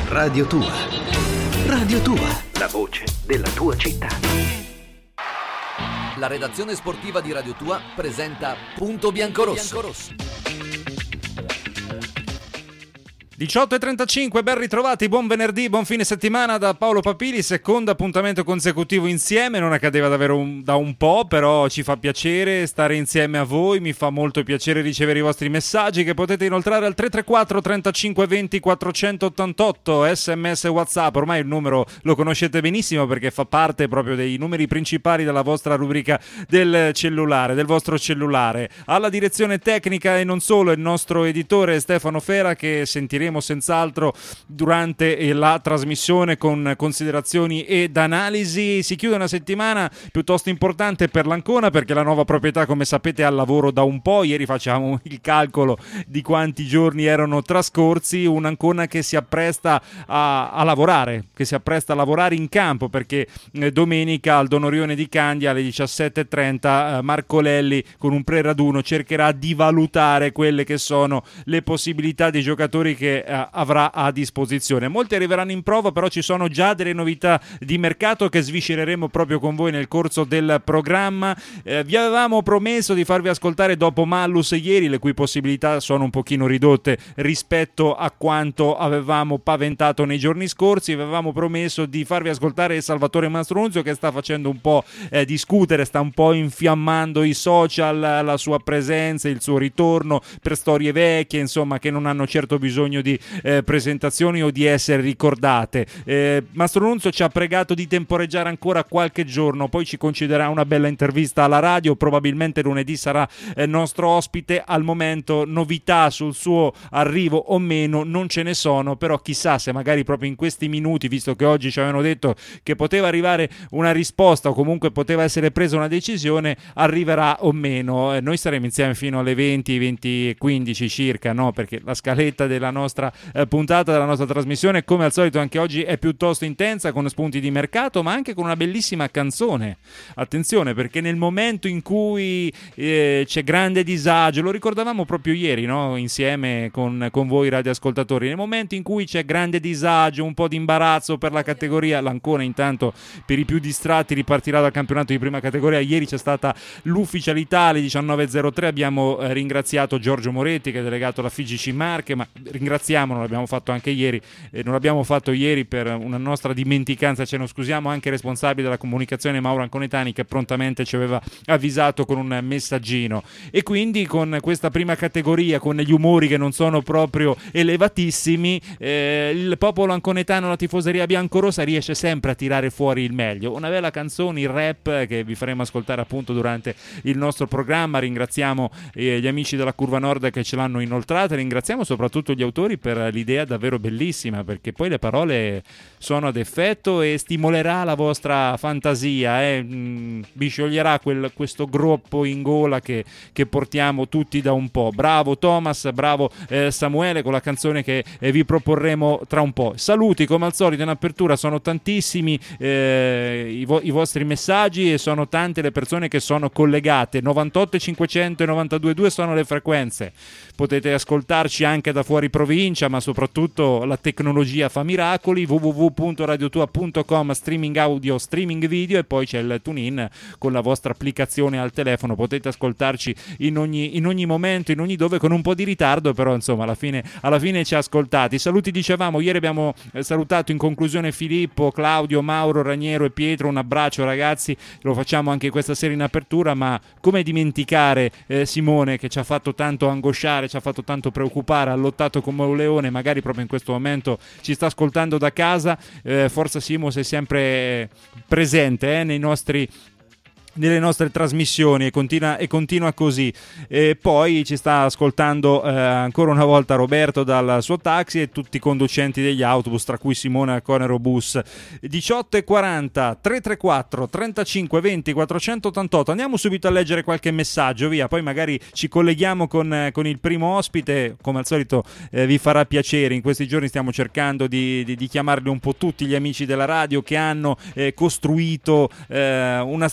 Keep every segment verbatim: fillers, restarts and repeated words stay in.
Radio Tua. Radio Tua, la voce della tua città. La redazione sportiva di Radio Tua presenta Punto Biancorosso. diciotto e trentacinque, ben ritrovati, buon venerdì, buon fine settimana da Paolo Papili, secondo appuntamento consecutivo insieme, non accadeva davvero un, da un po', però ci fa piacere stare insieme a voi, mi fa molto piacere ricevere i vostri messaggi che potete inoltrare al tre tre quattro trentacinque venti quattrocentottantotto, sms WhatsApp, ormai il numero lo conoscete benissimo perché fa parte proprio dei numeri principali della vostra rubrica del cellulare, del vostro cellulare. Alla direzione tecnica e non solo il nostro editore Stefano Fera, che sentiremo senz'altro durante la trasmissione con considerazioni ed analisi. Si chiude una settimana piuttosto importante per l'Ancona perché la nuova proprietà, come sapete, è al lavoro da un po'. Ieri facciamo il calcolo di quanti giorni erano trascorsi. Un'Ancona che si appresta a, a lavorare, che si appresta a lavorare in campo perché eh, domenica al Donorione di Candia alle diciassette e trenta eh, Marco Lelli con un pre-raduno cercherà di valutare quelle che sono le possibilità dei giocatori che avrà a disposizione. Molti arriveranno in prova, però ci sono già delle novità di mercato che sviscereremo proprio con voi nel corso del programma. Eh, vi avevamo promesso di farvi ascoltare dopo Mallus ieri, le cui possibilità sono un pochino ridotte rispetto a quanto avevamo paventato nei giorni scorsi. Vi avevamo promesso di farvi ascoltare Salvatore Mastronzio, che sta facendo un po' eh, discutere, sta un po' infiammando i social, la sua presenza, il suo ritorno per storie vecchie, insomma, che non hanno certo bisogno di eh, presentazioni o di essere ricordate. eh, Mastro Nunzio ci ha pregato di temporeggiare ancora qualche giorno, poi ci concederà una bella intervista alla radio, probabilmente lunedì sarà eh, nostro ospite. Al momento novità sul suo arrivo o meno non ce ne sono, però chissà se magari proprio in questi minuti, visto che oggi ci avevano detto che poteva arrivare una risposta o comunque poteva essere presa una decisione, arriverà o meno. Eh, noi saremo insieme fino alle venti, venti e quindici circa, no? Perché la scaletta della nostra eh, puntata della nostra trasmissione, come al solito anche oggi, è piuttosto intensa, con spunti di mercato ma anche con una bellissima canzone. Attenzione, perché nel momento in cui eh, c'è grande disagio, lo ricordavamo proprio ieri, no? Insieme con, con voi radioascoltatori, nel momento in cui c'è grande disagio, un po' di imbarazzo per la categoria, l'Ancona intanto per i più distratti ripartirà dal campionato di prima categoria. Ieri c'è stata l'ufficialità alle diciannove e zero tre, abbiamo eh, ringraziato Giorgio Moretti, che è delegato alla F I G C Marche, ma ringraziamo, non l'abbiamo fatto anche ieri, eh, non l'abbiamo fatto ieri per una nostra dimenticanza, ce ne scusiamo, anche il responsabile della comunicazione Mauro Anconetani, che prontamente ci aveva avvisato con un messaggino. E quindi con questa prima categoria, con gli umori che non sono proprio elevatissimi, eh, il popolo anconetano, la tifoseria biancorossa riesce sempre a tirare fuori il meglio. Una bella canzone, il rap, che vi faremo ascoltare appunto durante il nostro programma. Ringraziamo eh, gli amici della Curva Nord che ce l'hanno inoltrata, ringraziamo soprattutto gli autori per l'idea davvero bellissima, perché poi le parole sono ad effetto e stimolerà la vostra fantasia, eh? mm, vi scioglierà quel, questo groppo in gola che, che portiamo tutti da un po'. Bravo Thomas, bravo eh, Samuele, con la canzone che eh, vi proporremo tra un po'. Saluti come al solito in apertura, sono tantissimi eh, i, vo- i vostri messaggi e sono tante le persone che sono collegate. Novantotto cinquecento e novantadue due sono le frequenze, potete ascoltarci anche da fuori provincia, ma soprattutto la tecnologia fa miracoli. w w w punto radio tua punto com, streaming audio, streaming video, e poi c'è il TuneIn con la vostra applicazione al telefono, potete ascoltarci in ogni, in ogni momento, in ogni dove, con un po' di ritardo, però insomma alla fine, alla fine ci ha ascoltati. Saluti, dicevamo, ieri abbiamo salutato in conclusione Filippo, Claudio, Mauro, Raniero e Pietro, un abbraccio ragazzi, lo facciamo anche questa sera in apertura, ma come dimenticare eh, Simone, che ci ha fatto tanto angosciare, ci ha fatto tanto preoccupare, ha lottato come un leone, magari proprio in questo momento ci sta ascoltando da casa. eh, Forza Simo, sei sempre presente eh, nei nostri nelle nostre trasmissioni e continua, e continua così. E poi ci sta ascoltando eh, ancora una volta Roberto dal suo taxi e tutti i conducenti degli autobus, tra cui Simone al Conero Bus. Diciotto e quaranta, tre tre quattro trentacinque venti quattrocentottantotto. Andiamo subito a leggere qualche messaggio, via, poi magari ci colleghiamo con, con il primo ospite. Come al solito eh, vi farà piacere, in questi giorni stiamo cercando di, di, di chiamarli un po' tutti gli amici della radio che hanno eh, costruito eh, una stagione importante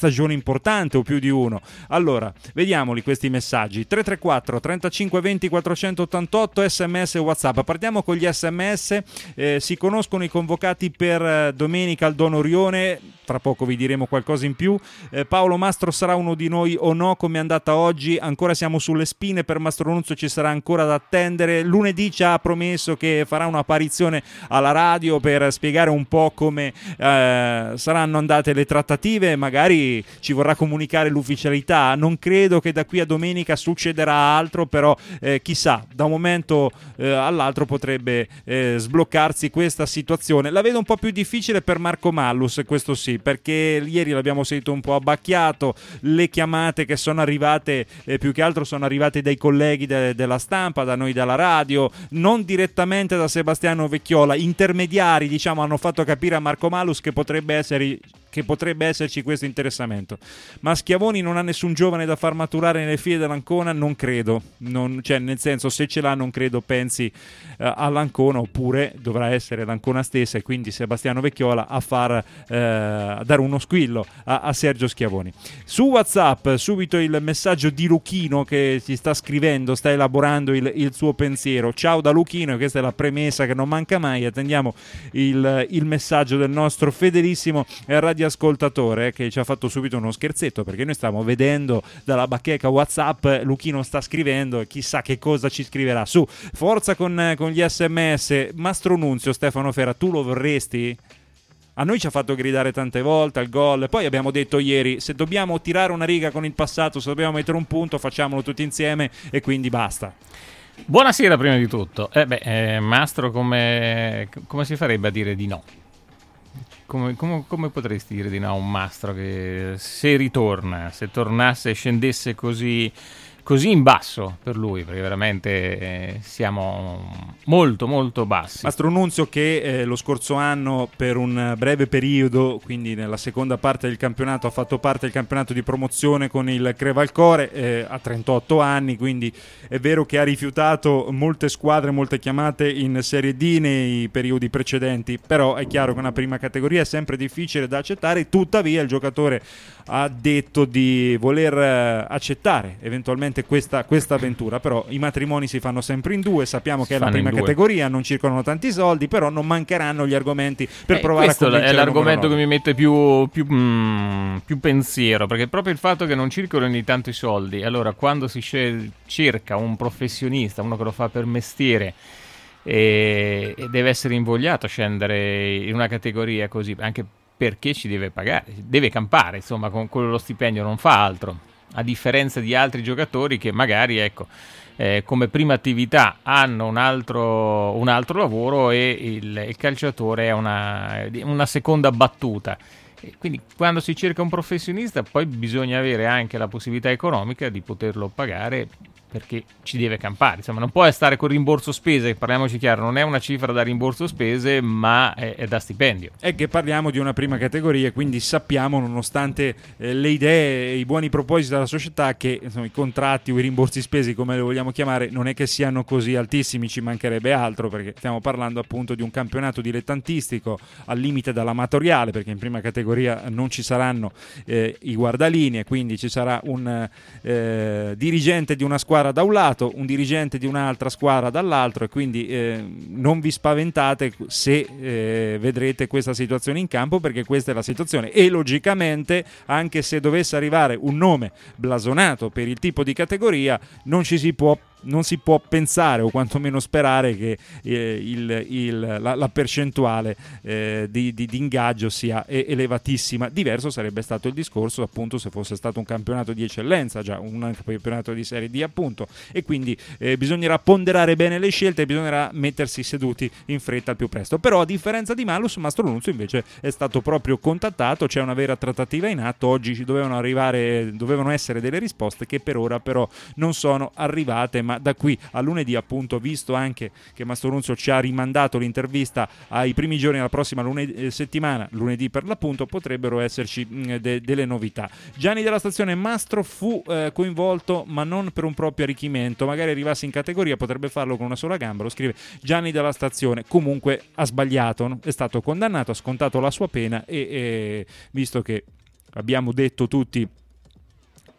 importante o più di uno. Allora, vediamoli questi messaggi. tre tre quattro trentacinque venti quattrocentottantotto, sms e WhatsApp. Partiamo con gli sms. Eh, si conoscono i convocati per eh, domenica al Don Orione. Tra poco vi diremo qualcosa in più. Eh, Paolo Mastro sarà uno di noi o no? Come è andata oggi? Ancora siamo sulle spine, per Mastro Nunzio ci sarà ancora da attendere. Lunedì ci ha promesso che farà un'apparizione alla radio per spiegare un po' come eh, saranno andate le trattative, magari ci vorrà comunicare l'ufficialità. Non credo che da qui a domenica succederà altro, però eh, chissà, da un momento eh, all'altro potrebbe eh, sbloccarsi questa situazione. La vedo un po' più difficile per Marco Mallus, questo sì, perché ieri l'abbiamo sentito un po' abbacchiato. Le chiamate che sono arrivate eh, più che altro sono arrivate dai colleghi de- della stampa, da noi dalla radio, non direttamente da Sebastiano Vecchiola. Intermediari, diciamo, hanno fatto capire a Marco Mallus che potrebbe essere che potrebbe esserci questo interessamento. Ma Schiavoni non ha nessun giovane da far maturare nelle file dell'Ancona? Non credo, non, cioè nel senso, se ce l'ha non credo pensi uh, all'Ancona, oppure dovrà essere l'Ancona stessa e quindi Sebastiano Vecchiola a far uh, a dare uno squillo a, a Sergio Schiavoni. Su WhatsApp subito il messaggio di Luchino che ci sta scrivendo, sta elaborando il, il suo pensiero. Ciao da Luchino, questa è la premessa che non manca mai. Attendiamo il, il messaggio del nostro fedelissimo radio ascoltatore che ci ha fatto subito uno scherzetto, perché noi stiamo vedendo dalla bacheca WhatsApp, Luchino sta scrivendo e chissà che cosa ci scriverà. Su, forza con, con gli sms. Mastro Nunzio, Stefano Fera, tu lo vorresti? A noi ci ha fatto gridare tante volte al gol, poi abbiamo detto ieri, se dobbiamo tirare una riga con il passato, se dobbiamo mettere un punto, facciamolo tutti insieme e quindi basta. Buonasera prima di tutto. Eh beh, eh, Mastro, come, come si farebbe a dire di no? Come, come, come potresti dire di no a un Mastro che se ritorna, se tornasse e scendesse così, così in basso per lui, perché veramente eh, siamo molto molto bassi. Mastro Nunzio che eh, lo scorso anno per un breve periodo, quindi nella seconda parte del campionato, ha fatto parte del campionato di promozione con il Crevalcore, eh, a trentotto anni, quindi è vero che ha rifiutato molte squadre, molte chiamate in Serie D nei periodi precedenti, però è chiaro che una prima categoria è sempre difficile da accettare. Tuttavia il giocatore ha detto di voler eh, accettare eventualmente questa, questa avventura, però i matrimoni si fanno sempre in due, sappiamo che è la prima categoria, non circolano tanti soldi, però non mancheranno gli argomenti per eh, provare a convincere. Questo è l'argomento che mi mette più, più, mm, più pensiero, perché proprio il fatto che non circolano di tanto i soldi, allora quando si scel- cerca un professionista, uno che lo fa per mestiere e, e deve essere invogliato a scendere in una categoria così, anche perché ci deve pagare, deve campare, insomma, con quello lo stipendio non fa altro. A differenza di altri giocatori che magari, ecco, eh, come prima attività hanno un altro, un altro lavoro e il, il calciatore è una, una seconda battuta. E quindi quando si cerca un professionista poi bisogna avere anche la possibilità economica di poterlo pagare, perché ci deve campare, insomma non può stare con rimborso spese, parliamoci chiaro, non è una cifra da rimborso spese ma è, è da stipendio. È che parliamo di una prima categoria, quindi sappiamo, nonostante eh, le idee e i buoni propositi della società, che insomma, i contratti o i rimborsi spesi, come li vogliamo chiamare, non è che siano così altissimi, ci mancherebbe altro, perché stiamo parlando appunto di un campionato dilettantistico al limite dall'amatoriale, perché in prima categoria non ci saranno eh, i guardalinee, quindi ci sarà un eh, dirigente di una squadra da un lato, un dirigente di un'altra squadra dall'altro, e quindi eh, non vi spaventate se eh, vedrete questa situazione in campo, perché questa è la situazione. E logicamente, anche se dovesse arrivare un nome blasonato per il tipo di categoria, non ci si può non si può pensare o quantomeno sperare che eh, il, il, la, la percentuale eh, di, di, di ingaggio sia elevatissima. Diverso sarebbe stato il discorso appunto se fosse stato un campionato di eccellenza, già un campionato di Serie D appunto, e quindi eh, bisognerà ponderare bene le scelte e bisognerà mettersi seduti in fretta al più presto. Però a differenza di Malus, Mastro Nunzio invece è stato proprio contattato, c'è una vera trattativa in atto, oggi ci dovevano arrivare, dovevano essere delle risposte che per ora però non sono arrivate, ma da qui a lunedì, appunto, visto anche che Mastro Nunzio ci ha rimandato l'intervista ai primi giorni della prossima lunedì, eh, settimana, lunedì per l'appunto, potrebbero esserci mh, de- delle novità. Gianni della Stazione: Mastro fu eh, coinvolto ma non per un proprio arricchimento, magari arrivasse in categoria potrebbe farlo con una sola gamba, lo scrive Gianni della Stazione. Comunque ha sbagliato, no? È stato condannato, ha scontato la sua pena e, e visto che abbiamo detto tutti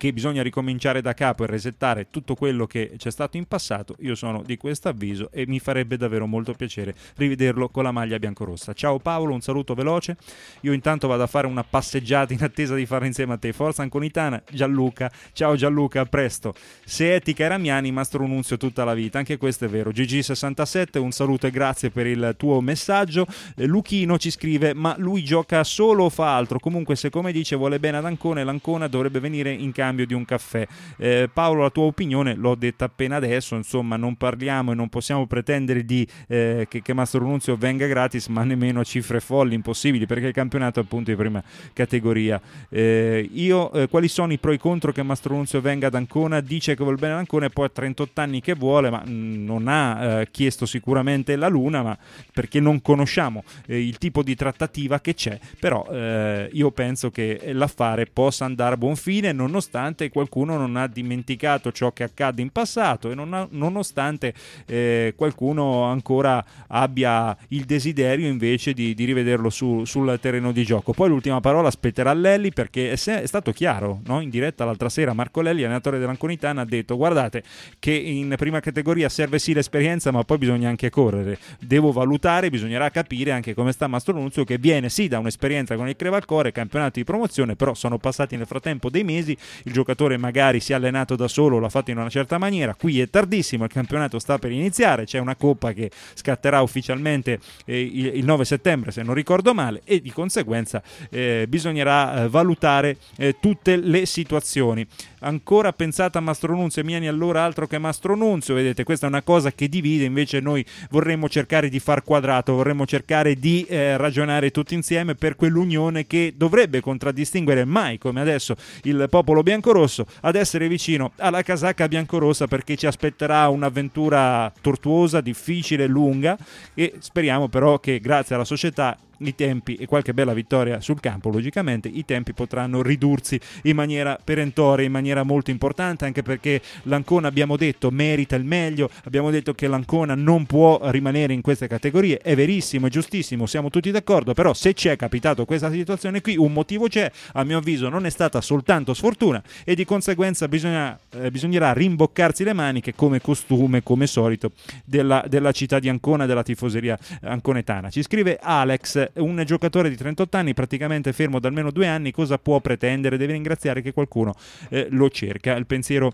che bisogna ricominciare da capo e resettare tutto quello che c'è stato in passato, io sono di questo avviso e mi farebbe davvero molto piacere rivederlo con la maglia biancorossa. Ciao Paolo, un saluto veloce. Io intanto vado a fare una passeggiata in attesa di farla insieme a te. Forza Anconitana. Gianluca, ciao Gianluca, a presto. Se Etica e Ramiani, Mastro Nunzio tutta la vita, anche questo è vero. G G sessantasette, un saluto e grazie per il tuo messaggio. eh, Luchino ci scrive: ma lui gioca solo o fa altro? Comunque, se come dice vuole bene ad Ancona, l'Ancona dovrebbe venire in cambio di un caffè. eh, Paolo, la tua opinione l'ho detta appena adesso, insomma non parliamo e non possiamo pretendere di eh, che, che Mastro Nunzio venga gratis, ma nemmeno a cifre folli, impossibili, perché il campionato è appunto di prima categoria. eh, io eh, quali sono i pro e i contro che Mastro Nunzio venga ad Ancona? Dice che vuol bene ad Ancona e poi a trentotto anni che vuole, ma mh, non ha eh, chiesto sicuramente la luna, ma perché non conosciamo eh, il tipo di trattativa che c'è, però eh, io penso che l'affare possa andare a buon fine, nonostante qualcuno non ha dimenticato ciò che accadde in passato e non ha, nonostante eh, qualcuno ancora abbia il desiderio invece di, di rivederlo su, sul terreno di gioco. Poi l'ultima parola spetterà a Lelli, perché è, se, è stato chiaro, no? In diretta l'altra sera Marco Lelli, allenatore dell'Anconitana, ha detto: guardate che in prima categoria serve sì l'esperienza, ma poi bisogna anche correre, devo valutare, bisognerà capire anche come sta Mastro Nunzio, che viene sì da un'esperienza con il Crevalcore, campionato di promozione, però sono passati nel frattempo dei mesi, il giocatore magari si è allenato da solo, l'ha fatto in una certa maniera, qui è tardissimo, il campionato sta per iniziare, c'è una coppa che scatterà ufficialmente eh, il, il nove settembre se non ricordo male, e di conseguenza eh, bisognerà eh, valutare eh, tutte le situazioni. Ancora pensate a Mastro Nunzio e Miani, allora altro che Mastro Nunzio, vedete, questa è una cosa che divide, invece noi vorremmo cercare di far quadrato, vorremmo cercare di eh, ragionare tutti insieme per quell'unione che dovrebbe contraddistinguere mai come adesso il popolo biancorosso, ad essere vicino alla casacca biancorossa, perché ci aspetterà un'avventura tortuosa, difficile, lunga, e speriamo però che grazie alla società i tempi e qualche bella vittoria sul campo, logicamente i tempi potranno ridursi in maniera perentoria, in maniera molto importante, anche perché l'Ancona, abbiamo detto, merita il meglio, abbiamo detto che l'Ancona non può rimanere in queste categorie, è verissimo, è giustissimo, siamo tutti d'accordo, però se c'è capitato questa situazione qui, un motivo c'è, a mio avviso non è stata soltanto sfortuna, e di conseguenza bisogna, eh, bisognerà rimboccarsi le maniche, come costume, come solito della, della città di Ancona, della tifoseria anconetana. Ci scrive Alex: un giocatore di trentotto anni praticamente fermo da almeno due anni, cosa può pretendere? Deve ringraziare che qualcuno eh, lo cerca. Il pensiero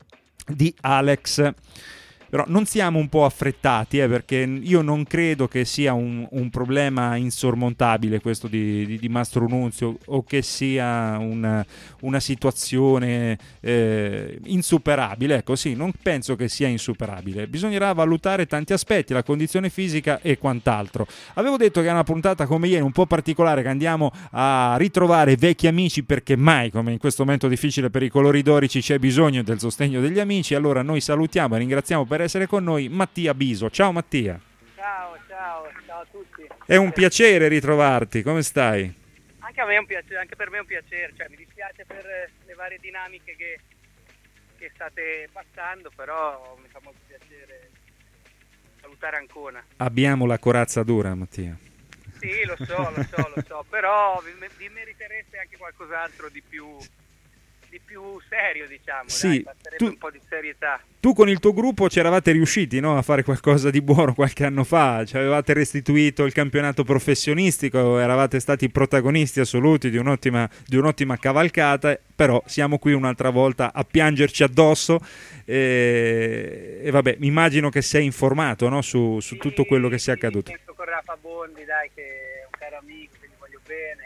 di Alex. Però non siamo un po' affrettati, eh, perché io non credo che sia un, un problema insormontabile questo di, di, di Mastro Nunzio, o che sia una, una situazione eh, insuperabile. Ecco, sì, non penso che sia insuperabile. Bisognerà valutare tanti aspetti, la condizione fisica e quant'altro. Avevo detto che è una puntata come ieri un po' particolare, che andiamo a ritrovare vecchi amici, perché mai come in questo momento difficile per i colori dorici c'è bisogno del sostegno degli amici. Allora noi salutiamo e ringraziamo per essere con noi Mattia Biso. Ciao Mattia. Ciao, ciao, ciao a tutti. È un piacere ritrovarti, come stai? Anche a me è un piacere, anche per me è un piacere, cioè mi dispiace per le varie dinamiche che, che state passando, però mi fa molto piacere salutare Ancona. Abbiamo la corazza dura, Mattia. Sì, lo so, lo so, lo so, però vi, vi meritereste anche qualcos'altro di più di più serio, diciamo, sì, dai, tu, un po' di serietà. Tu con il tuo gruppo c'eravate riusciti, no, a fare qualcosa di buono qualche anno fa, ci avevate restituito il campionato professionistico, eravate stati protagonisti assoluti di un'ottima, di un'ottima cavalcata, però siamo qui un'altra volta a piangerci addosso e, e vabbè, immagino che sei informato, no, su, su sì, tutto quello che sia accaduto. Penso con Rafa Bondi, dai, che è un caro amico, che gli voglio bene,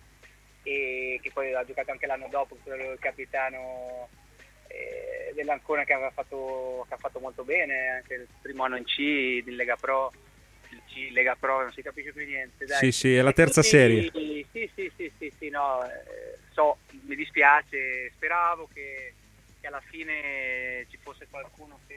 e che poi ha giocato anche l'anno dopo, il capitano eh, dell'Ancona, che aveva fatto, che ha fatto molto bene anche il primo anno in C, in Lega Pro, il C, Lega Pro, non si capisce più niente, dai. Sì, sì, è la terza tutti, serie. Sì, sì, sì, sì, sì, no, eh, so, mi dispiace, speravo che, che alla fine ci fosse qualcuno che,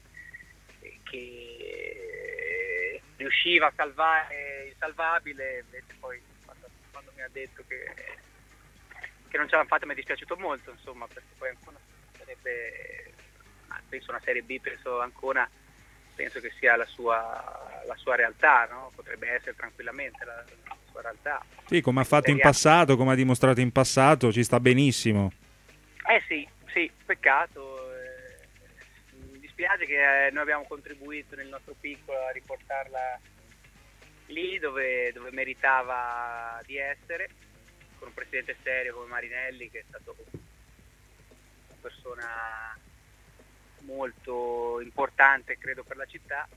che riusciva a salvare il salvabile, invece poi quando mi ha detto che, che non ce l'hanno fatta mi è dispiaciuto molto, insomma, perché poi ancora sarebbe, penso una Serie B, penso ancora, penso che sia la sua, la sua realtà, no? Potrebbe essere tranquillamente la, la sua realtà. Sì, come ha fatto in passato, come ha dimostrato in passato, ci sta benissimo. Eh sì, sì, peccato. Eh, mi dispiace che eh, noi abbiamo contribuito nel nostro piccolo a riportarla lì dove, dove meritava di essere, con un presidente serio come Marinelli, che è stato una persona molto importante, credo, per la città.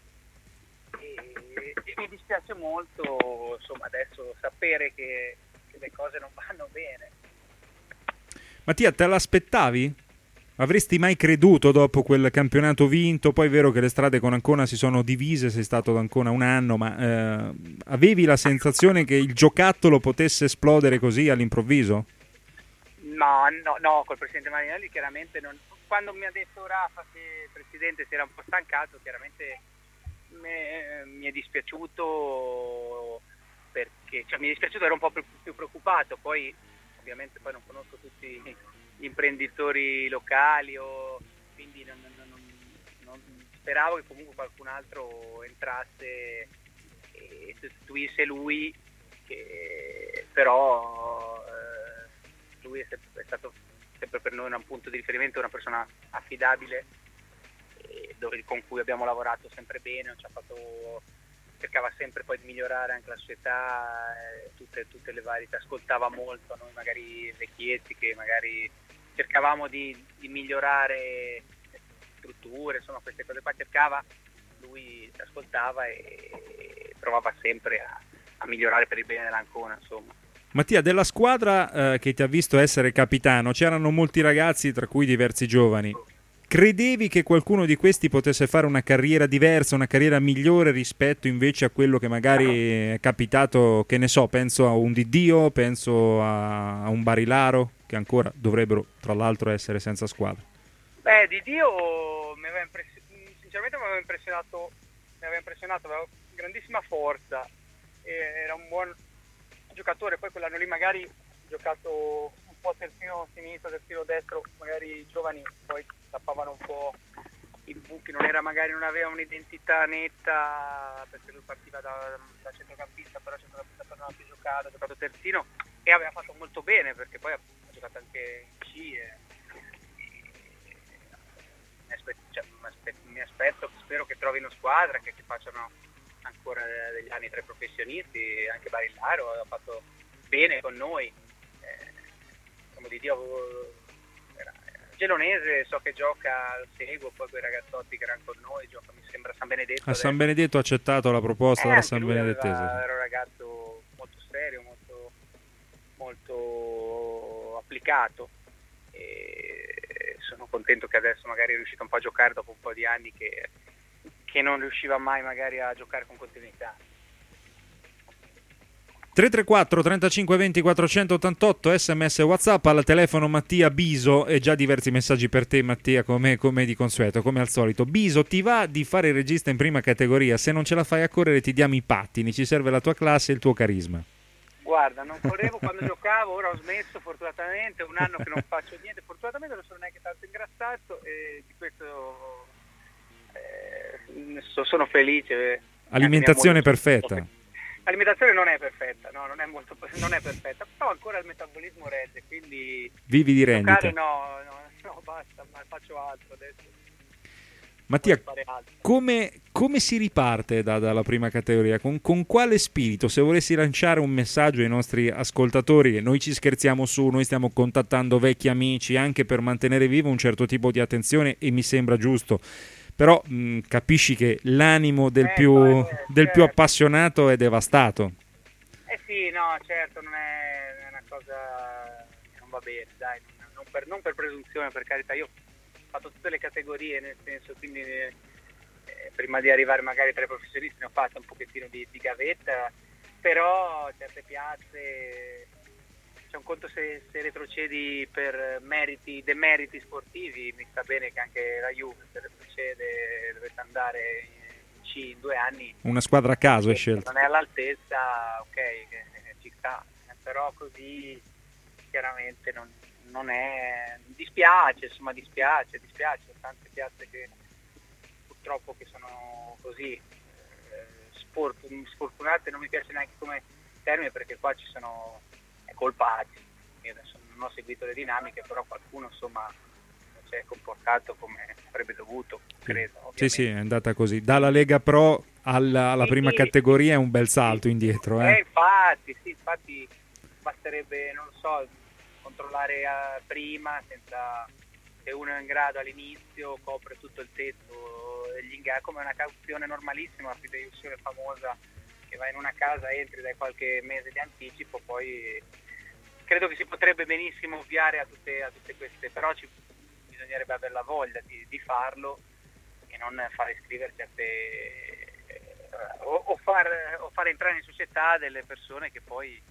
E, e mi dispiace molto, insomma, adesso sapere che, che le cose non vanno bene. Mattia, te l'aspettavi? Avresti mai creduto dopo quel campionato vinto? Poi è vero che le strade con Ancona si sono divise, sei stato ad Ancona un anno, ma eh, avevi la sensazione che il giocattolo potesse esplodere così all'improvviso? No, no, no, col presidente Marinelli chiaramente non. Quando mi ha detto Rafa che il presidente si era un po' stancato, chiaramente me, mi è dispiaciuto, perché cioè mi è dispiaciuto, ero un po' più, più preoccupato, poi ovviamente poi non conosco tutti gli imprenditori locali, o, quindi non, non, non, non speravo che comunque qualcun altro entrasse e sostituisse lui, che però eh, lui è, sempre, è stato sempre per noi un punto di riferimento, una persona affidabile, e dove, con cui abbiamo lavorato sempre bene, non ci ha fatto, cercava sempre poi di migliorare anche la società, eh, tutte, tutte le varie, ascoltava molto, noi magari vecchietti che magari cercavamo di, di migliorare strutture, insomma queste cose qua cercava, lui ascoltava e provava sempre a, a migliorare per il bene dell'Ancona, insomma. Mattia, della squadra eh, che ti ha visto essere capitano, c'erano molti ragazzi, tra cui diversi giovani. Credevi che qualcuno di questi potesse fare una carriera diversa, una carriera migliore rispetto invece a quello che magari è capitato, che ne so, penso a un Diddio, penso a, a un Barilaro, che ancora dovrebbero tra l'altro essere senza squadra? Beh, Diddio mi aveva impress- sinceramente mi aveva impressionato, mi aveva impressionato, aveva grandissima forza, era un buon giocatore, poi quell'anno lì magari ha giocato un po' terzino sinistro, terzino destro, magari i giovani poi tappavano un po' i buchi, non era magari non aveva un'identità netta, perché lui partiva da, da centrocampista, però centrocampista per non ha più giocato, ha giocato terzino e aveva fatto molto bene, perché poi ha, ha giocato anche in C e, e mi, aspetto, cioè, mi, aspetto, mi aspetto, spero che trovino squadra, che si facciano ancora degli anni tra i professionisti, anche Barillaro ha fatto bene con noi, eh, come di Dio, era, Gelonese so che gioca, lo seguo, poi quei ragazzotti che erano con noi, gioca mi sembra a San Benedetto. A San Benedetto ha accettato la proposta eh, della San Benedettese. Aveva, era un ragazzo molto serio, molto, molto applicato, e sono contento che adesso magari è riuscito un po' a giocare dopo un po' di anni che che non riusciva mai magari a giocare con continuità. tre tre quattro trentacinque venti quattrocentottantotto sms WhatsApp, al telefono Mattia Biso, e già diversi messaggi per te Mattia, come, come di consueto, come al solito. Biso, ti va di fare il regista in prima categoria? Se non ce la fai a correre ti diamo i pattini, ci serve la tua classe e il tuo carisma. Guarda, non correvo quando giocavo, ora ho smesso fortunatamente, un anno che non faccio niente, fortunatamente non sono neanche tanto ingrassato e di questo eh, sono felice. Alimentazione perfetta. L'alimentazione non è perfetta, no, non è molto non è perfetta, però ancora il metabolismo regge, quindi vivi di rendite. No, no, no, basta, ma faccio altro adesso. Mattia, come, come si riparte da, dalla prima categoria? Con, con quale spirito? Se volessi lanciare un messaggio ai nostri ascoltatori, che noi ci scherziamo su, noi stiamo contattando vecchi amici anche per mantenere vivo un certo tipo di attenzione, e mi sembra giusto. Però mh, capisci che l'animo del, eh, più, poi, del certo. più appassionato è devastato. Eh sì, no, certo, non è una cosa che non va bene, dai, non per, non per presunzione, per carità, io ho fatto tutte le categorie, nel senso, quindi eh, prima di arrivare magari tra i professionisti ne ho fatto un pochettino di, di gavetta, però certe piazze, c'è un conto se, se retrocedi per meriti, demeriti sportivi, mi sta bene che anche la Juve se retrocede dovesse andare in C in due anni. Una squadra a caso è scelta. Non è all'altezza, ok, che, che ci sta, però così chiaramente non, non è, dispiace, insomma dispiace, dispiace, tante piazze che purtroppo che sono così eh, sport, sfortunate, non mi piace neanche come termine, perché qua ci sono colpati. Io adesso non ho seguito le dinamiche, però qualcuno insomma si è comportato come avrebbe dovuto, credo. Ovviamente. Sì, sì, è andata così. Dalla Lega Pro alla, alla sì, prima sì, categoria è un bel salto sì, indietro. Eh. eh, infatti, sì, infatti basterebbe, non lo so, controllare uh, prima, senza, se uno è in grado all'inizio, copre tutto il tetto degli ingressi, come una cauzione normalissima, una fideiussione famosa, che vai in una casa, entri dai qualche mese di anticipo, poi credo che si potrebbe benissimo ovviare a tutte, a tutte queste, però ci, bisognerebbe avere la voglia di, di farlo e non fare iscrivere certe eh, o, o, far, o far entrare in società delle persone che poi,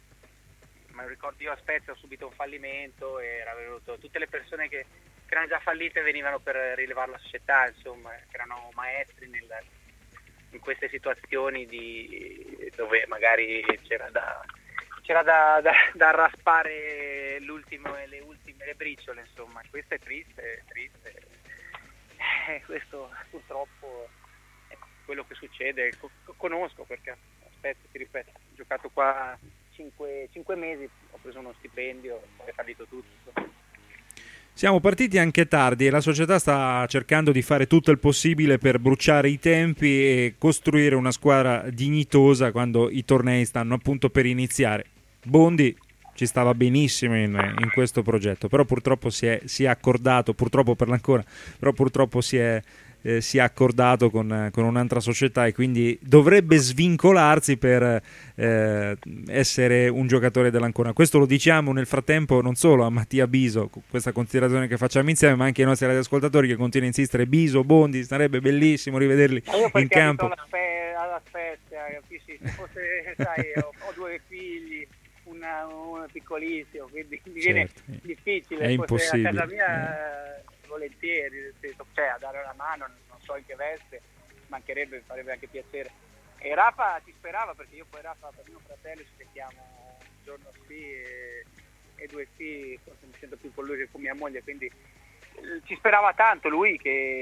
ma ricordo io a Spezia ho subito un fallimento e era venuto tutte le persone che, che erano già fallite venivano per rilevare la società, insomma, che erano maestri nel, in queste situazioni di, dove magari c'era da c'era da, da, da raspare l'ultimo e le ultime le briciole, insomma. Questo è triste, è triste. Eh, questo purtroppo è quello che succede. Conosco perché aspetta, ti ripeto, ho giocato qua cinque, cinque mesi, ho preso uno stipendio, è fallito tutto. Siamo partiti anche tardi e la società sta cercando di fare tutto il possibile per bruciare i tempi e costruire una squadra dignitosa quando i tornei stanno appunto per iniziare. Bondi ci stava benissimo in, in questo progetto, però purtroppo si è, si è accordato, purtroppo per l'Ancona, però purtroppo si è, eh, si è accordato con, con un'altra società e quindi dovrebbe svincolarsi per eh, essere un giocatore dell'Ancona. Questo lo diciamo nel frattempo non solo a Mattia Biso, questa considerazione che facciamo insieme, ma anche ai nostri radioascoltatori che continuano a insistere. Biso, Bondi, sarebbe bellissimo rivederli in campo. Alla Spezia, capisci? Se fosse, sai, ho, ho due figli, una, una piccolissimo, quindi mi viene certo, difficile. è impossibile. A casa mia eh. volentieri, nel senso, cioè a dare una mano, non so in che veste, mancherebbe, mi farebbe anche piacere. E Rafa ci sperava, perché io poi Rafa per mio fratello ci becchiamo un giorno sì e, e due sì, forse mi sento più con lui che con mia moglie, quindi eh, ci sperava tanto lui,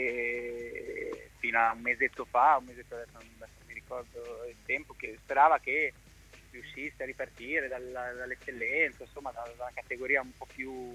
che fino a un mesetto fa, un mesetto adesso non, adesso non mi ricordo il tempo, che sperava che riuscisse a ripartire dalla, dall'eccellenza, insomma dalla, dalla categoria un po' più,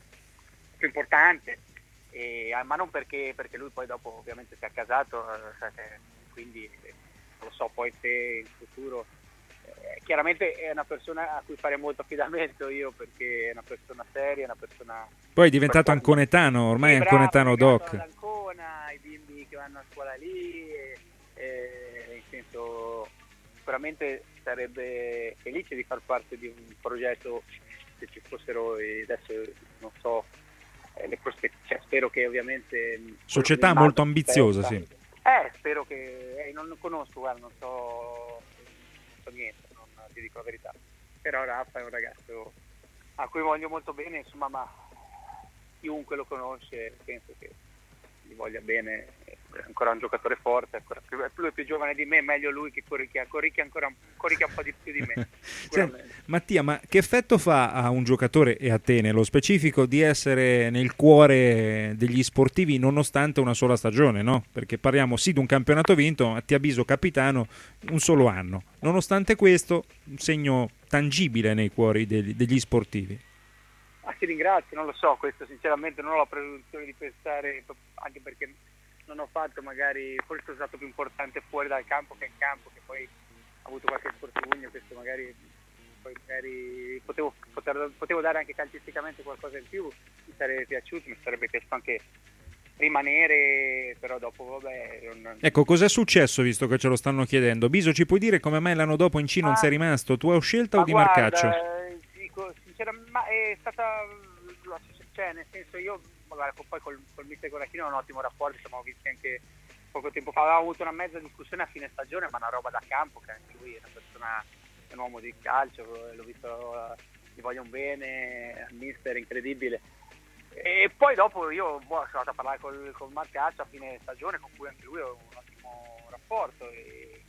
più importante, e, ma non perché, perché lui poi dopo ovviamente si è accasato, eh, quindi eh, non lo so poi se in futuro, eh, chiaramente è una persona a cui fare molto affidamento io, perché è una persona seria, è una persona... Poi è diventato anconetano, ormai sì, è anconetano doc. Ad Ancona, i bimbi che vanno a scuola lì, e, e, nel senso sicuramente sarebbe felice di far parte di un progetto, se ci fossero, adesso non so, eh, le prospettive, cioè, spero che ovviamente... Società molto ambiziosa, sì. Eh, spero che... Eh, non lo conosco, guarda, non so, non so niente, non ti dico la verità. Però Raffa è un ragazzo a cui voglio molto bene, insomma, ma chiunque lo conosce penso che gli voglia bene, è ancora un giocatore forte, ancora più, lui è più giovane di me, meglio lui che corricchia, corricchia ancora corricchia un po' di più di me. Senti, Mattia, ma che effetto fa a un giocatore, e a te nello specifico, di essere nel cuore degli sportivi nonostante una sola stagione, no? Perché parliamo sì di un campionato vinto, Mattia Biso capitano, un solo anno. Nonostante questo, un segno tangibile nei cuori degli, degli sportivi. Ah, ti ringrazio, non lo so, questo sinceramente non ho la presunzione di pensare, anche perché non ho fatto, magari, forse sono stato più importante fuori dal campo che in campo, che poi ho avuto qualche infortunio, questo magari, poi magari potevo, poter, potevo dare anche calcisticamente qualcosa in più, mi sarebbe piaciuto, mi sarebbe piaciuto anche rimanere, però dopo vabbè... Non... Ecco, cos'è successo, visto che ce lo stanno chiedendo? Biso, ci puoi dire come mai l'anno dopo in C non ah, sei rimasto? Tua scelta ma o di guarda, Marcaccio? Dico, sinceramente, ma è stata, cioè nel senso io magari poi col, col mister Coracchino ho un ottimo rapporto, ci siamo visti anche poco tempo fa, avevamo avuto una mezza discussione a fine stagione, ma una roba da campo, che anche lui è una persona, è un uomo di calcio, l'ho visto, gli voglio un bene, il mister incredibile. E poi dopo io boh, sono andato a parlare col, col Marcaccio a fine stagione, con cui anche lui ho un ottimo rapporto, e,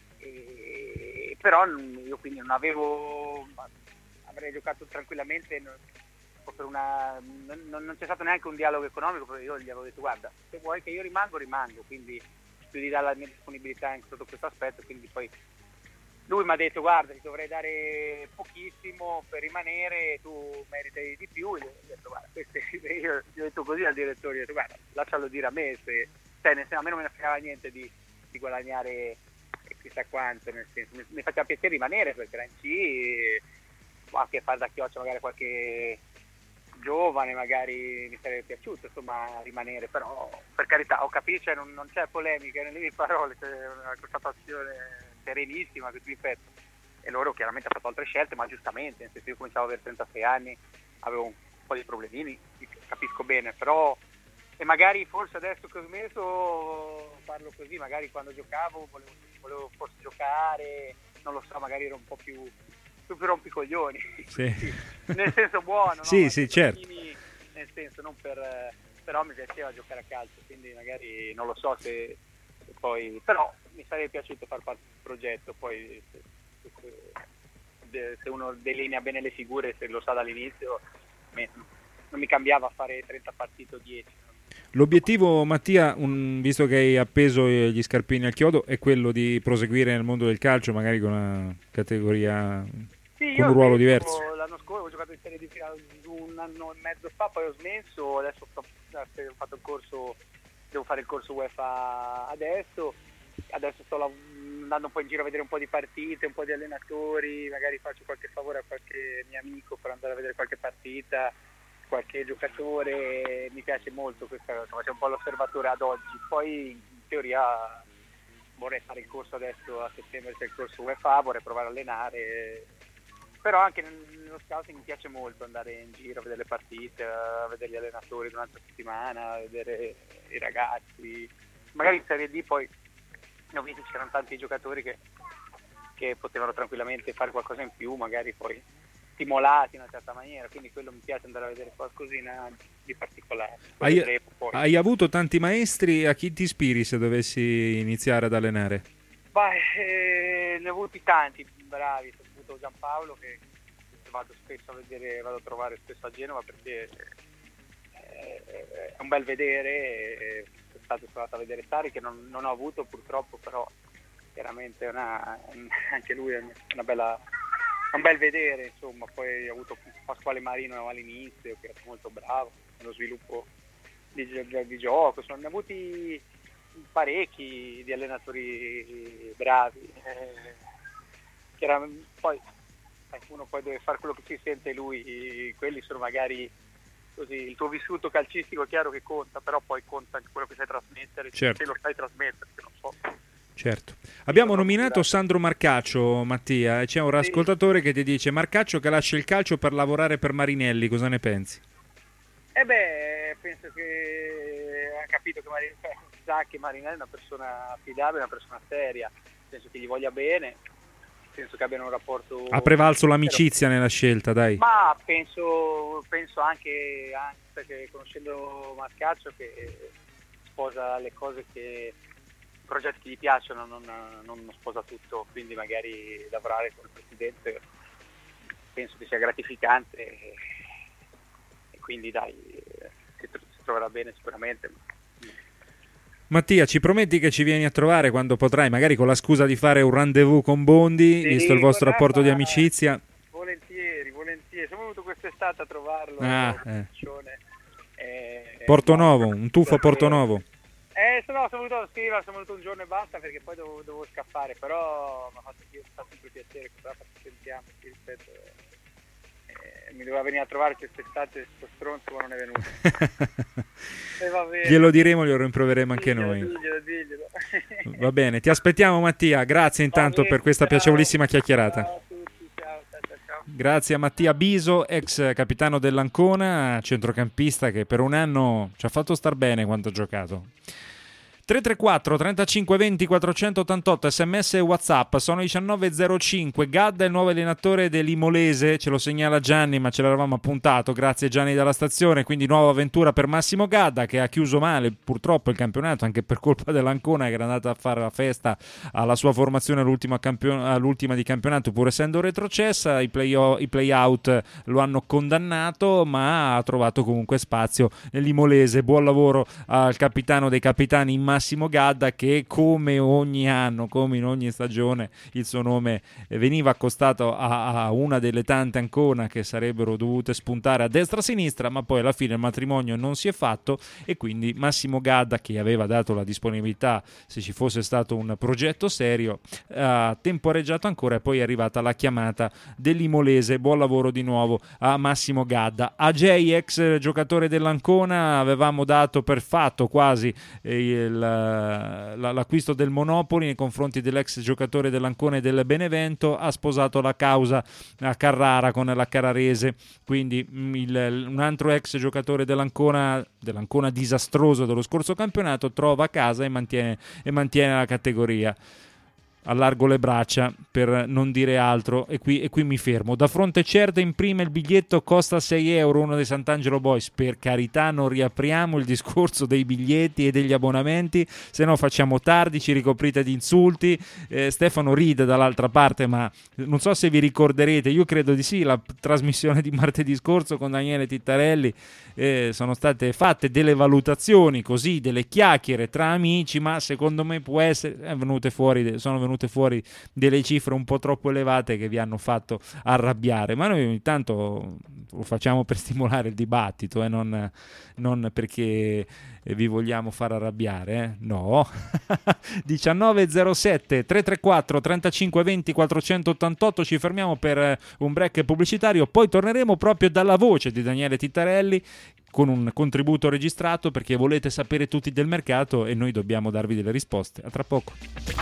e, però io quindi non avevo, avrei giocato tranquillamente, non, per una, non, non c'è stato neanche un dialogo economico, perché io gli avevo detto guarda, se vuoi che io rimango rimango, quindi più di dare la mia disponibilità anche sotto questo aspetto, quindi poi lui mi ha detto guarda ti dovrei dare pochissimo per rimanere, tu meriti di più, e io ho detto guarda, queste, io gli ho detto così al direttore, gli ho detto guarda lascialo dire a me, se, cioè, nel senso, a me non me ne fregava niente di, di guadagnare chissà quanto, nel senso, mi, mi faceva piacere rimanere perché era in C, e, anche fare da chioccia magari qualche giovane, magari mi sarebbe piaciuto insomma rimanere, però per carità ho capito, cioè, non, non c'è polemica nelle mie parole, c'è una constatazione serenissima che ti ripeto, e loro chiaramente hanno fatto altre scelte, ma giustamente, nel senso io cominciavo ad avere trentasei anni, avevo un po' di problemini, capisco bene, però e magari forse adesso che ho smesso parlo così, magari quando giocavo volevo, volevo forse giocare, non lo so, magari ero un po' più più rompicoglioni, sì. nel senso buono, sì, no? sì, certo. Nel senso non per, però mi piaceva giocare a calcio, quindi magari non lo so se, se poi, però mi sarebbe piaciuto far parte del progetto, poi se, se, se uno delinea bene le figure, se lo sa dall'inizio, non mi cambiava a fare trenta partite o dieci. L'obiettivo, Mattia, un, visto che hai appeso gli scarpini al chiodo, è quello di proseguire nel mondo del calcio, magari con una categoria, sì, con un ruolo diverso. L'anno scorso ho giocato in Serie D un anno e mezzo fa, poi ho smesso, adesso ho fatto il corso, devo fare il corso UEFA adesso, adesso sto andando un po' in giro a vedere un po' di partite, un po' di allenatori, magari faccio qualche favore a qualche mio amico per andare a vedere qualche partita, qualche giocatore, mi piace molto questa cosa, faccio un po' l'osservatore ad oggi, poi in teoria vorrei fare il corso adesso a settembre, c'è il corso UEFA, vorrei provare a allenare, però anche nello scouting mi piace molto andare in giro a vedere le partite, a vedere gli allenatori durante la settimana, a vedere i ragazzi, magari in Serie D poi ho visto che c'erano tanti giocatori che, che potevano tranquillamente fare qualcosa in più, magari poi stimolati in una certa maniera, quindi quello mi piace andare a vedere qualcosina di particolare. Hai, hai avuto tanti maestri, a chi ti ispiri se dovessi iniziare ad allenare? Beh, eh, ne ho avuti tanti bravi, ho avuto Giampaolo che vado spesso a vedere, vado a trovare spesso a Genova perché eh, è un bel vedere, sono stato, sono andato a vedere Sari che non, non ho avuto purtroppo, però chiaramente è una, anche lui è una bella un bel vedere, insomma. Poi ho avuto Pasquale Marino all'inizio che era molto bravo nello sviluppo di, di, di gioco, sono avuti parecchi di allenatori bravi, eh, che era, poi uno poi deve fare quello che si sente lui, quelli sono magari così, il tuo vissuto calcistico è chiaro che conta, però poi conta anche quello che sai trasmettere, certo. Se lo sai trasmettere, che non so. Certo. Abbiamo nominato Sandro Marcaccio, Mattia, e c'è un ascoltatore che ti dice: Marcaccio che lascia il calcio per lavorare per Marinelli, cosa ne pensi? Eh beh, penso che ha capito che Marinelli, sa che Marinelli è una persona affidabile, una persona seria, penso che gli voglia bene, penso che abbiano un rapporto... Ha prevalso l'amicizia nella scelta, dai. Ma penso, penso anche, anche perché conoscendo Marcaccio che sposa le cose che... progetti che gli piacciono, non, non sposa tutto, quindi magari lavorare con il presidente penso che sia gratificante e, e quindi dai, si, si troverà bene sicuramente. Mattia, ci prometti che ci vieni a trovare quando potrai, magari con la scusa di fare un rendezvous con Bondi, sì, visto il vostro guarda, rapporto di amicizia? Volentieri, volentieri, sono venuto quest'estate a trovarlo. Ah, eh. Eh, Portonovo, un tuffo a Portonovo. Eh, no, sono venuto, sì, sono venuto un giorno e basta perché poi dovevo, dovevo scappare, però mi ha fatto, mi ha fatto sempre piacere che ci sentiamo, ti ripeto, eh, mi doveva venire a trovare quest'estate sto stronzo ma non è venuto. E va bene. Glielo diremo, glielo rimproveremo anche diglielo, noi. Diglielo, diglielo. Va bene, ti aspettiamo Mattia, grazie intanto bene, per questa ciao. piacevolissima chiacchierata. Ciao a tutti, ciao, ciao, ciao, ciao. Grazie a Mattia Biso, ex capitano dell'Ancona, centrocampista che per un anno ci ha fatto star bene quando ha giocato. tre tre quattro trentacinque venti quattrocentottantotto sms e WhatsApp, sono diciannove e zero cinque. Gadda è il nuovo allenatore dell'Imolese, ce lo segnala Gianni, ma ce l'avevamo appuntato, grazie Gianni dalla stazione. Quindi nuova avventura per Massimo Gadda, che ha chiuso male purtroppo il campionato anche per colpa dell'Ancona, che era andata a fare la festa alla sua formazione all'ultima, campion- all'ultima di campionato pur essendo retrocessa. I play, i play out lo hanno condannato, ma ha trovato comunque spazio nell'Imolese. Buon lavoro al capitano dei capitani in Massimo Massimo Gadda, che come ogni anno, come in ogni stagione, il suo nome veniva accostato a, a una delle tante Ancona che sarebbero dovute spuntare a destra a sinistra, ma poi alla fine il matrimonio non si è fatto e quindi Massimo Gadda, che aveva dato la disponibilità se ci fosse stato un progetto serio, ha temporeggiato ancora e poi è arrivata la chiamata dell'Imolese. Buon lavoro di nuovo a Massimo Gadda. A J, ex giocatore dell'Ancona, avevamo dato per fatto quasi il, l'acquisto del Monopoli nei confronti dell'ex giocatore dell'Ancona e del Benevento. Ha sposato la causa a Carrara con la Carrarese, quindi il, un altro ex giocatore dell'Ancona, dell'Ancona disastroso dello scorso campionato, trova casa e mantiene, e mantiene la categoria. Allargo le braccia per non dire altro e qui, e qui mi fermo. Da Fronte Certa imprime il biglietto, costa sei euro, uno dei Sant'Angelo Boys. Per carità, non riapriamo il discorso dei biglietti e degli abbonamenti, se no facciamo tardi, ci ricoprite di insulti. eh, Stefano ride dall'altra parte, ma non so se vi ricorderete, io credo di sì, la trasmissione di martedì scorso con Daniele Tittarelli, eh, sono state fatte delle valutazioni così, delle chiacchiere tra amici, ma secondo me può essere è venute fuori, sono venute fuori delle cifre un po' troppo elevate che vi hanno fatto arrabbiare, ma noi ogni tanto lo facciamo per stimolare il dibattito e eh, non, non perché vi vogliamo far arrabbiare, eh? No. diciannove zero sette tre tre quattro trentacinque venti quattrocentottantotto, ci fermiamo per un break pubblicitario, poi torneremo proprio dalla voce di Daniele Tittarelli con un contributo registrato, perché volete sapere tutti del mercato e noi dobbiamo darvi delle risposte. A tra poco.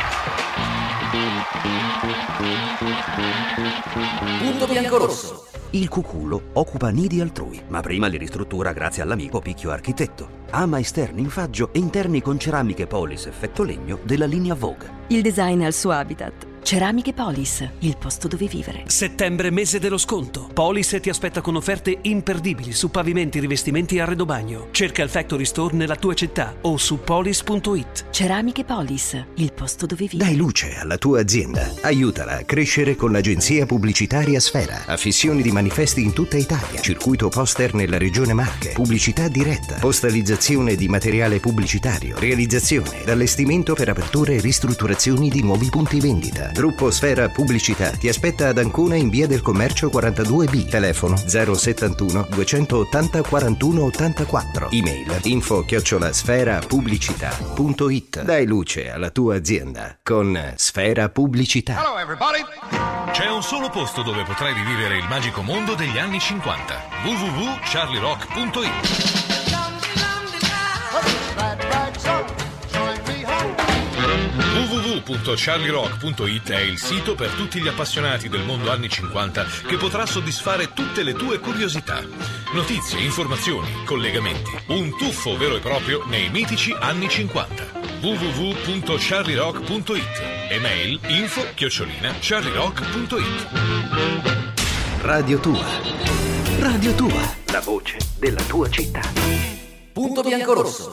Punto bianco-rosso. Il cuculo occupa nidi altrui, ma prima li ristruttura grazie all'amico Picchio Architetto. Ama esterni in faggio e interni con ceramiche Polis effetto legno della linea Vogue. Il design al suo habitat. Ceramiche Polis, il posto dove vivere. Settembre, mese dello sconto. Polis ti aspetta con offerte imperdibili su pavimenti, rivestimenti e arredobagno. Cerca il Factory Store nella tua città o su polis punto it. Ceramiche Polis, il posto dove vivere. Dai luce alla tua azienda. Aiutala a crescere con l'agenzia pubblicitaria Sfera. Affissioni di manifesti in tutta Italia. Circuito poster nella regione Marche. Pubblicità diretta. Postalizzazione di materiale pubblicitario. Realizzazione ed allestimento per aperture e ristrutturazioni di nuovi punti vendita. Gruppo Sfera Pubblicità ti aspetta ad Ancona in via del Commercio quarantadue B. Telefono zero settantuno duecentottanta quarantuno ottantaquattro. Email info chiocciola sfera pubblicità punto it. Dai luce alla tua azienda con Sfera Pubblicità. Hello everybody! C'è un solo posto dove potrai rivivere il magico mondo degli anni cinquanta. w w w punto charlie rock punto it. w w w punto charlie rock punto it è il sito per tutti gli appassionati del mondo anni cinquanta che potrà soddisfare tutte le tue curiosità. Notizie, informazioni, collegamenti, un tuffo vero e proprio nei mitici anni cinquanta. w w w punto charlie rock punto it. Email info chiocciolina charlie rock punto it. Radio Tua. Radio Tua, la voce della tua città. Punto bianco-rosso.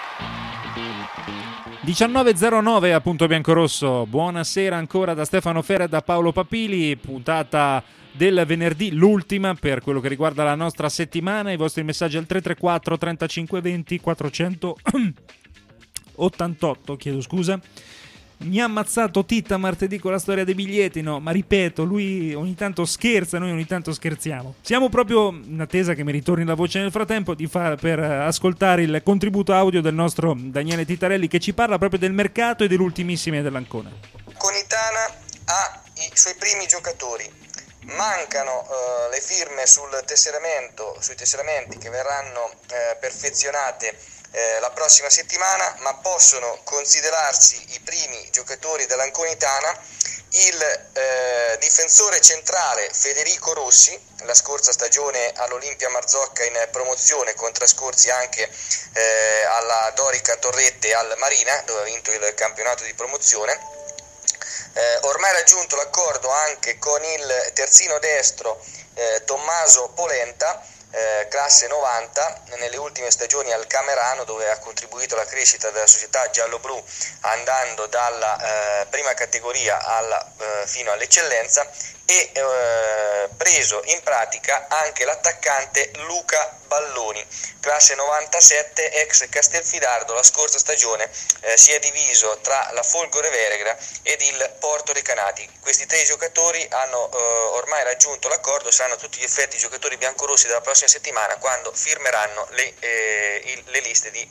diciannove zero nove a Punto Bianco-Rosso. Buonasera ancora da Stefano Fera e da Paolo Papili. Puntata del venerdì, l'ultima per quello che riguarda la nostra settimana. I vostri messaggi al tre tre quattro trentacinque venti quattrocentottantotto, chiedo scusa. Mi ha ammazzato Titta martedì con la storia dei biglietti, no, ma ripeto, lui ogni tanto scherza, noi ogni tanto scherziamo. Siamo proprio in attesa che mi ritorni la voce nel frattempo di fa- per ascoltare il contributo audio del nostro Daniele Tittarelli, che ci parla proprio del mercato e dell'ultimissima dell'Ancona. Conitana ha i suoi primi giocatori, mancano uh, le firme sul tesseramento, sui tesseramenti che verranno uh, perfezionate Eh, la prossima settimana, ma possono considerarsi i primi giocatori dell'Anconitana il eh, difensore centrale Federico Rossi, la scorsa stagione all'Olimpia Marzocca in promozione, con trascorsi anche eh, alla Dorica Torrette e al Marina, dove ha vinto il campionato di promozione. Eh, ormai raggiunto l'accordo anche con il terzino destro eh, Tommaso Polenta, Eh, classe novanta, nelle ultime stagioni al Camerano, dove ha contribuito alla crescita della società gialloblu, andando dalla eh, prima categoria alla, eh, fino all'eccellenza, e eh, preso in pratica anche l'attaccante Luca Balloni, classe novantasette, ex Castelfidardo. La scorsa stagione eh, si è diviso tra la Folgore Veregra ed il Porto Recanati. Questi tre giocatori hanno eh, ormai raggiunto l'accordo, saranno a tutti gli effetti giocatori biancorossi dalla prossima settimana, quando firmeranno le, eh, il, le liste di,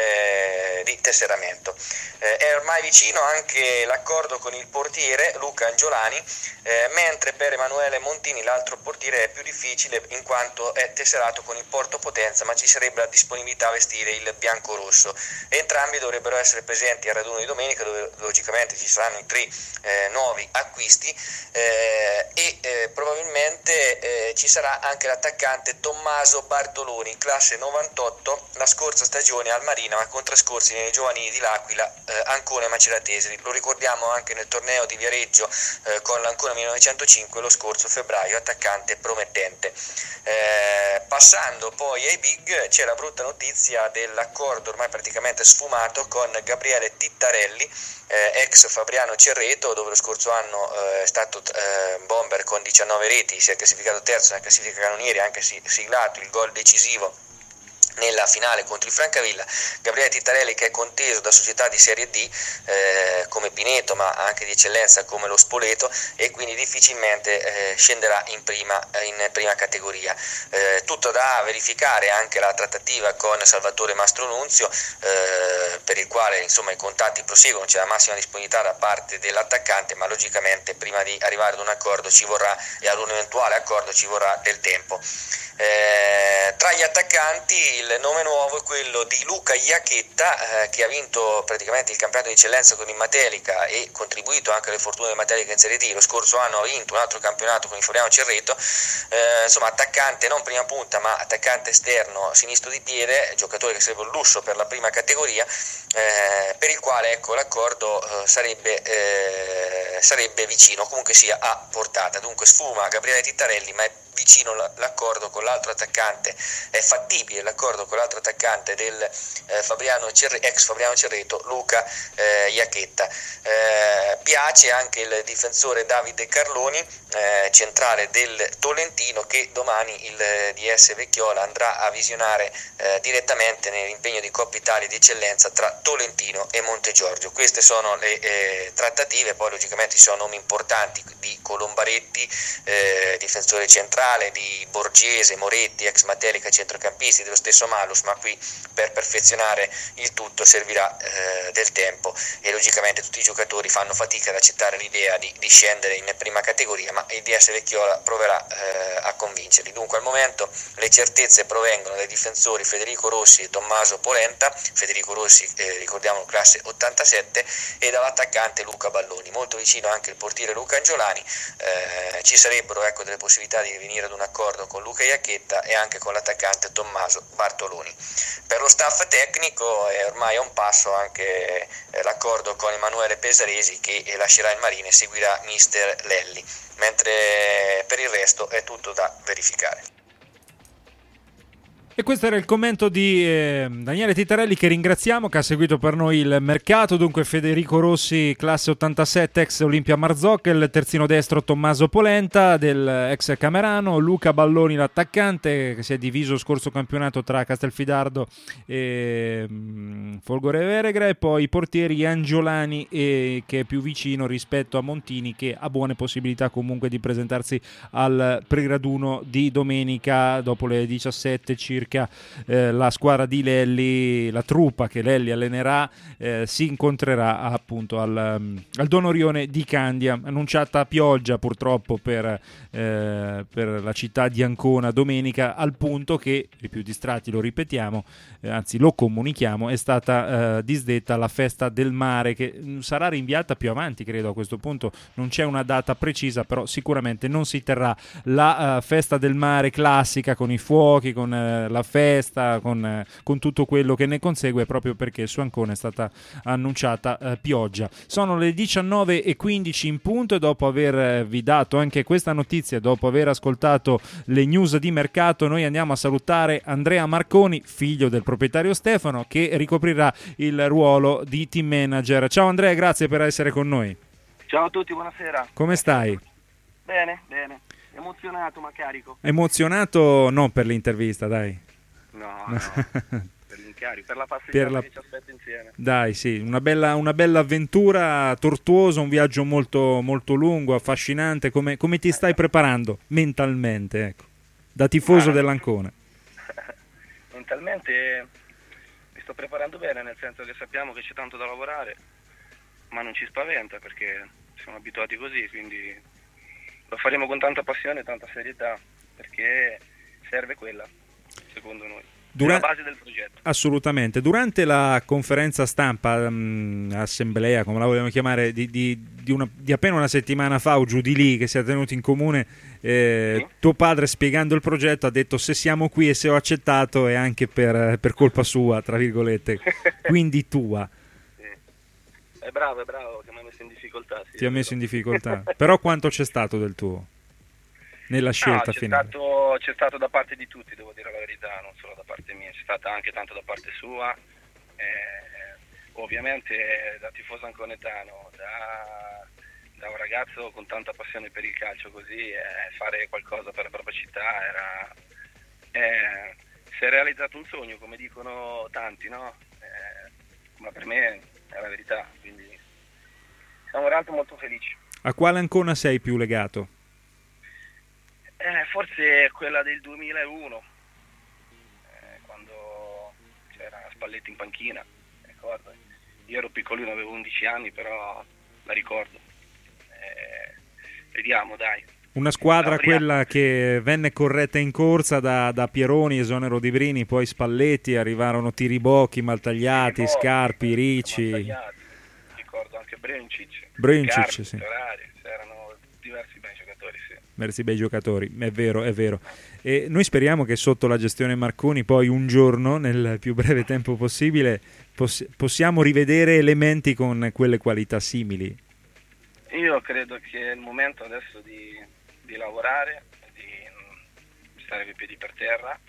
eh, di tesseramento. Eh, è ormai vicino anche l'accordo con il portiere Luca Angiolani, eh, mentre per Emanuele Montini, l'altro portiere, è più difficile in quanto è tesserato con il Porto Potenza, ma ci sarebbe la disponibilità a vestire il bianco-rosso. Entrambi dovrebbero essere presenti al raduno di domenica, dove logicamente ci saranno i tre eh, nuovi acquisti eh, e eh, probabilmente eh, ci sarà anche l'attaccante Tommaso Bartoloni, classe novantotto, la scorsa stagione al Marina, ma con trascorsi nei giovanili di L'Aquila, eh, Ancona e Maceratesi. Lo ricordiamo anche nel torneo di Viareggio eh, con l'Ancona millenovecentocinque lo scorso febbraio, attaccante promettente. Eh, passando poi ai big, c'è la brutta notizia dell'accordo ormai praticamente sfumato con Gabriele Tittarelli, eh, ex Fabriano Cerreto, dove lo scorso anno eh, è stato eh, bomber con diciannove reti, si è classificato terzo nella classifica cannonieri, anche si, siglato il gol decisivo nella finale contro il Francavilla. Gabriele Tittarelli, che è conteso da società di Serie D eh, come Pineto, ma anche di eccellenza come lo Spoleto, e quindi difficilmente eh, scenderà in prima, in prima categoria. Eh, tutto da verificare anche la trattativa con Salvatore Mastronunzio, eh, per il quale insomma i contatti proseguono, c'è la massima disponibilità da parte dell'attaccante, ma logicamente prima di arrivare ad un accordo ci vorrà, e ad un eventuale accordo ci vorrà del tempo. Eh, tra gli attaccanti il nome nuovo è quello di Luca Iacchetta, eh, che ha vinto praticamente il campionato di eccellenza con il Matelica e contribuito anche alle fortune del Matelica in Serie D. Lo scorso anno ha vinto un altro campionato con il Fabriano Cerreto, eh, insomma attaccante non prima punta ma attaccante esterno sinistro di piede, giocatore che sarebbe un lusso per la prima categoria, eh, per il quale ecco l'accordo eh, sarebbe, eh, sarebbe vicino, comunque sia a portata. Dunque sfuma Gabriele Tittarelli, ma è vicino l'accordo con l'altro attaccante, è fattibile l'accordo con l'altro attaccante del eh, Fabriano Cerre, ex Fabriano Cerreto, Luca eh, Iacchetta. Eh, piace anche il difensore Davide Carloni, eh, centrale del Tolentino, che domani il D S Vecchiola andrà a visionare eh, direttamente nell'impegno di Coppa Italia di eccellenza tra Tolentino e Montegiorgio. Queste sono le eh, trattative, poi logicamente ci sono nomi importanti di Colombaretti, eh, difensore centrale, di Borgese, Moretti, ex Matelica, centrocampisti, dello stesso Malus, ma qui per perfezionare il tutto servirà eh, del tempo, e logicamente tutti i giocatori fanno fatica ad accettare l'idea di, di scendere in prima categoria, ma il D S Vecchiola proverà eh, a convincerli. Dunque al momento le certezze provengono dai difensori Federico Rossi e Tommaso Polenta, Federico Rossi eh, ricordiamo classe ottantasette, e dall'attaccante Luca Balloni, molto vicino anche il portiere Luca Angiolani. Eh, ci sarebbero ecco delle possibilità di venire ad un accordo con Luca Iacchetta e anche con l'attaccante Tommaso Bartoloni. Per lo staff tecnico è ormai a un passo anche eh, l'accordo con Emanuele Pesaresi, che eh, lascerà il Marine e seguirà mister Lelli, mentre per il resto è tutto da verificare. E questo era il commento di eh, Daniele Tittarelli, che ringraziamo, che ha seguito per noi il mercato. Dunque Federico Rossi, classe ottantasette, ex Olimpia Marzocca, il terzino destro Tommaso Polenta del ex Camerano, Luca Balloni l'attaccante, che si è diviso scorso campionato tra Castelfidardo e mh, Folgore Veregra, e poi i portieri Angiolani, e, che è più vicino rispetto a Montini, che ha buone possibilità comunque di presentarsi al preraduno di domenica dopo le diciassette circa. Eh, la squadra di Lelli, la truppa che Lelli allenerà, eh, si incontrerà appunto al, um, al Don Orione di Candia. Annunciata pioggia purtroppo per, eh, per la città di Ancona domenica, al punto che, i più distratti lo ripetiamo, eh, anzi lo comunichiamo, è stata eh, disdetta la festa del mare, che sarà rinviata più avanti, credo. A questo punto non c'è una data precisa, però sicuramente non si terrà la uh, festa del mare classica con i fuochi, con uh, la festa, con, eh, con tutto quello che ne consegue, proprio perché su Ancona è stata annunciata eh, pioggia. Sono le diciannove e quindici in punto, e dopo avervi dato anche questa notizia, dopo aver ascoltato le news di mercato, noi andiamo a salutare Andrea Marconi, figlio del proprietario Stefano, che ricoprirà il ruolo di team manager. Ciao Andrea, grazie per essere con noi. Ciao a tutti, buonasera. Come stai? Bene, bene. Emozionato ma carico. Emozionato non per l'intervista, dai. No, no. Per l'incarico, per la passeggiata Per la- che ci aspetta insieme. Dai, sì, una bella, una bella avventura tortuosa, un viaggio molto, molto lungo, affascinante. Come, come ti stai preparando mentalmente, ecco, da tifoso Ma- dell'Ancona? Mentalmente mi sto preparando bene, nel senso che sappiamo che c'è tanto da lavorare, ma non ci spaventa perché siamo abituati così, quindi lo faremo con tanta passione e tanta serietà, perché serve quella, secondo noi. Dura- È la base del progetto. Assolutamente. Durante la conferenza stampa, mh, assemblea, come la vogliamo chiamare, di, di, di, una, di appena una settimana fa o giù di lì, che si è tenuto in comune, eh, Sì. tuo padre, spiegando il progetto, ha detto: se siamo qui e se ho accettato è anche per, per colpa sua, tra virgolette, quindi tua. È bravo, è bravo, che mi ha messo in difficoltà. Sì, Ti ha messo in difficoltà. Però quanto c'è stato del tuo nella scelta No, c'è finale? stato, c'è stato da parte di tutti, devo dire la verità, non solo da parte mia, c'è stata anche tanto da parte sua, eh, ovviamente da tifoso anconetano, da, da un ragazzo con tanta passione per il calcio, così eh, fare qualcosa per la propria città era, eh, si è realizzato un sogno, come dicono tanti, no? Eh, ma per me è la verità, quindi siamo veramente molto felici. A quale Ancona sei più legato? Eh, forse quella del duemilauno, eh, quando c'era Spalletti in panchina, ricordo. Io ero piccolino, avevo undici anni, però la ricordo. Eh, vediamo, dai. Una squadra, Lavoriamo. quella che venne corretta in corsa da, da Pieroni, esonero di Brini, poi Spalletti, arrivarono Tiribocchi, Maltagliati, Tiribocchi, Scarpi, Ricci, Maltagliati. Ricordo anche Brencic, Brencic, Scarpi, sì. Ferrari, c'erano diversi bei giocatori, sì. Merci bei giocatori, è vero, è vero. E noi speriamo che sotto la gestione Marconi poi un giorno, nel più breve tempo possibile, poss- possiamo rivedere elementi con quelle qualità simili. Io credo che è il momento adesso di, di lavorare, di mm, stare con i piedi per terra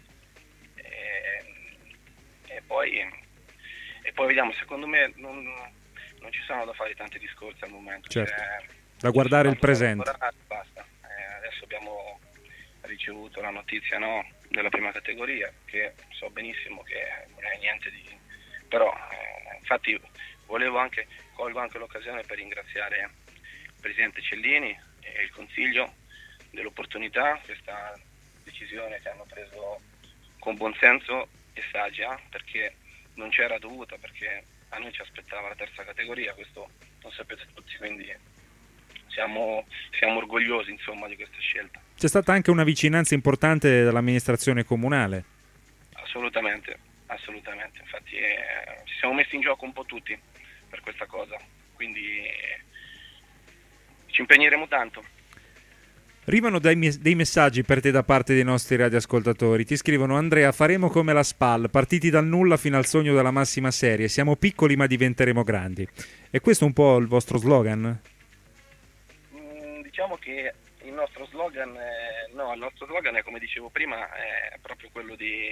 e, e poi e poi vediamo, secondo me non, non ci sono da fare tanti discorsi al momento. Certo. Cioè, Da guardare il tanto da presente. lavorare, basta. Eh, adesso abbiamo ricevuto la notizia, no, della prima categoria, che so benissimo che non è niente di... però eh, infatti volevo anche, colgo anche l'occasione per ringraziare il Presidente Cellini e il Consiglio dell'opportunità, questa decisione che hanno preso con buonsenso e saggia, perché non c'era dovuta, perché a noi ci aspettava la terza categoria, questo lo sapete tutti, quindi siamo, siamo orgogliosi insomma di questa scelta. C'è stata anche una vicinanza importante dall'amministrazione comunale. Assolutamente, assolutamente, infatti eh, ci siamo messi in gioco un po' tutti per questa cosa, quindi eh, ci impegneremo tanto. Arrivano dei, mes- dei messaggi per te da parte dei nostri radioascoltatori. Ti scrivono: Andrea, faremo come la SPAL, partiti dal nulla fino al sogno della massima serie. Siamo piccoli ma diventeremo grandi. E questo è un po' il vostro slogan? Mm, diciamo che il nostro slogan è, no, il nostro slogan è, come dicevo prima, è proprio quello di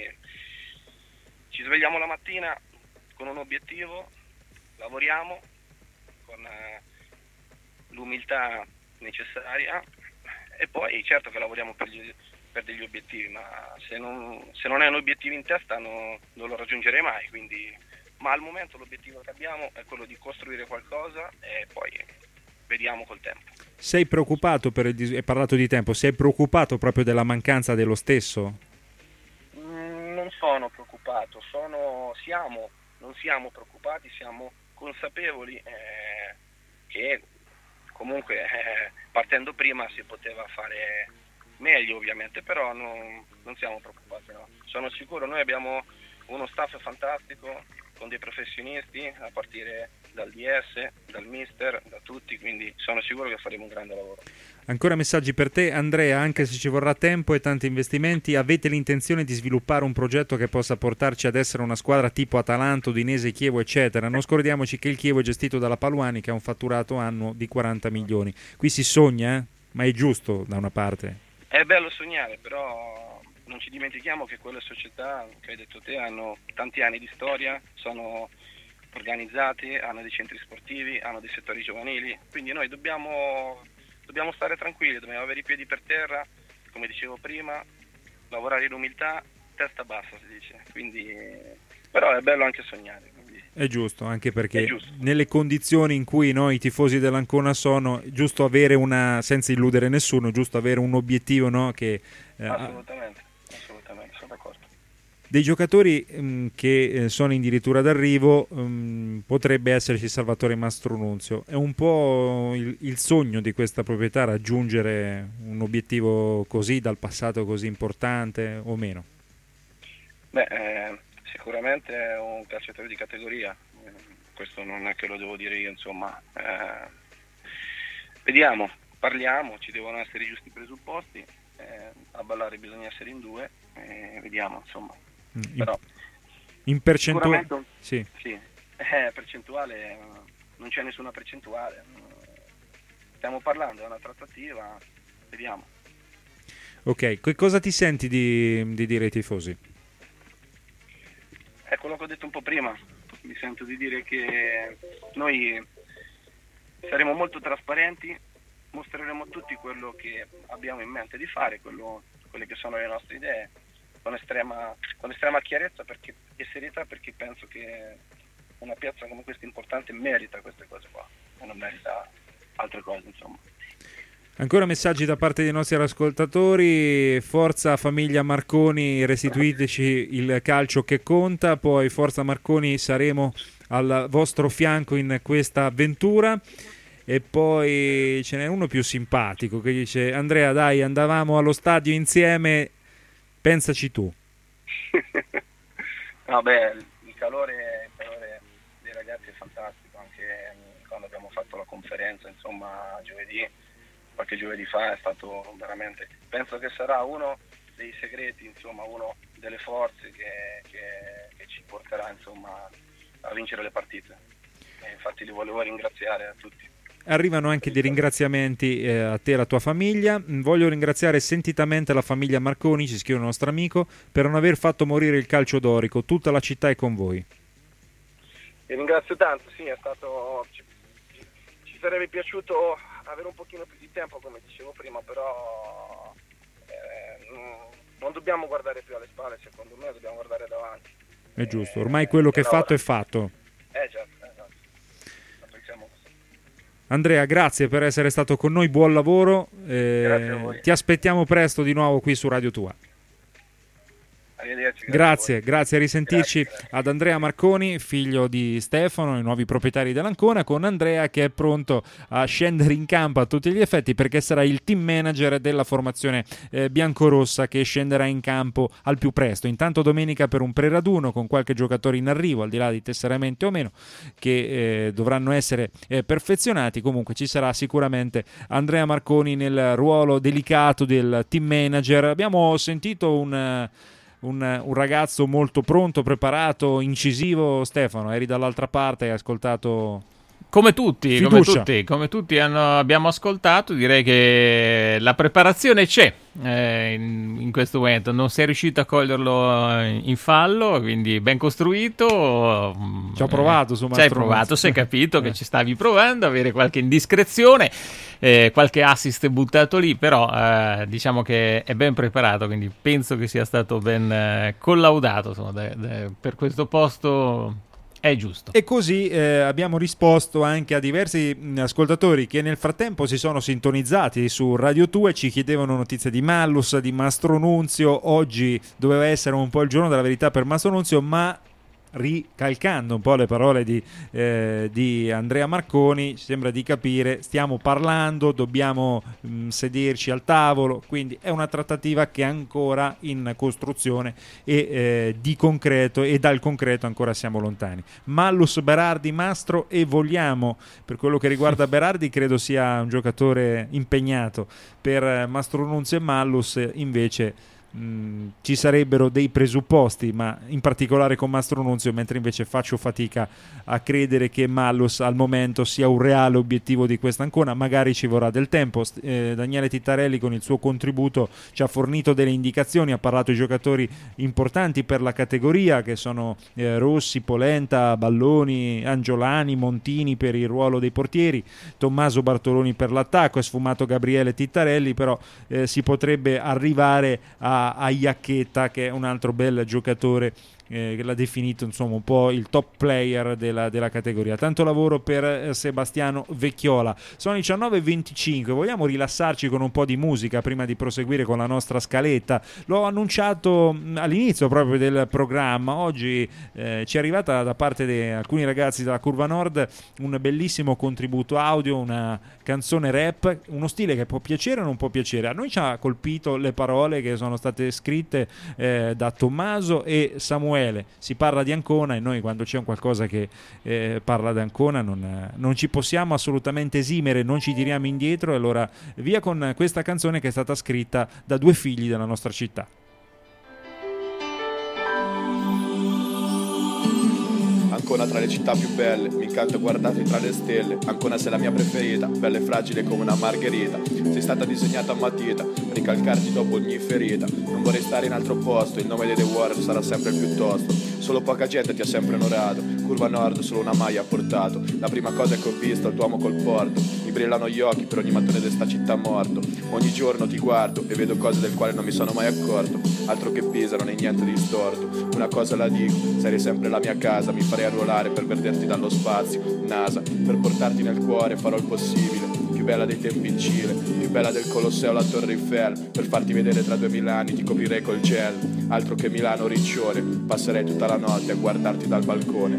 ci svegliamo la mattina con un obiettivo, lavoriamo con eh, l'umiltà necessaria e poi certo che lavoriamo per, gli, per degli obiettivi, ma se non, se non hai un obiettivo in testa no, non lo raggiungerei mai, quindi, ma al momento l'obiettivo che abbiamo è quello di costruire qualcosa e poi vediamo col tempo. Sei preoccupato per il dis- hai parlato di tempo, sei preoccupato proprio della mancanza dello stesso? Mm, non sono preoccupato, sono, siamo, non siamo preoccupati, siamo consapevoli eh, che comunque eh, partendo prima si poteva fare meglio ovviamente, però non, non siamo preoccupati, no. Sono sicuro, noi abbiamo uno staff fantastico con dei professionisti a partire dal D S, dal mister, da tutti, quindi sono sicuro che faremo un grande lavoro. Ancora messaggi per te, Andrea. Anche se ci vorrà tempo e tanti investimenti, avete l'intenzione di sviluppare un progetto che possa portarci ad essere una squadra tipo Atalanta, Udinese, Chievo eccetera? Non scordiamoci che il Chievo è gestito dalla Paluani, che ha un fatturato annuo di quaranta milioni. Qui si sogna, eh? Ma è giusto da una parte. È bello sognare, però non ci dimentichiamo che quelle società che hai detto te hanno tanti anni di storia, sono organizzati, hanno dei centri sportivi, hanno dei settori giovanili, quindi noi dobbiamo dobbiamo stare tranquilli, dobbiamo avere i piedi per terra, come dicevo prima, lavorare in umiltà, testa bassa si dice, quindi però è bello anche sognare. Quindi... È giusto, anche perché giusto. Nelle condizioni in cui noi tifosi dell'Ancona sono, giusto avere una, senza illudere nessuno, giusto avere un obiettivo, no? Che eh, assolutamente, assolutamente, sono d'accordo. Dei giocatori mh, che eh, sono addirittura d'arrivo mh, potrebbe esserci Salvatore Mastronunzio. È un po' il, il sogno di questa proprietà raggiungere un obiettivo così dal passato così importante o meno? Beh, eh, sicuramente è un calciatore di categoria, eh, questo non è che lo devo dire io, insomma. Eh, vediamo, parliamo, ci devono essere i giusti presupposti, eh, a ballare bisogna essere in due, eh, vediamo, insomma. In, Però in percentuale sicuramente sì. Sì, eh, percentuale non c'è nessuna percentuale, stiamo parlando, è una trattativa, vediamo. Ok, che cosa ti senti di, di dire ai tifosi? È quello che ho detto un po' prima, mi sento di dire che noi saremo molto trasparenti, mostreremo a tutti quello che abbiamo in mente di fare, quello, quelle che sono le nostre idee, con estrema, con estrema chiarezza perché, e serietà, perché penso che una piazza come questa importante merita queste cose qua e non merita altre cose, insomma. Ancora messaggi da parte dei nostri ascoltatori: forza famiglia Marconi, restituiteci il calcio che conta. Poi forza Marconi, saremo al vostro fianco in questa avventura. E poi ce n'è uno più simpatico che dice: Andrea, dai, andavamo allo stadio insieme, pensaci tu. Vabbè, il calore, il calore dei ragazzi è fantastico, anche quando abbiamo fatto la conferenza, insomma, giovedì, qualche giovedì fa, è stato veramente, penso che sarà uno dei segreti, insomma, uno delle forze che, che, che ci porterà, insomma, a vincere le partite. E infatti li volevo ringraziare a tutti. Arrivano anche dei ringraziamenti eh, a te e alla tua famiglia. Voglio ringraziare sentitamente la famiglia Marconi, ci scrive un nostro amico, per non aver fatto morire il calcio dorico. Tutta la città è con voi. Vi ringrazio tanto, sì, è stato, ci, ci sarebbe piaciuto avere un pochino più di tempo, come dicevo prima, però eh, non dobbiamo guardare più alle spalle, secondo me dobbiamo guardare davanti. È giusto, ormai quello che è fatto è fatto. Eh già, esatto. Pensiamo così. Andrea, grazie per essere stato con noi, buon lavoro, eh, Grazie a voi. ti aspettiamo presto di nuovo qui su Radio Tua. Arrivederci, grazie, Grazie, grazie a risentirci. Grazie, grazie. Ad Andrea Marconi, figlio di Stefano, i nuovi proprietari dell'Ancona, con Andrea che è pronto a scendere in campo a tutti gli effetti perché sarà il team manager della formazione eh, biancorossa che scenderà in campo al più presto. Intanto domenica per un preraduno con qualche giocatore in arrivo, al di là di tesseramenti o meno, che eh, dovranno essere eh, perfezionati. Comunque ci sarà sicuramente Andrea Marconi nel ruolo delicato del team manager. Abbiamo sentito un... Un, un ragazzo molto pronto, preparato, incisivo. Stefano, eri dall'altra parte, hai ascoltato come tutti, come tutti, come tutti hanno, abbiamo ascoltato. Direi che la preparazione c'è eh, in, in questo momento, non sei riuscito a coglierlo in fallo, quindi ben costruito. Ci ho provato, insomma, ci hai provato, si è capito che ci stavi provando, avere qualche indiscrezione, eh, qualche assist buttato lì, però eh, diciamo che è ben preparato, quindi penso che sia stato ben eh, collaudato, insomma, de, de, per questo posto. È giusto. E così eh, abbiamo risposto anche a diversi mh, ascoltatori che nel frattempo si sono sintonizzati su Radio Tua e ci chiedevano notizie di Mallus, di Mastronunzio. Oggi doveva essere un po' il giorno della verità per Mastronunzio, ma ricalcando un po' le parole di, eh, di Andrea Marconi, sembra di capire, stiamo parlando, dobbiamo mh, sederci al tavolo, quindi è una trattativa che è ancora in costruzione e eh, di concreto, e dal concreto ancora siamo lontani. Mallus, Berardi, Mastro, e vogliamo, per quello che riguarda Berardi, credo sia un giocatore impegnato. Per Mastronunzio e Mallus invece mh, ci sarebbero dei presupposti, ma in particolare con Mastro Nunzio, mentre invece faccio fatica a credere che Malus al momento sia un reale obiettivo di questa Ancona. Magari ci vorrà del tempo. eh, Daniele Tittarelli con il suo contributo ci ha fornito delle indicazioni, ha parlato di giocatori importanti per la categoria che sono eh, Rossi, Polenta, Balloni, Angiolani, Montini per il ruolo dei portieri, Tommaso Bartoloni per l'attacco, è sfumato Gabriele Tittarelli, però eh, si potrebbe arrivare a, a Iacchetta, che è un altro bel giocatore eh, che l'ha definito insomma un po' il top player della, della categoria. Tanto lavoro per eh, Sebastiano Vecchiola. Sono le diciannove e venticinque, vogliamo rilassarci con un po' di musica prima di proseguire con la nostra scaletta. L'ho annunciato all'inizio proprio del programma. Oggi eh, ci è arrivata da parte di alcuni ragazzi della Curva Nord un bellissimo contributo audio, una canzone rap, uno stile che può piacere o non può piacere. A noi ci ha colpito le parole che sono state scritte eh, da Tommaso e Samuele. Si parla di Ancona e noi quando c'è un qualcosa che eh, parla di Ancona non, non ci possiamo assolutamente esimere, non ci tiriamo indietro. E allora via con questa canzone che è stata scritta da due figli della nostra città. Ancona tra le città più belle, mi incanto guardate tra le stelle. Ancona sei la mia preferita, bella e fragile come una margherita. Sei stata disegnata a matita, ricalcarti dopo ogni ferita. Non vorrei stare in altro posto, il nome dei The Warriors sarà sempre il più tosto. Solo poca gente ti ha sempre onorato, Curva Nord solo una maglia ha portato. La prima cosa è che ho visto il tuo uomo col porto, mi brillano gli occhi per ogni mattone di sta città morto. Ogni giorno ti guardo e vedo cose del quale non mi sono mai accorto. Altro che Pisa, non è niente di storto. Una cosa la dico, sarei sempre la mia casa, mi farei arruolare per vederti dallo spazio, NASA, per portarti nel cuore farò il possibile. Più bella dei tempi in Cile, più bella del Colosseo la Torre Eiffel. Per farti vedere tra duemila anni ti coprirei col gel. Altro che Milano Riccione, passerei tutta la notte a guardarti dal balcone.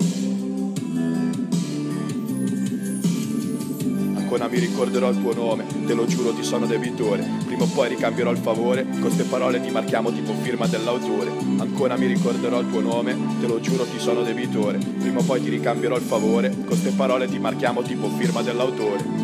Ancona mi ricorderò il tuo nome, te lo giuro ti sono debitore. Prima o poi ricambierò il favore, con ste parole ti marchiamo tipo firma dell'autore. Ancona mi ricorderò il tuo nome, te lo giuro ti sono debitore. Prima o poi ti ricambierò il favore, con ste parole ti marchiamo tipo firma dell'autore.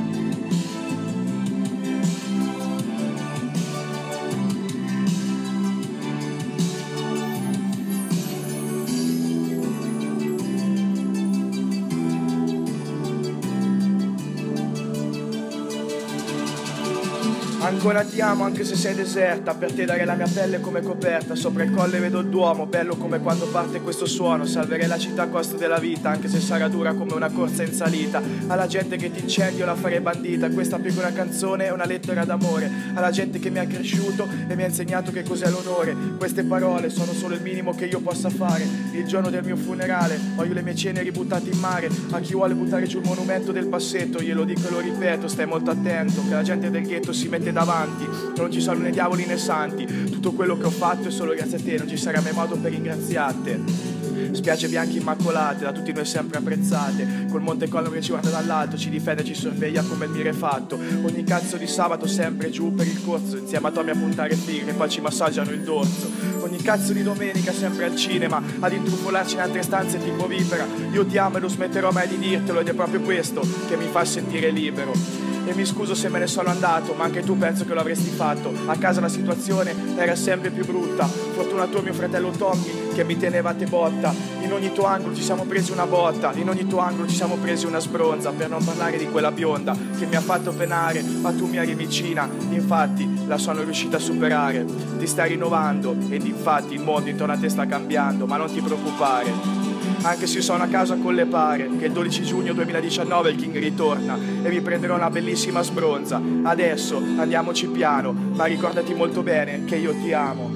Ancora ti amo anche se sei deserta, per te darei la mia pelle come coperta. Sopra il colle vedo il Duomo, bello come quando parte questo suono. Salverei la città a costo della vita, anche se sarà dura come una corsa in salita. Alla gente che ti incendio la farei bandita, questa più che una canzone è una lettera d'amore. Alla gente che mi ha cresciuto e mi ha insegnato che cos'è l'onore. Queste parole sono solo il minimo che io possa fare. Il giorno del mio funerale voglio le mie ceneri buttate in mare. A chi vuole buttare giù il monumento del passetto glielo dico e lo ripeto, stai molto attento che la gente del ghetto si mette davanti, non ci sono né diavoli né santi. Tutto quello che ho fatto è solo grazie a te, non ci sarà mai modo per ringraziarti. Spiagge bianche immacolate, da tutti noi sempre apprezzate, col Monte Collo che ci guarda dall'alto, ci difende e ci sorveglia come il mirefatto. Ogni cazzo di sabato sempre giù per il corso, insieme a Tommy a puntare fighe e poi ci massaggiano il dorso. Ogni cazzo di domenica sempre al cinema, ad intrufolarci in altre stanze tipo vipera. Io ti amo e non smetterò mai di dirtelo, ed è proprio questo che mi fa sentire libero. E mi scuso se me ne sono andato, ma anche tu penso che lo avresti fatto. A casa la situazione era sempre più brutta. Fortuna tua mio fratello Tommy che mi teneva a te botta. In ogni tuo angolo ci siamo presi una botta, in ogni tuo angolo ci siamo presi una sbronza. Per non parlare di quella bionda che mi ha fatto penare, ma tu mi eri vicina, infatti la sono riuscita a superare. Ti stai rinnovando ed infatti il mondo intorno a te sta cambiando, ma non ti preoccupare. Anche se sono a casa con le pare, che il dodici giugno duemiladiciannove il King ritorna e vi prenderò una bellissima sbronza. Adesso andiamoci piano, ma ricordati molto bene che io ti amo.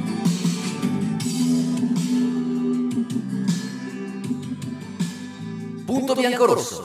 Punto bianco-rosso.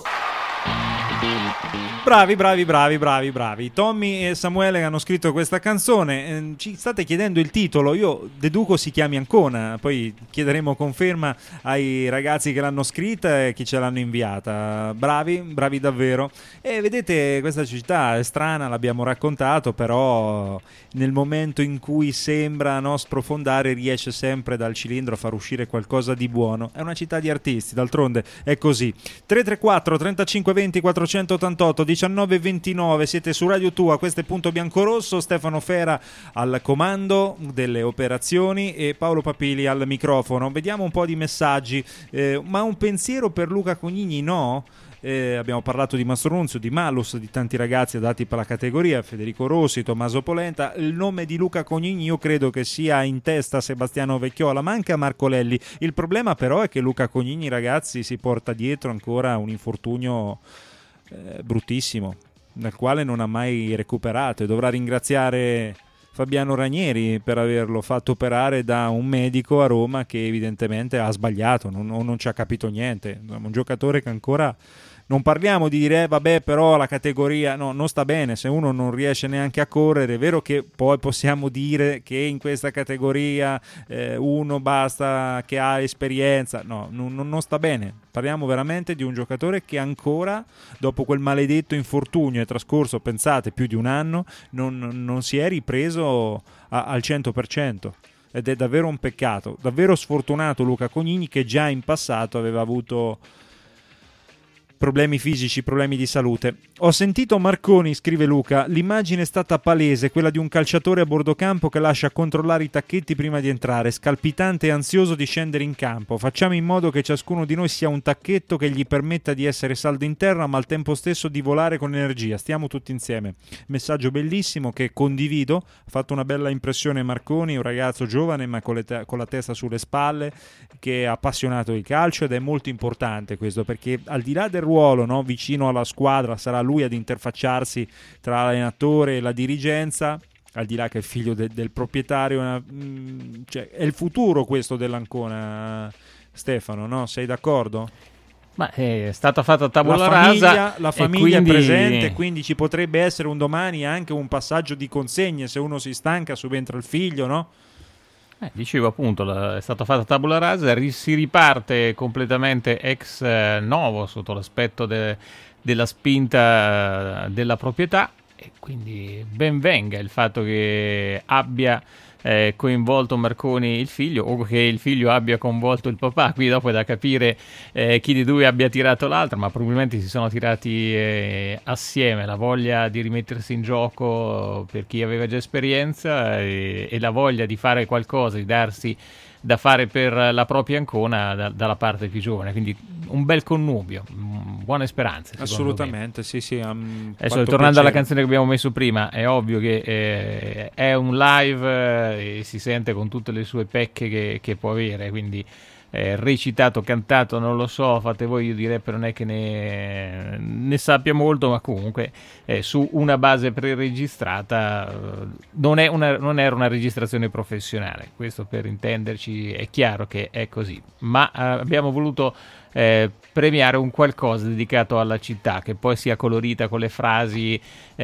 Bravi, bravi, bravi, bravi, bravi. Tommy e Samuele hanno scritto questa canzone. Eh, ci state chiedendo il titolo, io deduco si chiami Ancona, poi chiederemo conferma ai ragazzi che l'hanno scritta e chi ce l'hanno inviata. Bravi, bravi davvero. E vedete, questa città è strana, l'abbiamo raccontato, però nel momento in cui sembra no, sprofondare riesce sempre dal cilindro a far uscire qualcosa di buono. È una città di artisti, d'altronde è così. tre tre quattro trentacinque venti quattrocentottantotto diciannove e ventinove, siete su Radio Tua, questo è Punto Biancorosso, Stefano Fera al comando delle operazioni e Paolo Papili al microfono. Vediamo un po' di messaggi, eh, ma un pensiero per Luca Cognini no? Eh, abbiamo parlato di Mastronunzio, di Malus, di tanti ragazzi adatti per la categoria, Federico Rossi, Tommaso Polenta. Il nome di Luca Cognini io credo che sia in testa a Sebastiano Vecchiola, ma anche a Marco Lelli. Il problema però è che Luca Cognini, ragazzi, si porta dietro ancora un infortunio eh, bruttissimo, dal quale non ha mai recuperato e dovrà ringraziare Fabiano Ranieri per averlo fatto operare da un medico a Roma che evidentemente ha sbagliato, non, non ci ha capito niente. Un giocatore che ancora... Non parliamo di dire, eh, vabbè, però la categoria no, non sta bene, se uno non riesce neanche a correre. È vero che poi possiamo dire che in questa categoria eh, uno basta che ha esperienza, no, non, non sta bene. Parliamo veramente di un giocatore che ancora, dopo quel maledetto infortunio, è trascorso, pensate, più di un anno, non, non si è ripreso a, al cento per cento. Ed è davvero un peccato. Davvero sfortunato Luca Cognini, che già in passato aveva avuto problemi fisici, problemi di salute. Ho sentito Marconi, scrive Luca, l'immagine è stata palese, quella di un calciatore a bordo campo che lascia controllare i tacchetti prima di entrare, scalpitante e ansioso di scendere in campo. Facciamo in modo che ciascuno di noi sia un tacchetto che gli permetta di essere saldo in terra ma al tempo stesso di volare con energia. Stiamo tutti insieme. Messaggio bellissimo che condivido. Ha fatto una bella impressione Marconi, un ragazzo giovane ma con, le te- con la testa sulle spalle, che è appassionato di calcio, ed è molto importante questo, perché al di là del ruolo, no, vicino alla squadra, sarà lui ad interfacciarsi tra l'allenatore e la dirigenza, al di là che è figlio de- del proprietario, una, mh, cioè, è il futuro questo dell'Ancona, Stefano, no? Sei d'accordo? Ma è stata fatta tabula la famiglia, rasa, la famiglia quindi... è presente, quindi ci potrebbe essere un domani anche un passaggio di consegne, se uno si stanca subentra il figlio, no? Eh, dicevo appunto, la, è stata fatta tabula rasa, ri, si riparte completamente ex eh, novo sotto l'aspetto de, della spinta della proprietà, e quindi ben venga il fatto che abbia eh, coinvolto Marconi il figlio, o che il figlio abbia coinvolto il papà. Qui dopo è da capire eh, chi di due abbia tirato l'altro, ma probabilmente si sono tirati eh, assieme. La voglia di rimettersi in gioco per chi aveva già esperienza e, e la voglia di fare qualcosa, di darsi da fare per la propria Ancona da, dalla parte più giovane, quindi un bel connubio, buone speranze. Assolutamente, sì, sì. Um, Adesso tornando piacere. alla canzone che abbiamo messo prima, è ovvio che eh, è un live eh, e si sente con tutte le sue pecche che, che può avere, quindi eh, recitato, cantato, non lo so, fate voi, io direi, però non è che ne, ne sappia molto, ma comunque eh, su una base preregistrata eh, non, è una, non era una registrazione professionale, questo per intenderci, è chiaro che è così, ma eh, abbiamo voluto eh, premiare un qualcosa dedicato alla città, che poi sia colorita con le frasi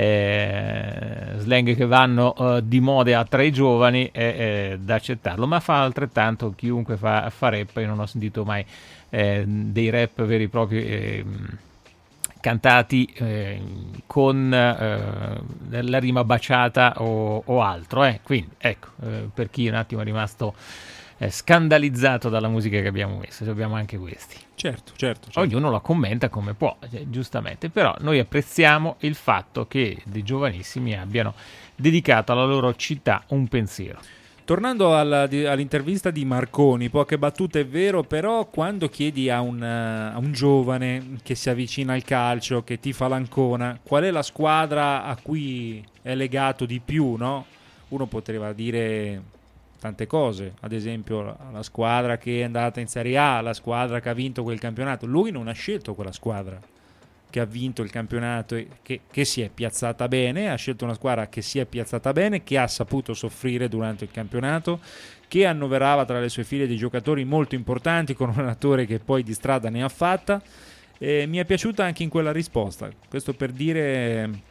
eh, slang che vanno eh, di moda tra i giovani, è eh, da accettarlo, ma fa altrettanto chiunque fa, fa rap. Io non ho sentito mai eh, dei rap veri e propri eh, cantati eh, con eh, la rima baciata o, o altro, eh. Quindi ecco, eh, per chi un attimo è rimasto eh, scandalizzato dalla musica che abbiamo messo, abbiamo anche questi. Certo, certo, certo. Ognuno la commenta come può, cioè, giustamente, però noi apprezziamo il fatto che dei giovanissimi abbiano dedicato alla loro città un pensiero. Tornando alla, di, all'intervista di Marconi, poche battute, è vero, però quando chiedi a un, uh, a un giovane che si avvicina al calcio, che tifa l'Ancona, qual è la squadra a cui è legato di più, no? Uno poteva dire tante cose, ad esempio la, la squadra che è andata in Serie A, la squadra che ha vinto quel campionato. Lui non ha scelto quella squadra che ha vinto il campionato e che, che si è piazzata bene, ha scelto una squadra che si è piazzata bene, che ha saputo soffrire durante il campionato, che annoverava tra le sue file dei giocatori molto importanti, con un allenatore che poi di strada ne ha fatta. E mi è piaciuta anche in quella risposta, questo per dire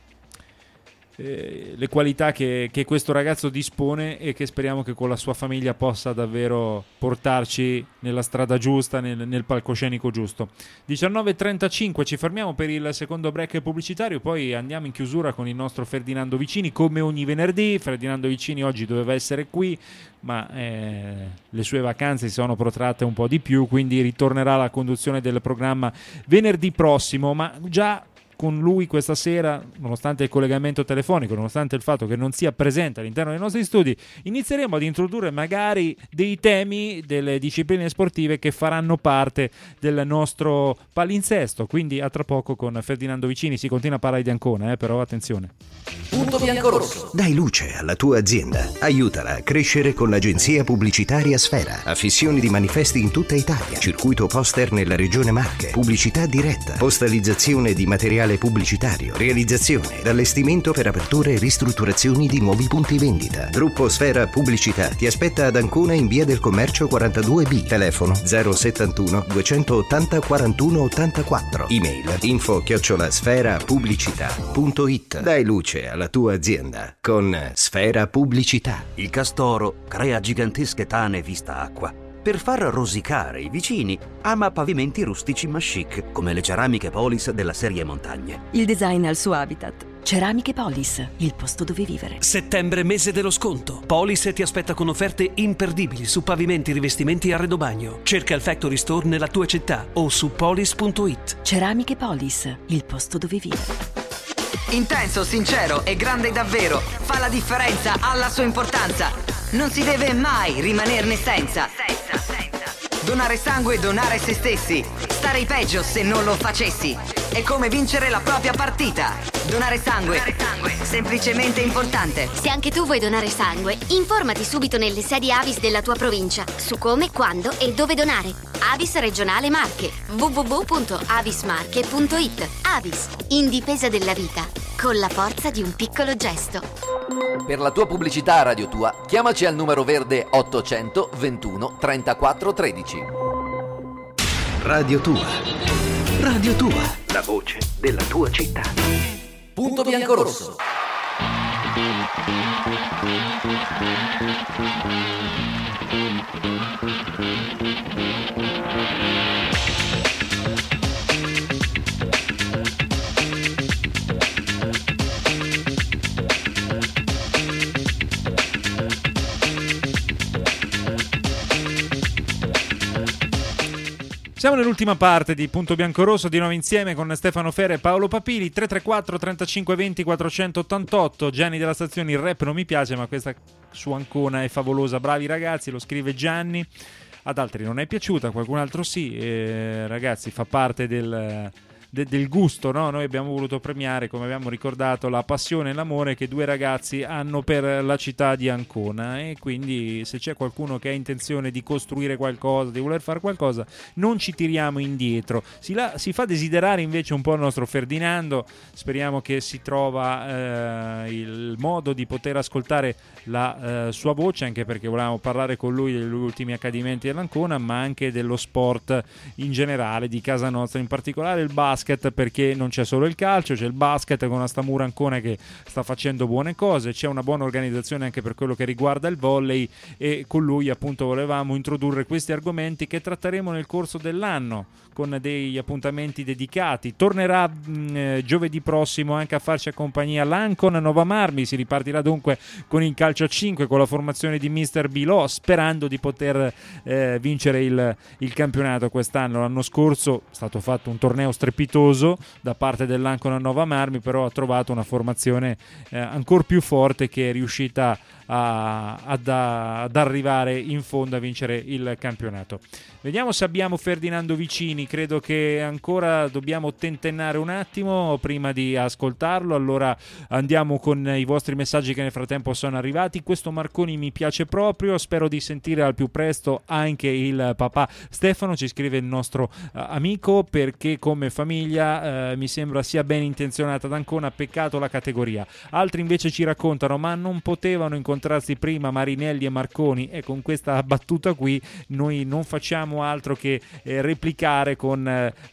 eh, le qualità che, che questo ragazzo dispone e che speriamo che con la sua famiglia possa davvero portarci nella strada giusta, nel, nel palcoscenico giusto. diciannove e trentacinque, ci fermiamo per il secondo break pubblicitario, poi andiamo in chiusura con il nostro Ferdinando Vicini, come ogni venerdì. Ferdinando Vicini oggi doveva essere qui, ma eh, le sue vacanze si sono protratte un po' di più, quindi ritornerà alla conduzione del programma venerdì prossimo, ma già con lui questa sera, nonostante il collegamento telefonico, nonostante il fatto che non sia presente all'interno dei nostri studi, inizieremo ad introdurre magari dei temi delle discipline sportive che faranno parte del nostro palinsesto. Quindi a tra poco con Ferdinando Vicini. Si continua a parlare di Ancona, eh, però attenzione. Punto biancorosso. Dai luce alla tua azienda. Aiutala a crescere con l'agenzia pubblicitaria Sfera. Affissioni di manifesti in tutta Italia. Circuito poster nella regione Marche. Pubblicità diretta. Postalizzazione di materiale pubblicitario. Realizzazione. Allestimento per aperture e ristrutturazioni di nuovi punti vendita. Gruppo Sfera Pubblicità ti aspetta ad Ancona in via del Commercio quarantadue B. Telefono zero settantuno duecentottanta quarantuno ottantaquattro. Email info chiocciola sfera pubblicità punto it. Dai luce alla tua azienda con Sfera Pubblicità. Il Castoro crea gigantesche tane vista acqua. Per far rosicare i vicini, ama pavimenti rustici ma chic, come le ceramiche Polis della serie Montagne. Il design al suo habitat. Ceramiche Polis, il posto dove vivere. Settembre, mese dello sconto. Polis ti aspetta con offerte imperdibili su pavimenti, rivestimenti e arredobagno. Cerca il Factory Store nella tua città o su polis punto it. Ceramiche Polis, il posto dove vivere. Intenso, sincero e grande davvero. Fa la differenza, ha la sua importanza. Non si deve mai rimanerne senza. Senza, senza. Donare sangue e donare se stessi. Starei peggio se non lo facessi. È come vincere la propria partita. Donare sangue. Donare sangue. Semplicemente importante. Se anche tu vuoi donare sangue, informati subito nelle sedi Avis della tua provincia su come, quando e dove donare. Avis Regionale Marche. w w w punto avismarche punto it. Avis, in difesa della vita, con la forza di un piccolo gesto. Per la tua pubblicità a Radio Tua, chiamaci al numero verde ottocento ventuno trentaquattro tredici. Radio Tua. Radio Tua. La voce della tua città. Punto biancorosso. Siamo nell'ultima parte di Punto Biancorosso, di nuovo insieme con Stefano Fera e Paolo Papili. Tre tre quattro trentacinque venti quattrocentottantotto. Gianni della stazione: il rap non mi piace, ma questa su Ancona è favolosa. Bravi ragazzi, lo scrive Gianni. Ad altri non è piaciuta, a qualcun altro sì. Eh, ragazzi, fa parte del... De, del gusto, no? Noi abbiamo voluto premiare, come abbiamo ricordato, la passione e l'amore che due ragazzi hanno per la città di Ancona, e quindi se c'è qualcuno che ha intenzione di costruire qualcosa, di voler fare qualcosa, non ci tiriamo indietro. Si, la, si fa desiderare invece un po' il nostro Ferdinando. Speriamo che si trova eh, il modo di poter ascoltare la eh, sua voce, anche perché volevamo parlare con lui degli ultimi accadimenti dell'Ancona, ma anche dello sport in generale, di casa nostra, in particolare il basket, perché non c'è solo il calcio, c'è il basket con Astamura Ancona che sta facendo buone cose, c'è una buona organizzazione anche per quello che riguarda il volley, e con lui appunto volevamo introdurre questi argomenti che tratteremo nel corso dell'anno con degli appuntamenti dedicati. Tornerà mh, giovedì prossimo anche a farci compagnia l'Ancon Nova Marmi. Si ripartirà dunque con il calcio a cinque, con la formazione di mister Bilò, sperando di poter eh, vincere il, il campionato quest'anno. L'anno scorso è stato fatto un torneo strepitoso da parte dell'Ancon Nova Marmi, però ha trovato una formazione eh, ancora più forte, che è riuscita a, ad, ad arrivare in fondo a vincere il campionato. Vediamo se abbiamo Ferdinando Vicini. Credo che ancora dobbiamo tentennare un attimo prima di ascoltarlo. Allora andiamo con i vostri messaggi che nel frattempo sono arrivati. Questo Marconi mi piace proprio, spero di sentire al più presto anche il papà Stefano, ci scrive il nostro uh, amico, perché come famiglia uh, mi sembra sia ben intenzionata ad Ancona, peccato la categoria. Altri invece ci raccontano: ma non potevano incontrarsi prima Marinelli e Marconi? E con questa battuta qui noi non facciamo altro che eh, replicare con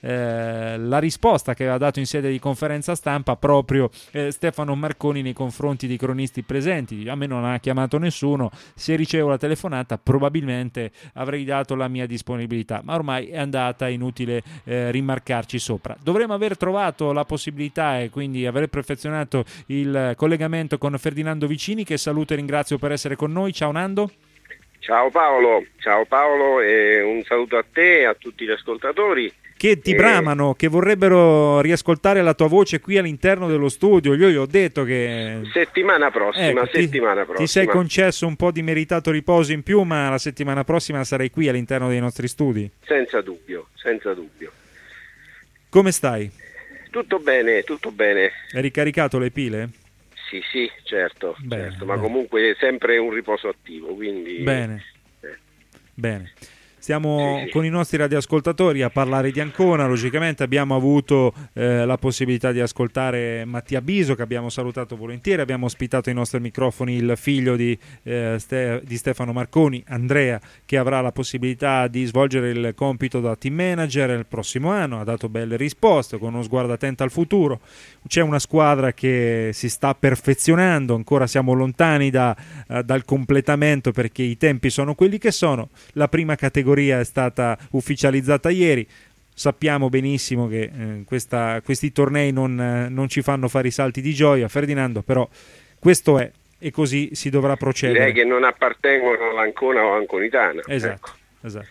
eh, la risposta che aveva dato in sede di conferenza stampa proprio eh, Stefano Marconi nei confronti dei cronisti presenti. A me non ha chiamato nessuno, se ricevo la telefonata probabilmente avrei dato la mia disponibilità, ma ormai è andata, inutile eh, rimarcarci sopra. Dovremmo aver trovato la possibilità e quindi aver perfezionato il collegamento con Ferdinando Vicini, che saluto e ringrazio per essere con noi. Ciao Nando. Ciao Paolo, ciao Paolo, e un saluto a te e a tutti gli ascoltatori, che ti Eh. bramano, che vorrebbero riascoltare la tua voce qui all'interno dello studio. Io gli ho detto che Settimana prossima, Ecco, ti- settimana prossima. ti sei concesso un po' di meritato riposo in più, ma la settimana prossima sarai qui all'interno dei nostri studi. Senza dubbio, senza dubbio. Come stai? Tutto bene, tutto bene. Hai ricaricato le pile? Sì, sì, certo, Bene, certo, ma bene. comunque sempre un riposo attivo, quindi... Bene. Eh. Bene. Stiamo Sì, sì. con i nostri radioascoltatori a parlare di Ancona. Logicamente abbiamo avuto eh, la possibilità di ascoltare Mattia Biso, che abbiamo salutato volentieri. Abbiamo ospitato ai nostri microfoni il figlio di, eh, Ste- di Stefano Marconi, Andrea, che avrà la possibilità di svolgere il compito da team manager il prossimo anno. Ha dato belle risposte con uno sguardo attento al futuro. C'è una squadra che si sta perfezionando, ancora siamo lontani da, eh, dal completamento perché i tempi sono quelli che sono. La prima categoria è stata ufficializzata ieri. Sappiamo benissimo che eh, questa, questi tornei non, eh, non ci fanno fare i salti di gioia, Ferdinando, però questo è e così si dovrà procedere. Direi che non appartengono all'Ancona o Anconitana. Esatto, Ecco. esatto.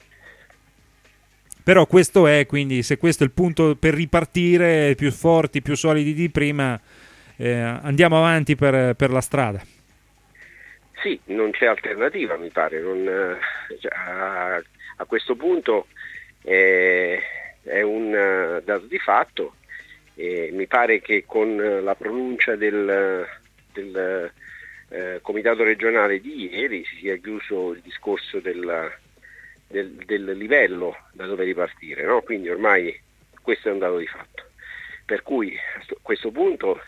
Però questo è, quindi se questo è il punto per ripartire più forti, più solidi di prima, eh, andiamo avanti per, per la strada. Sì, non c'è alternativa, mi pare. Non, eh, cioè, a, a questo punto eh, è un eh, dato di fatto. E mi pare che con la pronuncia del, del eh, Comitato regionale di ieri si sia chiuso il discorso del, del, del livello da dove ripartire, no? Quindi ormai questo è un dato di fatto. Per cui a questo punto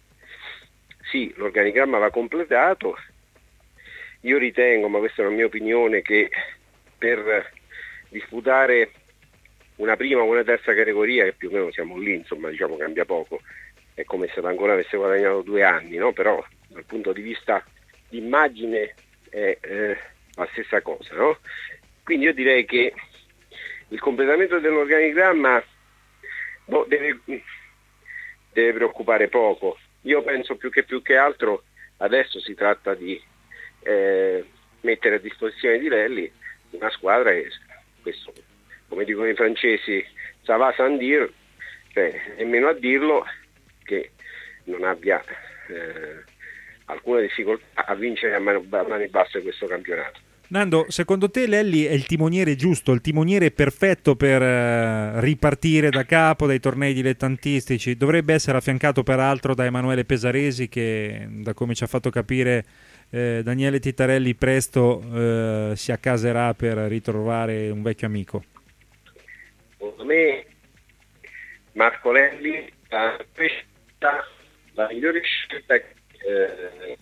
sì, l'organigramma va completato. Io ritengo, ma questa è una mia opinione, che per disputare una prima o una terza categoria, che più o meno siamo lì, insomma, diciamo cambia poco, è come se l'Ancona avesse guadagnato due anni, no? Però dal punto di vista di immagine è eh, la stessa cosa, no? Quindi io direi che il completamento dell'organigramma boh, deve, deve preoccupare poco. Io penso più che più che altro adesso si tratta di Eh, mettere a disposizione di Lelli una squadra che, questo, come dicono i francesi, ça va sans dire, cioè nemmeno a dirlo, che non abbia eh, alcuna difficoltà a vincere a mani, a mani basse questo campionato. Nando, secondo te Lelli è il timoniere giusto, il timoniere perfetto per eh, ripartire da capo dai tornei dilettantistici? Dovrebbe essere affiancato peraltro da Emanuele Pesaresi, che da come ci ha fatto capire eh, Daniele Titarelli presto eh, si accaserà per ritrovare un vecchio amico. Secondo me Marco Lelli ha scelta la migliore scelta che eh,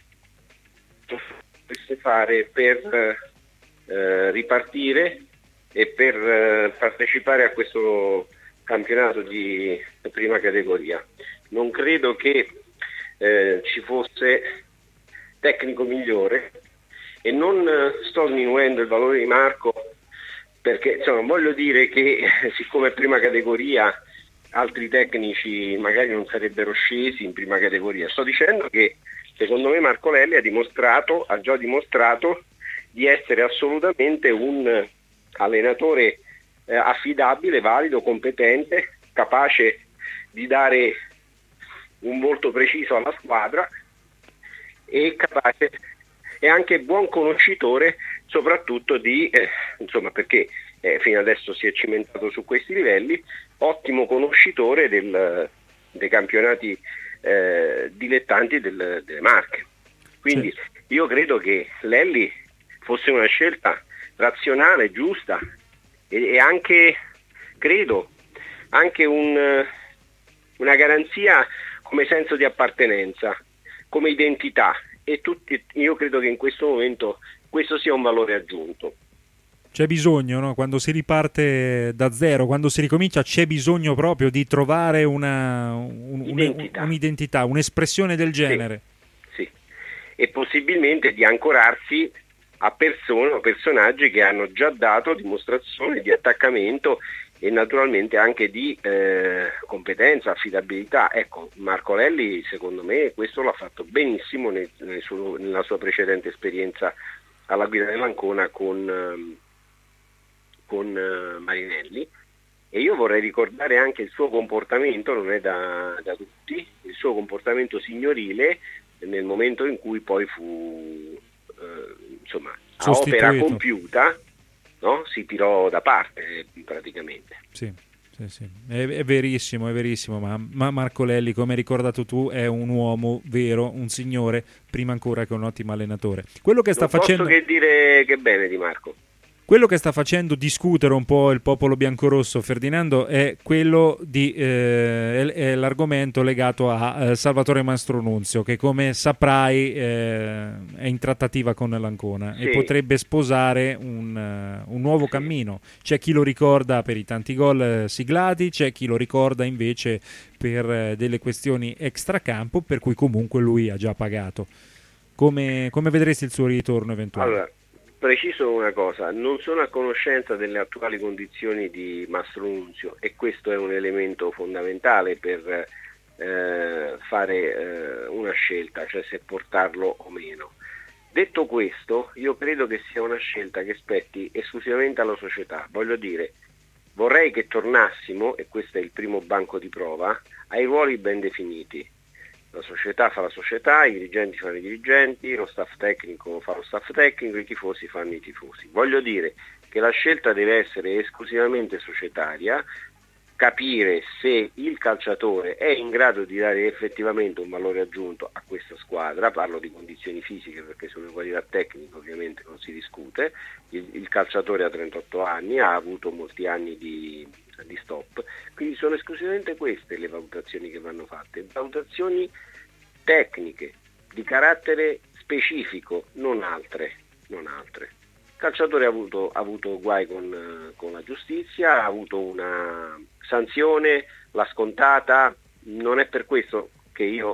potesse fare per eh, ripartire e per eh, partecipare a questo campionato di prima categoria. Non credo che eh, ci fosse tecnico migliore, e non eh, sto sminuendo il valore di Marco, perché insomma voglio dire che eh, siccome è prima categoria altri tecnici magari non sarebbero scesi in prima categoria. Sto dicendo che secondo me Marco Lelli ha dimostrato, ha già dimostrato di essere assolutamente un allenatore eh, affidabile, valido, competente, capace di dare un volto preciso alla squadra e capace e anche buon conoscitore soprattutto di, eh, insomma perché eh, fino adesso si è cimentato su questi livelli, ottimo conoscitore del, dei campionati eh, dilettanti del, delle Marche. Quindi sì, io credo che Lelli fosse una scelta razionale, giusta e, e anche, credo, anche un, una garanzia come senso di appartenenza, come identità, e tutti, io credo che in questo momento questo sia un valore aggiunto. C'è bisogno, no? Quando si riparte da zero, quando si ricomincia, c'è bisogno proprio di trovare una, un, Identità. Un, un'identità, un'espressione del genere. Sì, sì. E possibilmente di ancorarsi a persone o personaggi che hanno già dato dimostrazione di attaccamento e naturalmente anche di eh, competenza, affidabilità. Ecco, Marco Lelli secondo me questo l'ha fatto benissimo nel, nel suo, nella sua precedente esperienza alla guida dell'Ancona con, con uh, Marinelli, e io vorrei ricordare anche il suo comportamento, non è da, da tutti, il suo comportamento signorile nel momento in cui poi fu eh, insomma a opera compiuta, no? Si tirò da parte praticamente. Sì, sì, sì. È, è verissimo, è verissimo, ma, ma Marco Lelli, come hai ricordato tu, è un uomo vero, un signore, prima ancora che un ottimo allenatore. Quello che sta non facendo... posso che dire che bene di Marco. Quello che sta facendo discutere un po' il popolo biancorosso, Ferdinando, è quello di eh, è, è l'argomento legato a eh, Salvatore Mastronunzio, che come saprai eh, è in trattativa con l'Ancona, sì, e potrebbe sposare un, uh, un nuovo, sì, cammino. C'è chi lo ricorda per i tanti gol eh, siglati, c'è chi lo ricorda invece per eh, delle questioni extracampo, per cui comunque lui ha già pagato. Come, come vedresti il suo ritorno eventuale? Allora, preciso una cosa, non sono a conoscenza delle attuali condizioni di Mastronunzio e questo è un elemento fondamentale per eh, fare eh, una scelta, cioè se portarlo o meno. Detto questo, io credo che sia una scelta che spetti esclusivamente alla società. Voglio dire, vorrei che tornassimo, e questo è il primo banco di prova, ai ruoli ben definiti. La società fa la società, i dirigenti fanno i dirigenti, lo staff tecnico fa lo staff tecnico, i tifosi fanno i tifosi. Voglio dire che la scelta deve essere esclusivamente societaria, capire se il calciatore è in grado di dare effettivamente un valore aggiunto a questa squadra, parlo di condizioni fisiche perché sulle qualità tecniche ovviamente non si discute, il, il calciatore ha trentotto anni, ha avuto molti anni di... di stop, quindi sono esclusivamente queste le valutazioni che vanno fatte, valutazioni tecniche di carattere specifico, non altre, non altre. Il calciatore ha avuto, ha avuto guai con, con la giustizia, ha avuto una sanzione, l'ha scontata, non è per questo che io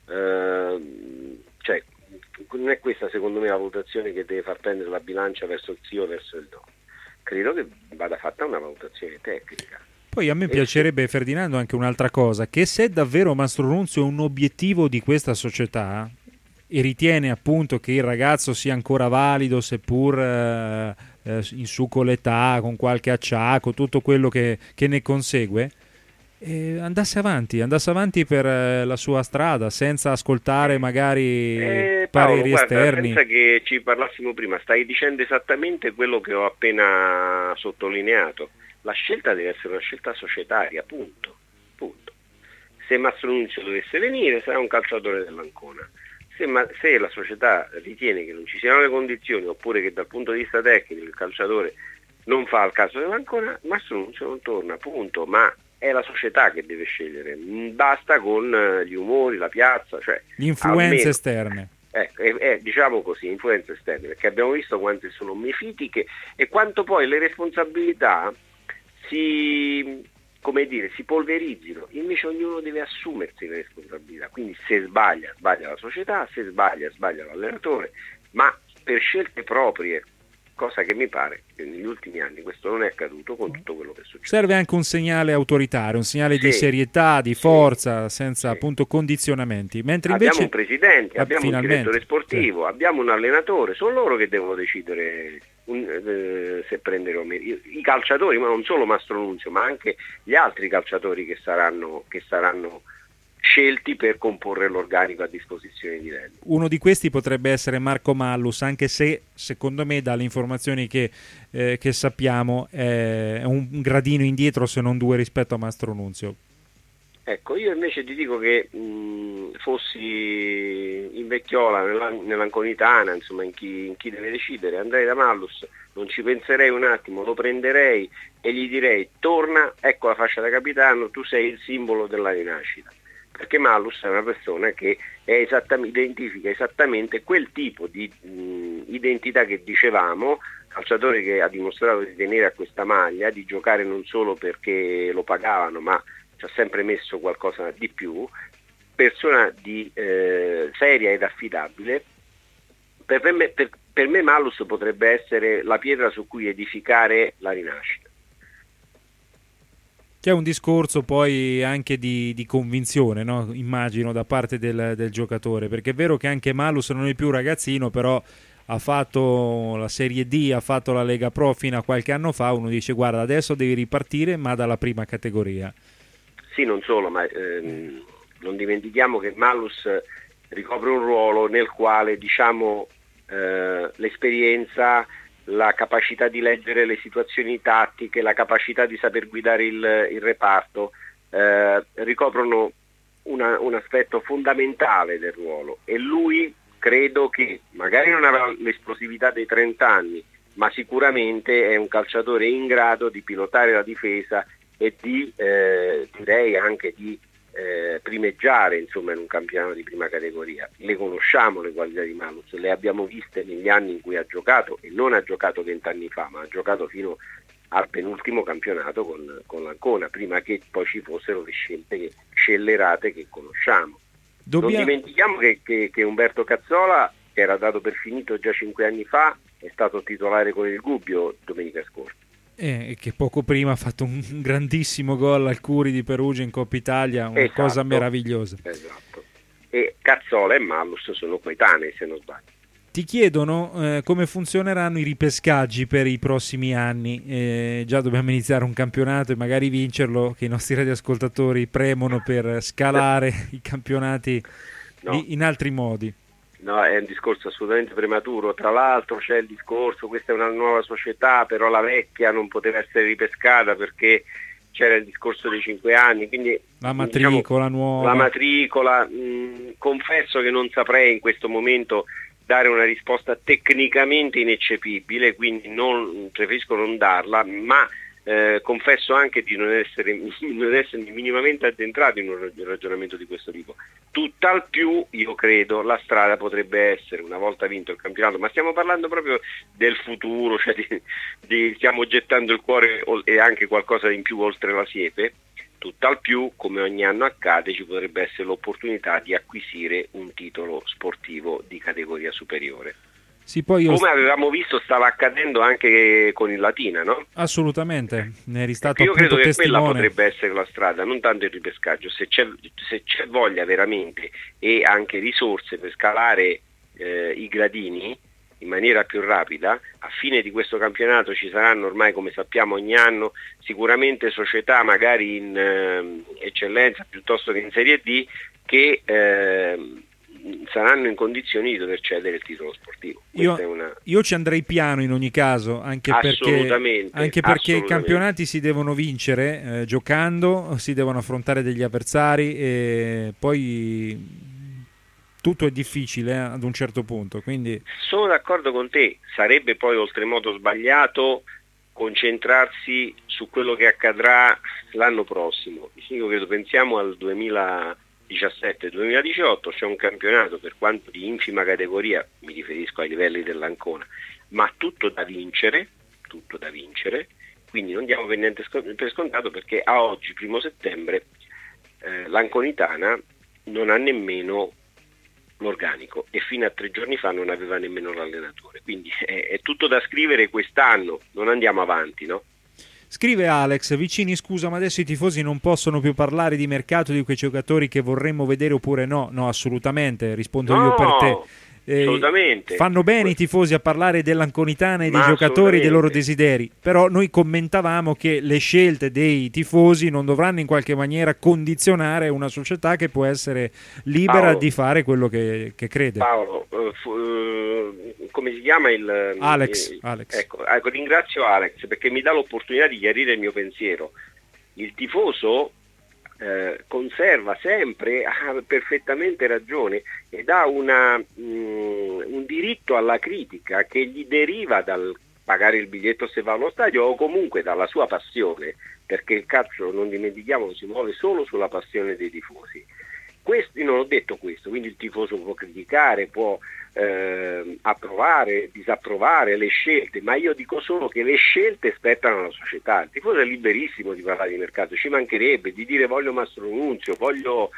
eh, cioè non è questa secondo me la valutazione che deve far pendere la bilancia verso il sì o verso il no. Credo che vada fatta una valutazione tecnica. Poi a me piacerebbe, Ferdinando, anche un'altra cosa, che se davvero Mastronunzio è un obiettivo di questa società e ritiene appunto che il ragazzo sia ancora valido, seppur eh, in su con l'età, con qualche acciacco, tutto quello che, che ne consegue, eh, andasse avanti, andasse avanti per eh, la sua strada, senza ascoltare magari eh, Paolo, pareri guarda, esterni. Pensa che ci parlassimo prima, stai dicendo esattamente quello che ho appena sottolineato. La scelta deve essere una scelta societaria, punto. punto. Se Mastronunzio dovesse venire sarà un calciatore dell'Ancona. Se, ma, se la società ritiene che non ci siano le condizioni oppure che dal punto di vista tecnico il calciatore non fa il caso dell'Ancona, Mastronunzio non torna, punto. Ma è la società che deve scegliere, basta con gli umori, la piazza, cioè le influenze almeno, esterne. Ecco, è, è, diciamo così, influenze esterne, perché abbiamo visto quante sono mefitiche e quanto poi le responsabilità si, come dire, si polverizzino, invece ognuno deve assumersi le responsabilità, quindi se sbaglia, sbaglia la società, se sbaglia, sbaglia l'allenatore, ma per scelte proprie, cosa che mi pare che negli ultimi anni questo non è accaduto con tutto quello che è successo. Serve anche un segnale autoritario, un segnale sì, di serietà, di forza, sì, senza sì. appunto condizionamenti. Mentre abbiamo invece... un presidente, ah, abbiamo un direttore sportivo, sì. abbiamo un allenatore, sono loro che devono decidere un, eh, se prendere o meno. I calciatori, ma non solo Mastronunzio, ma anche gli altri calciatori che saranno, che saranno scelti per comporre l'organico a disposizione di Lelli. Uno di questi potrebbe essere Marco Mallus, anche se secondo me dalle informazioni che, eh, che sappiamo è un gradino indietro se non due rispetto a Mastronunzio. Ecco, io invece ti dico che mh, fossi in Vecchiola, nella, nell'Anconitana, insomma in chi, in chi deve decidere, andrei da Mallus, non ci penserei un attimo, lo prenderei e gli direi torna, ecco la fascia da capitano, tu sei il simbolo della rinascita. Perché Mallus è una persona che è esattamente, identifica esattamente quel tipo di mh, identità che dicevamo, calciatore che ha dimostrato di tenere a questa maglia, di giocare non solo perché lo pagavano, ma ci ha sempre messo qualcosa di più, persona di eh, seria ed affidabile. Per me, per, per me Mallus potrebbe essere la pietra su cui edificare la rinascita. C'è un discorso poi anche di, di convinzione, no? Immagino, da parte del, del giocatore, perché è vero che anche Mallus non è più un ragazzino, però ha fatto la Serie D, ha fatto la Lega Pro fino a qualche anno fa, uno dice guarda adesso devi ripartire ma dalla prima categoria. Sì, non solo, ma ehm, non dimentichiamo che Malus ricopre un ruolo nel quale diciamo eh, l'esperienza, la capacità di leggere le situazioni tattiche, la capacità di saper guidare il, il reparto eh, ricoprono una, un aspetto fondamentale del ruolo, e lui credo che magari non avrà l'esplosività dei trenta anni, ma sicuramente è un calciatore in grado di pilotare la difesa e di eh, direi anche di eh, primeggiare insomma in un campionato di prima categoria. Le conosciamo le qualità di Malus, le abbiamo viste negli anni in cui ha giocato, e non ha giocato vent'anni fa, ma ha giocato fino al penultimo campionato con, con l'Ancona, prima che poi ci fossero le scelte che, scellerate che conosciamo. Dobbiamo... Non dimentichiamo che, che, che Umberto Cazzola, che era dato per finito già cinque anni fa, è stato titolare con il Gubbio domenica scorsa. E che poco prima ha fatto un grandissimo gol al Curi di Perugia in Coppa Italia, una esatto, cosa meravigliosa. Esatto. E Cazzola e Malus sono coetanei, se non sbaglio. Ti chiedono eh, come funzioneranno i ripescaggi per i prossimi anni. Eh, già dobbiamo iniziare un campionato e magari vincerlo, che i nostri radioascoltatori premono per scalare i campionati no. di, in altri modi. No, è un discorso assolutamente prematuro. Tra l'altro c'è il discorso, questa è una nuova società, però la vecchia non poteva essere ripescata perché c'era il discorso dei cinque anni, quindi la matricola diciamo, nuova. La matricola, mh, confesso che non saprei in questo momento dare una risposta tecnicamente ineccepibile, quindi non, preferisco non darla, ma eh, confesso anche di non essere non essermi minimamente addentrato in un ragionamento di questo tipo. Tutt'al più io credo la strada potrebbe essere, una volta vinto il campionato, ma stiamo parlando proprio del futuro, cioè di, di, stiamo gettando il cuore e anche qualcosa in più oltre la siepe. Tutt'al più, come ogni anno accade, ci potrebbe essere l'opportunità di acquisire un titolo sportivo di categoria superiore. Sì, poi io... Come avevamo visto stava accadendo anche con il Latina, no? Assolutamente, ne eri stato io appunto credo che testimone. Quella potrebbe essere la strada, non tanto il ripescaggio, se c'è, se c'è voglia veramente e anche risorse per scalare eh, i gradini in maniera più rapida. A fine di questo campionato ci saranno ormai, come sappiamo, ogni anno sicuramente società magari in eh, eccellenza piuttosto che in Serie D che eh, saranno in condizioni di dover cedere il titolo sportivo. Io, è una... io ci andrei piano in ogni caso, anche perché, anche perché i campionati si devono vincere eh, giocando, si devono affrontare degli avversari e poi tutto è difficile eh, ad un certo punto. Quindi sono d'accordo con te, sarebbe poi oltremodo sbagliato concentrarsi su quello che accadrà l'anno prossimo. Io credo, pensiamo al duemiladiciassette duemiladiciotto, c'è un campionato per quanto di infima categoria, mi riferisco ai livelli dell'Ancona, ma tutto da vincere, tutto da vincere, quindi non diamo per niente per scontato, perché a oggi, primo settembre, eh, l'Anconitana non ha nemmeno l'organico e fino a tre giorni fa non aveva nemmeno l'allenatore, quindi è, è tutto da scrivere quest'anno, non andiamo avanti, no? Scrive Alex: Vicini, scusa, ma adesso i tifosi non possono più parlare di mercato, di quei giocatori che vorremmo vedere oppure no? No, assolutamente, rispondo no, io per te. Eh, assolutamente. Fanno bene i tifosi a parlare dell'Anconitana e dei giocatori e dei loro desideri, però noi commentavamo che le scelte dei tifosi non dovranno in qualche maniera condizionare una società che può essere libera Paolo, di fare quello che, che crede. Paolo, uh, fu, uh, come si chiama il Alex, il, Alex. Ecco, ecco, ringrazio Alex perché mi dà l'opportunità di chiarire il mio pensiero. Il tifoso Eh, conserva sempre, ha perfettamente ragione ed ha una, mh, un diritto alla critica che gli deriva dal pagare il biglietto se va allo stadio o comunque dalla sua passione, perché il calcio, non dimentichiamo, si muove solo sulla passione dei tifosi. Questi, non ho detto questo, quindi il tifoso può criticare, può eh, approvare, disapprovare le scelte, ma io dico solo che le scelte spettano alla società. Il tifoso è liberissimo di parlare di mercato, ci mancherebbe di dire voglio Mastro Nunzio, voglio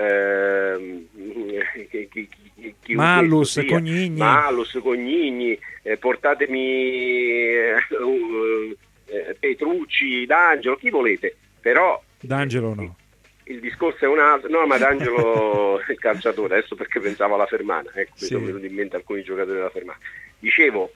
eh, chi, chi, chi, chi Malus, Cognigni, Malus, Cognigni eh, portatemi eh, uh, eh, Petrucci, D'Angelo, chi volete, però D'Angelo no. Il discorso è un altro, no, ma D'Angelo è il calciatore, adesso perché pensavo alla Fermana, ecco, mi sì. sono venuti in mente alcuni giocatori della Fermana. Dicevo,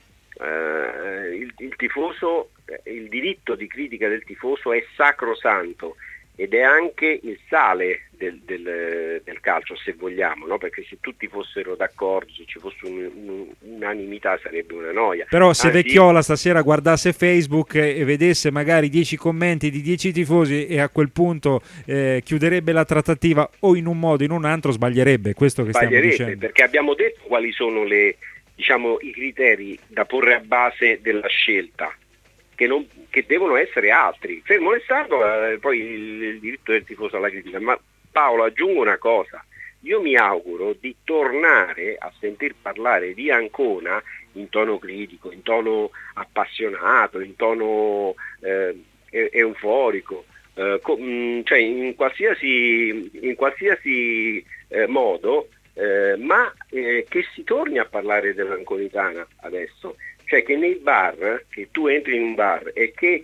eh, il, il tifoso, il diritto di critica del tifoso è sacrosanto ed è anche il sale del, del, del calcio, se vogliamo, no? Perché se tutti fossero d'accordo, se ci fosse un, un, unanimità sarebbe una noia. Però se Anzi, Vecchiola stasera guardasse Facebook e vedesse magari dieci commenti di dieci tifosi e a quel punto eh, chiuderebbe la trattativa o in un modo o in un altro, sbaglierebbe, questo che stiamo dicendo. Perché abbiamo detto quali sono le, diciamo, i criteri da porre a base della scelta, che, non, che devono essere altri. Fermo restando eh, poi il, il diritto del tifoso alla critica. Ma Paolo, aggiungo una cosa: io mi auguro di tornare a sentir parlare di Ancona in tono critico, in tono appassionato, in tono eh, euforico, eh, co- mh, cioè in qualsiasi, in qualsiasi eh, modo, eh, ma eh, che si torni a parlare dell'anconitana adesso. Cioè che nei bar, che tu entri in un bar e che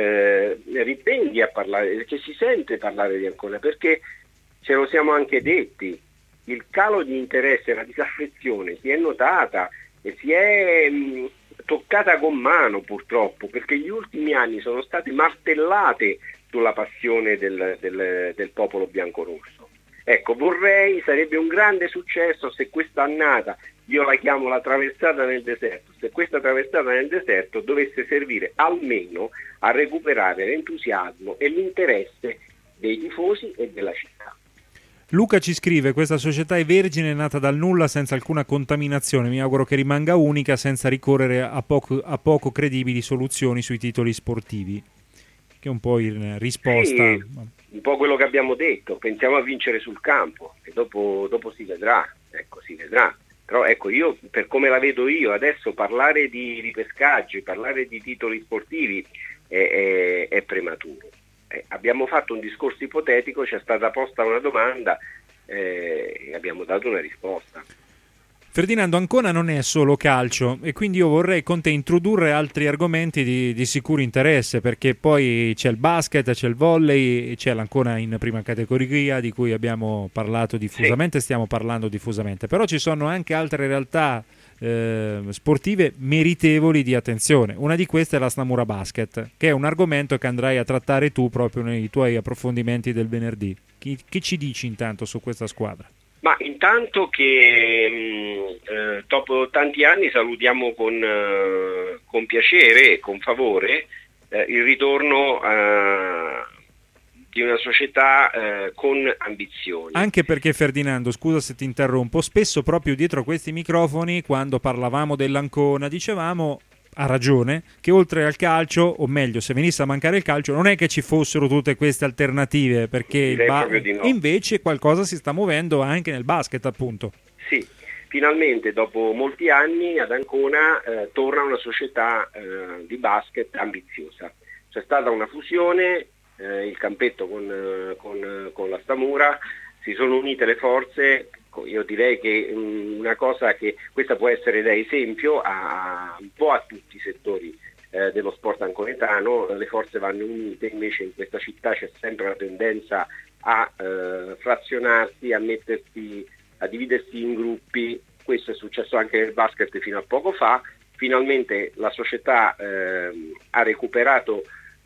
eh, riprendi a parlare, che si sente parlare di Ancona, perché ce lo siamo anche detti, il calo di interesse, la disaffezione si è notata e si è mh, toccata con mano purtroppo, perché gli ultimi anni sono state martellate sulla passione del, del, del popolo biancorosso. Ecco, vorrei, sarebbe un grande successo se questa annata, io la chiamo la traversata nel deserto, se questa traversata nel deserto dovesse servire almeno a recuperare l'entusiasmo e l'interesse dei tifosi e della città. Luca ci scrive: questa società è vergine, è nata dal nulla senza alcuna contaminazione, mi auguro che rimanga unica senza ricorrere a poco, a poco credibili soluzioni sui titoli sportivi, che è un po' in risposta. Sì, un po' quello che abbiamo detto, pensiamo a vincere sul campo e dopo, dopo si vedrà, ecco, si vedrà. Però ecco, io per come la vedo io adesso parlare di ripescaggi, parlare di titoli sportivi è, è, è prematuro. Eh, abbiamo fatto un discorso ipotetico, ci è stata posta una domanda eh, e abbiamo dato una risposta. Ferdinando, Ancona non è solo calcio e quindi io vorrei con te introdurre altri argomenti di, di sicuro interesse, perché poi c'è il basket, c'è il volley, c'è l'Ancona in prima categoria di cui abbiamo parlato diffusamente, sì. Stiamo parlando diffusamente, però ci sono anche altre realtà eh, sportive meritevoli di attenzione. Una di queste è la Snamura Basket, che è un argomento che andrai a trattare tu proprio nei tuoi approfondimenti del venerdì. Chi, che ci dici intanto su questa squadra? Ma intanto che mh, eh, dopo tanti anni salutiamo con, eh, con piacere e con favore eh, il ritorno eh, di una società eh, con ambizioni. Anche perché, Ferdinando, scusa se ti interrompo, spesso proprio dietro questi microfoni, quando parlavamo dell'Ancona, dicevamo, ha ragione, che oltre al calcio, o meglio, se venisse a mancare il calcio, non è che ci fossero tutte queste alternative, perché il ba- no. Invece qualcosa si sta muovendo anche nel basket, appunto. Sì, finalmente dopo molti anni ad Ancona eh, torna una società eh, di basket ambiziosa. C'è stata una fusione, eh, il campetto con, eh, con, con la Stamura, si sono unite le forze. Io direi che mh, una cosa che questa può essere da esempio a un po' a tutti i settori eh, dello sport anconetano, le forze vanno unite, invece in questa città c'è sempre la tendenza a eh, frazionarsi, a mettersi, a dividersi in gruppi. Questo è successo anche nel basket fino a poco fa. Finalmente la società eh, ha recuperato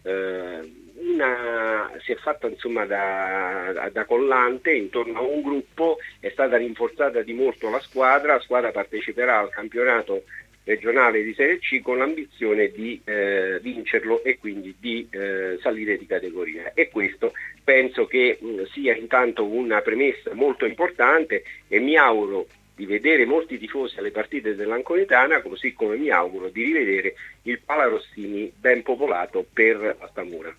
eh, Una, si è fatta insomma da, da collante intorno a un gruppo, è stata rinforzata di molto la squadra, la squadra parteciperà al campionato regionale di Serie C con l'ambizione di eh, vincerlo e quindi di eh, salire di categoria, e questo penso che mh, sia intanto una premessa molto importante, e mi auguro di vedere molti tifosi alle partite dell'Anconetana, così come mi auguro di rivedere il Pala Rossini ben popolato per la Stamura.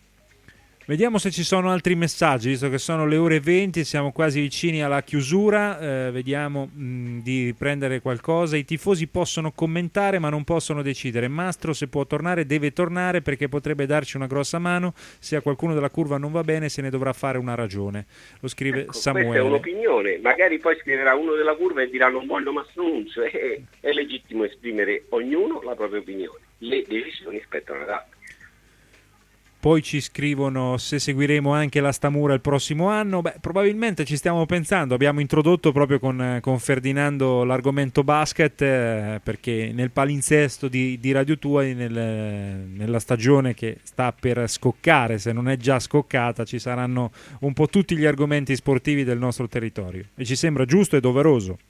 Vediamo se ci sono altri messaggi, visto che sono le ore venti, siamo quasi vicini alla chiusura, eh, vediamo mh, di riprendere qualcosa. I tifosi possono commentare ma non possono decidere. Mastro, se può tornare, deve tornare, perché potrebbe darci una grossa mano. Se a qualcuno della curva non va bene, se ne dovrà fare una ragione. Lo scrive ecco, Samuele. Questa è un'opinione, magari poi scriverà uno della curva e dirà non voglio Mastro Nunzio. È, è legittimo esprimere ognuno la propria opinione, le decisioni spettano ad altri. Poi ci scrivono se seguiremo anche la Stamura il prossimo anno. Beh, probabilmente ci stiamo pensando. Abbiamo introdotto proprio con, con Ferdinando l'argomento basket, eh, perché nel palinsesto di, di Radio Tua, nel, nella stagione che sta per scoccare, se non è già scoccata, ci saranno un po' tutti gli argomenti sportivi del nostro territorio. E ci sembra giusto e doveroso.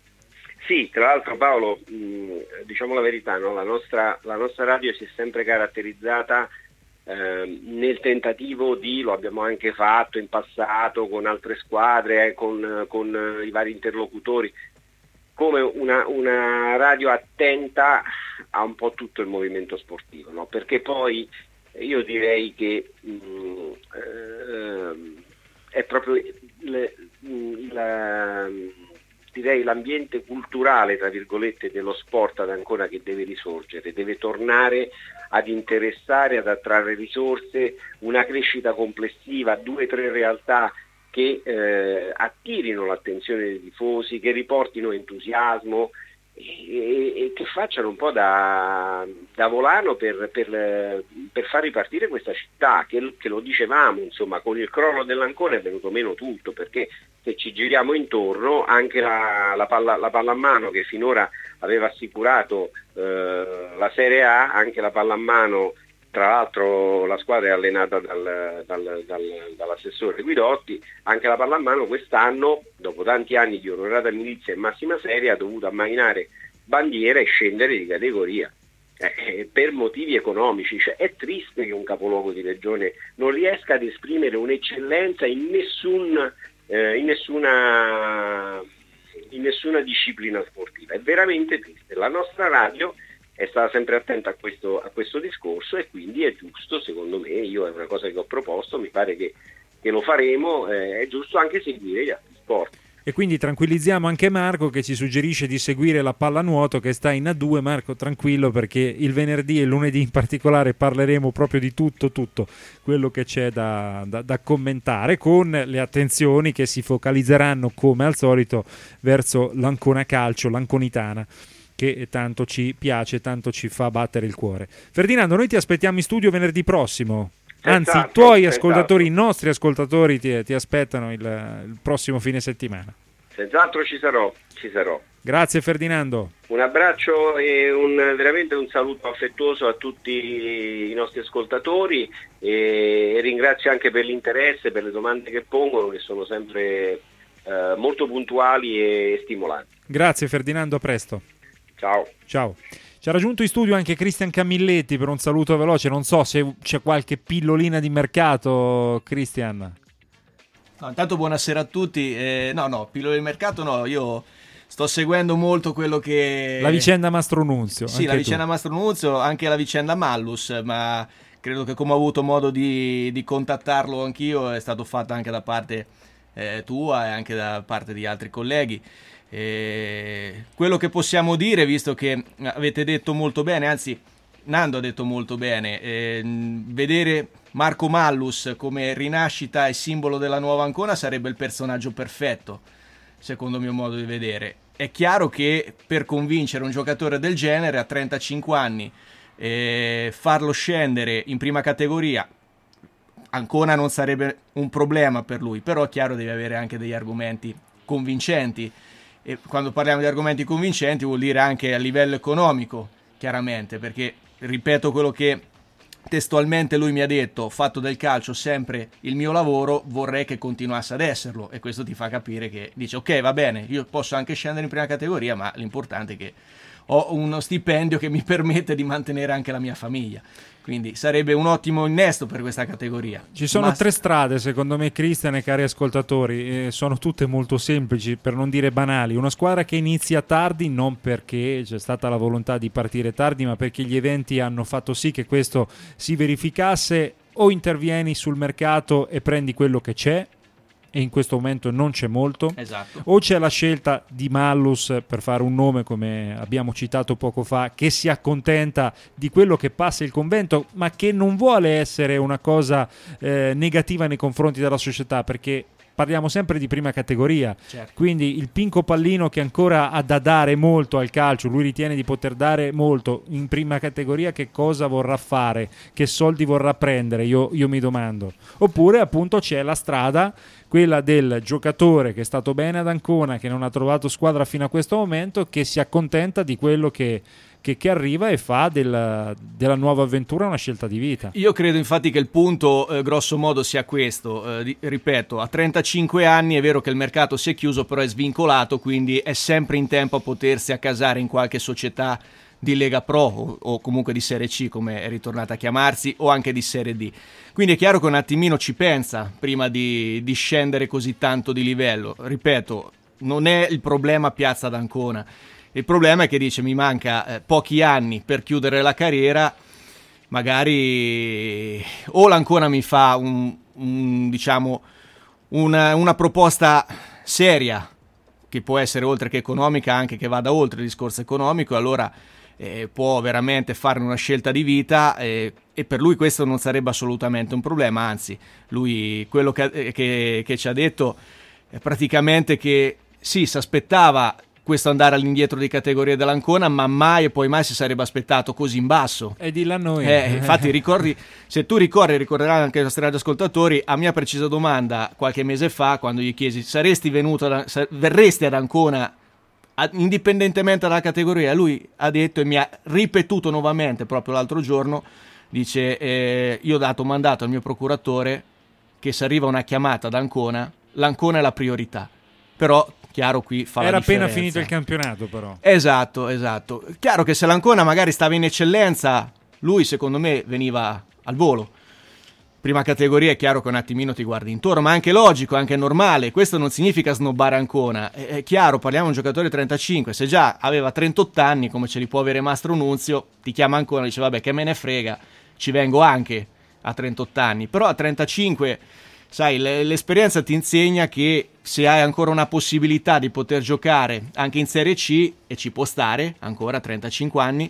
Sì, tra l'altro Paolo, mh, diciamo la verità, no? la, nostra, la nostra radio si è sempre caratterizzata Eh, nel tentativo di, lo abbiamo anche fatto in passato con altre squadre, eh, con, con eh, i vari interlocutori, come una, una radio attenta a un po' tutto il movimento sportivo, no? Perché poi io direi che mh, eh, è proprio le, la, direi l'ambiente culturale, tra virgolette, dello sport ad Ancona che deve risorgere, deve tornare ad interessare, ad attrarre risorse, una crescita complessiva, due o tre realtà che eh, attirino l'attenzione dei tifosi, che riportino entusiasmo e, e che facciano un po' da, da volano per, per, per far ripartire questa città, che, che lo dicevamo, insomma, con il crollo dell'Ancona è venuto meno tutto, perché se ci giriamo intorno anche la, la, palla, la pallamano che finora aveva assicurato eh, la Serie A, anche la pallamano, tra l'altro la squadra è allenata dal, dal, dal, dall'assessore Guidotti, anche la pallamano quest'anno, dopo tanti anni di onorata milizia e massima serie, ha dovuto ammainare bandiera e scendere di categoria. Eh, per motivi economici, cioè, è triste che un capoluogo di regione non riesca ad esprimere un'eccellenza in nessun eh, in nessuna in nessuna disciplina sportiva. È veramente triste. La nostra radio è stata sempre attenta a questo, a questo discorso e quindi è giusto, secondo me, io è una cosa che ho proposto, mi pare che, che lo faremo, eh, è giusto anche seguire gli altri sport. E quindi tranquillizziamo anche Marco che ci suggerisce di seguire la pallanuoto che sta in A due. Marco, tranquillo, perché il venerdì e il lunedì in particolare parleremo proprio di tutto, tutto quello che c'è da, da, da commentare, con le attenzioni che si focalizzeranno come al solito verso l'Ancona Calcio, l'Anconitana, che tanto ci piace, tanto ci fa battere il cuore. Ferdinando, noi ti aspettiamo in studio venerdì prossimo. Anzi, esatto, i tuoi esatto. ascoltatori, i nostri ascoltatori ti, ti aspettano il, il prossimo fine settimana. Senz'altro ci sarò, ci sarò. Grazie Ferdinando. Un abbraccio e un, veramente un saluto affettuoso a tutti i nostri ascoltatori e, e ringrazio anche per l'interesse, per le domande che pongono, che sono sempre eh, molto puntuali e stimolanti. Grazie Ferdinando, a presto. Ciao. Ciao. Ci ha raggiunto in studio anche Cristian Camilletti per un saluto veloce. Non so se c'è qualche pillolina di mercato, Cristian. No, intanto buonasera a tutti. Eh, no, no, pillole di mercato no, io sto seguendo molto quello che... La vicenda Mastro Nunzio. Sì, la vicenda tu. Mastro Nunzio, anche la vicenda Mallus, ma credo che come ho avuto modo di, di contattarlo anch'io è stato fatto anche da parte eh, tua e anche da parte di altri colleghi. E quello che possiamo dire, visto che avete detto molto bene, anzi Nando ha detto molto bene, eh, vedere Marco Mallus come rinascita e simbolo della nuova Ancona sarebbe il personaggio perfetto, secondo il mio modo di vedere. È chiaro che per convincere un giocatore del genere a trentacinque anni, eh, farlo scendere in prima categoria, Ancona non sarebbe un problema per lui, però è chiaro deve avere anche degli argomenti convincenti. E quando parliamo di argomenti convincenti vuol dire anche a livello economico, chiaramente, perché ripeto quello che testualmente lui mi ha detto: ho fatto del calcio sempre il mio lavoro, vorrei che continuasse ad esserlo, e questo ti fa capire che dice ok, va bene, io posso anche scendere in prima categoria, ma l'importante è che ho uno stipendio che mi permette di mantenere anche la mia famiglia. Quindi sarebbe un ottimo innesto per questa categoria. Ci sono Ma... tre strade, secondo me, Cristian e cari ascoltatori, e sono tutte molto semplici, per non dire banali. Una squadra che inizia tardi, non perché c'è stata la volontà di partire tardi, ma perché gli eventi hanno fatto sì che questo si verificasse. O intervieni sul mercato e prendi quello che c'è, e in questo momento non c'è molto, esatto. O c'è la scelta di Mallus, per fare un nome come abbiamo citato poco fa, che si accontenta di quello che passa il convento, ma che non vuole essere una cosa eh, negativa nei confronti della società, perché parliamo sempre di prima categoria, Certo. quindi il Pinco Pallino che ancora ha da dare molto al calcio, lui ritiene di poter dare molto in prima categoria, che cosa vorrà fare, che soldi vorrà prendere, io, io mi domando. Oppure appunto c'è la strada, quella del giocatore che è stato bene ad Ancona, che non ha trovato squadra fino a questo momento, che si accontenta di quello che Che, che arriva e fa del, della nuova avventura una scelta di vita. Io credo infatti che il punto eh, grosso modo sia questo, eh, di, ripeto, a trentacinque anni è vero che il mercato si è chiuso, però è svincolato, quindi è sempre in tempo a potersi accasare in qualche società di Lega Pro o, o comunque di Serie C, come è ritornata a chiamarsi, o anche di Serie D. Quindi è chiaro che un attimino ci pensa prima di, di scendere così tanto di livello. Ripeto, non è il problema Piazza d'Ancona. Il problema è che dice mi manca eh, pochi anni per chiudere la carriera, magari o l'Ancona mi fa un, un, diciamo una, una proposta seria, che può essere oltre che economica anche che vada oltre il discorso economico, allora eh, può veramente fare una scelta di vita eh, e per lui questo non sarebbe assolutamente un problema, anzi lui quello che, che, che ci ha detto è praticamente che sì, si aspettava questo andare all'indietro di categoria dell'Ancona, ma mai e poi mai si sarebbe aspettato così in basso. E di là noi. Eh, infatti ricordi, se tu ricordi, ricorderanno anche i nostri radioascoltatori, a mia precisa domanda qualche mese fa, quando gli chiesi saresti venuto, ad, verresti ad Ancona ad, indipendentemente dalla categoria, lui ha detto e mi ha ripetuto nuovamente proprio l'altro giorno, dice eh, io ho dato mandato al mio procuratore che se arriva una chiamata ad Ancona, l'Ancona è la priorità, però chiaro qui fa era la differenza. appena finito il campionato però. Esatto, esatto. Chiaro che se l'Ancona magari stava in eccellenza, lui secondo me veniva al volo. Prima categoria è chiaro che un attimino ti guardi intorno, ma è anche logico, è anche normale. Questo non significa snobbare Ancona. È, è chiaro, parliamo di un giocatore di trentacinque, se già aveva trentotto anni, come ce li può avere Mastro Nunzio, ti chiama Ancona e dice vabbè che me ne frega, ci vengo anche a trentotto anni. Però a trentacinque... sai, l'esperienza ti insegna che se hai ancora una possibilità di poter giocare anche in Serie C, e ci può stare ancora a trentacinque anni,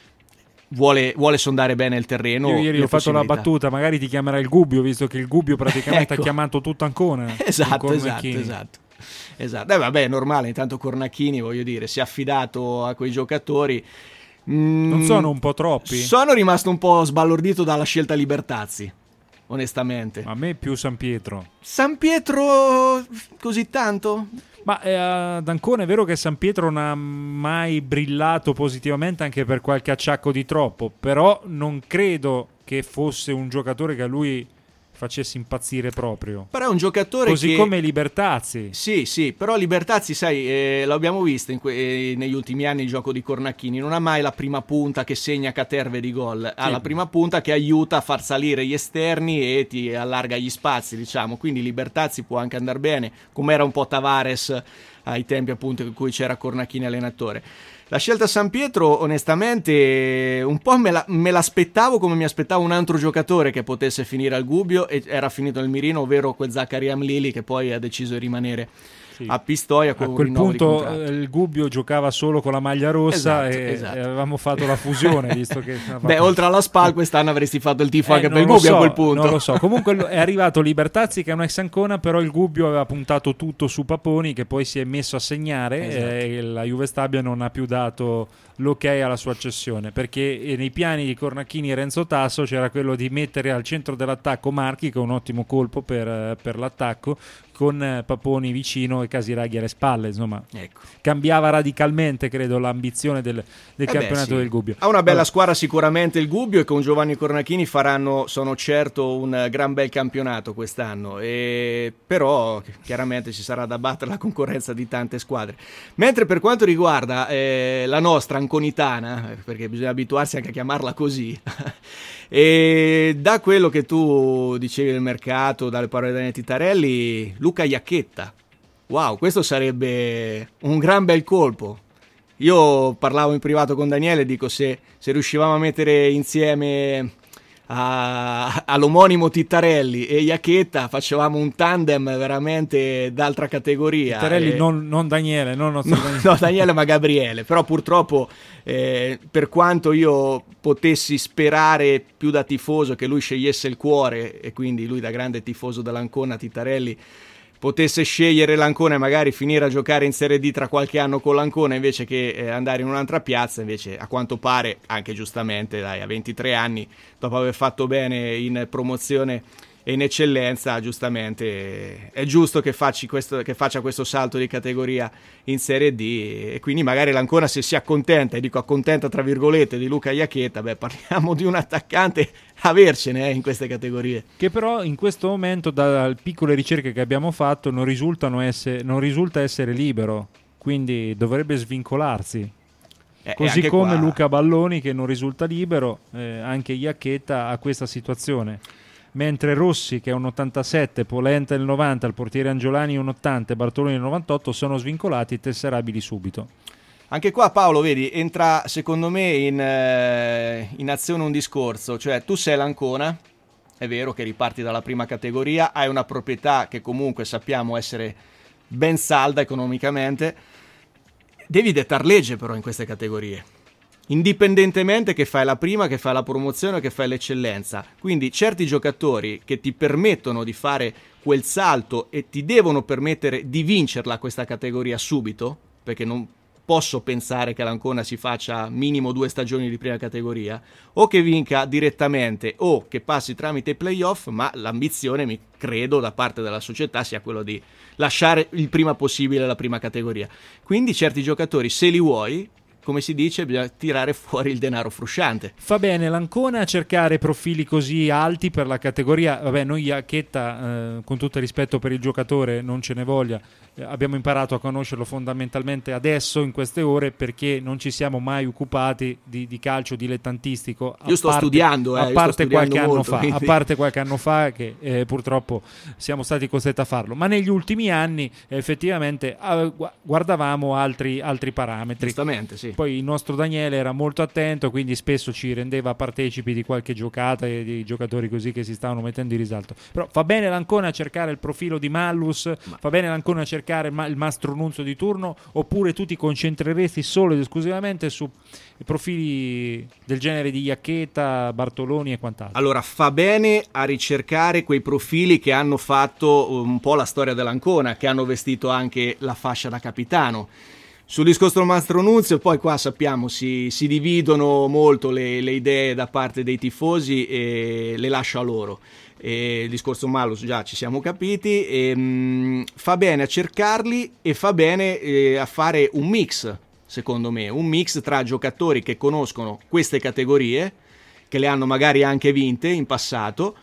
vuole, vuole sondare bene il terreno. Io ieri ho fatto la battuta, magari ti chiamerà il Gubbio, visto che il Gubbio praticamente ecco. ha chiamato tutto Ancona. Esatto, esatto, esatto. esatto. Eh, vabbè, è normale, intanto Cornacchini, voglio dire, si è affidato a quei giocatori. Mm, non sono un po' troppi? Sono rimasto un po' sbalordito dalla scelta Libertazzi, onestamente. A me più San Pietro. San Pietro così tanto? Ma eh, ad Ancona è vero che San Pietro non ha mai brillato positivamente, anche per qualche acciacco di troppo, però non credo che fosse un giocatore che a lui facesse impazzire proprio. Però è un giocatore così che... come Libertazzi. Sì, sì, però Libertazzi, sai, eh, l'abbiamo visto in que- eh, negli ultimi anni il gioco di Cornacchini, non ha mai la prima punta che segna caterve di gol, ha Sì. la prima punta che aiuta a far salire gli esterni e ti allarga gli spazi, diciamo, quindi Libertazzi può anche andare bene, come era un po' Tavares ai tempi appunto in cui c'era Cornacchini allenatore. La scelta San Pietro, onestamente, un po' me, la, me l'aspettavo come mi aspettavo un altro giocatore che potesse finire al Gubbio, e era finito nel mirino, ovvero quel Zaccaria Mlili, che poi ha deciso di rimanere sì. a Pistoia con a quel un rinnovo punto di contratto. Il Gubbio giocava solo con la maglia rossa. Esatto, e, esatto. e avevamo fatto la fusione, visto che beh, oltre alla Spal quest'anno avresti fatto il tifo eh, anche per il lo Gubbio so, a quel punto. non lo so. Comunque è arrivato Libertazzi, che è un ex Ancona, però il Gubbio aveva puntato tutto su Paponi, che poi si è messo a segnare. Esatto. E la Juve Stabia non ha più dato l'ok alla sua cessione, perché nei piani di Cornacchini e Renzo Tasso c'era quello di mettere al centro dell'attacco Marchi, che è un ottimo colpo per, per l'attacco, con Paponi vicino e Casiraghi alle spalle, insomma ecco. cambiava radicalmente, credo, l'ambizione del, del eh campionato beh, sì. del Gubbio. Ha una bella allora, squadra sicuramente il Gubbio, e con Giovanni Cornacchini faranno, sono certo, un gran bel campionato quest'anno, e però chiaramente ci sarà da battere la concorrenza di tante squadre. Mentre per quanto riguarda eh, la nostra anconitana, perché bisogna abituarsi anche a chiamarla così, e da quello che tu dicevi del mercato, dalle parole di Daniele Titarelli, Luca Iacchetta, wow, questo sarebbe un gran bel colpo. Io parlavo in privato con Daniele e dico se, se riuscivamo a mettere insieme a, all'omonimo Tittarelli e Iacchetta facevamo un tandem veramente d'altra categoria. Tittarelli e... non, non Daniele, non no, Daniele. no, Daniele ma Gabriele, però purtroppo eh, per quanto io potessi sperare più da tifoso che lui scegliesse il cuore, e quindi lui da grande tifoso dell'Ancona, Tittarelli, potesse scegliere l'Ancona e magari finire a giocare in Serie D tra qualche anno con l'Ancona invece che eh, andare in un'altra piazza, invece a quanto pare, anche giustamente, dai, a ventitré anni, dopo aver fatto bene in promozione e in eccellenza, giustamente è giusto che, facci questo, che faccia questo salto di categoria in Serie D, e quindi magari l'Ancona, se si accontenta, e dico accontenta tra virgolette, di Luca Iachetta, beh, parliamo di un attaccante avercene eh, in queste categorie. Che però in questo momento, dalle piccole ricerche che abbiamo fatto, non, risultano essere, non risulta essere libero, quindi dovrebbe svincolarsi. Eh, Così come qua... Luca Balloni, che non risulta libero, eh, anche Iachetta ha questa situazione. Mentre Rossi, che è un ottantasette, Polenta il novanta, il portiere Angiolani un ottanta e Bartoloni il novantotto, sono svincolati e tesserabili subito. Anche qua, Paolo, vedi, entra secondo me in, eh, in azione un discorso, cioè tu sei l'Ancona, è vero che riparti dalla prima categoria, hai una proprietà che comunque sappiamo essere ben salda economicamente, devi dettar legge però in queste categorie, indipendentemente che fai la prima, che fai la promozione o che fai l'eccellenza. Quindi certi giocatori che ti permettono di fare quel salto e ti devono permettere di vincerla questa categoria subito, perché non posso pensare che l'Ancona si faccia minimo due stagioni di prima categoria, o che vinca direttamente o che passi tramite playoff, ma l'ambizione, mi credo, da parte della società sia quello di lasciare il prima possibile la prima categoria. Quindi certi giocatori, se li vuoi, come si dice, bisogna tirare fuori il denaro frusciante. Fa bene l'Ancona a cercare profili così alti per la categoria. Vabbè, noi Iachetta, eh, con tutto il rispetto per il giocatore, non ce ne voglia, eh, abbiamo imparato a conoscerlo fondamentalmente adesso, in queste ore, perché non ci siamo mai occupati di, di calcio dilettantistico. Io sto parte, studiando, eh, a parte sto qualche studiando anno molto, fa, quindi... a parte qualche anno fa che eh, purtroppo siamo stati costretti a farlo, ma negli ultimi anni eh, effettivamente eh, guardavamo altri, altri parametri. Giustamente, sì. Poi il nostro Daniele era molto attento, quindi spesso ci rendeva partecipi di qualche giocata e di giocatori così che si stavano mettendo in risalto. Però fa bene l'Ancona a cercare il profilo di Mallus, ma... fa bene l'Ancona a cercare il, ma- il Mastro Nunzio di turno, oppure tu ti concentreresti solo ed esclusivamente su profili del genere di Iachetta, Bartoloni e quant'altro? Allora, fa bene a ricercare quei profili che hanno fatto un po' la storia dell'Ancona, che hanno vestito anche la fascia da capitano. Sul discorso del Mastro Nunzio, poi qua sappiamo si, si dividono molto le, le idee da parte dei tifosi, e le lascio a loro. E il discorso Malus già ci siamo capiti, e, mh, fa bene a cercarli e fa bene eh, a fare un mix, secondo me, un mix tra giocatori che conoscono queste categorie, che le hanno magari anche vinte in passato,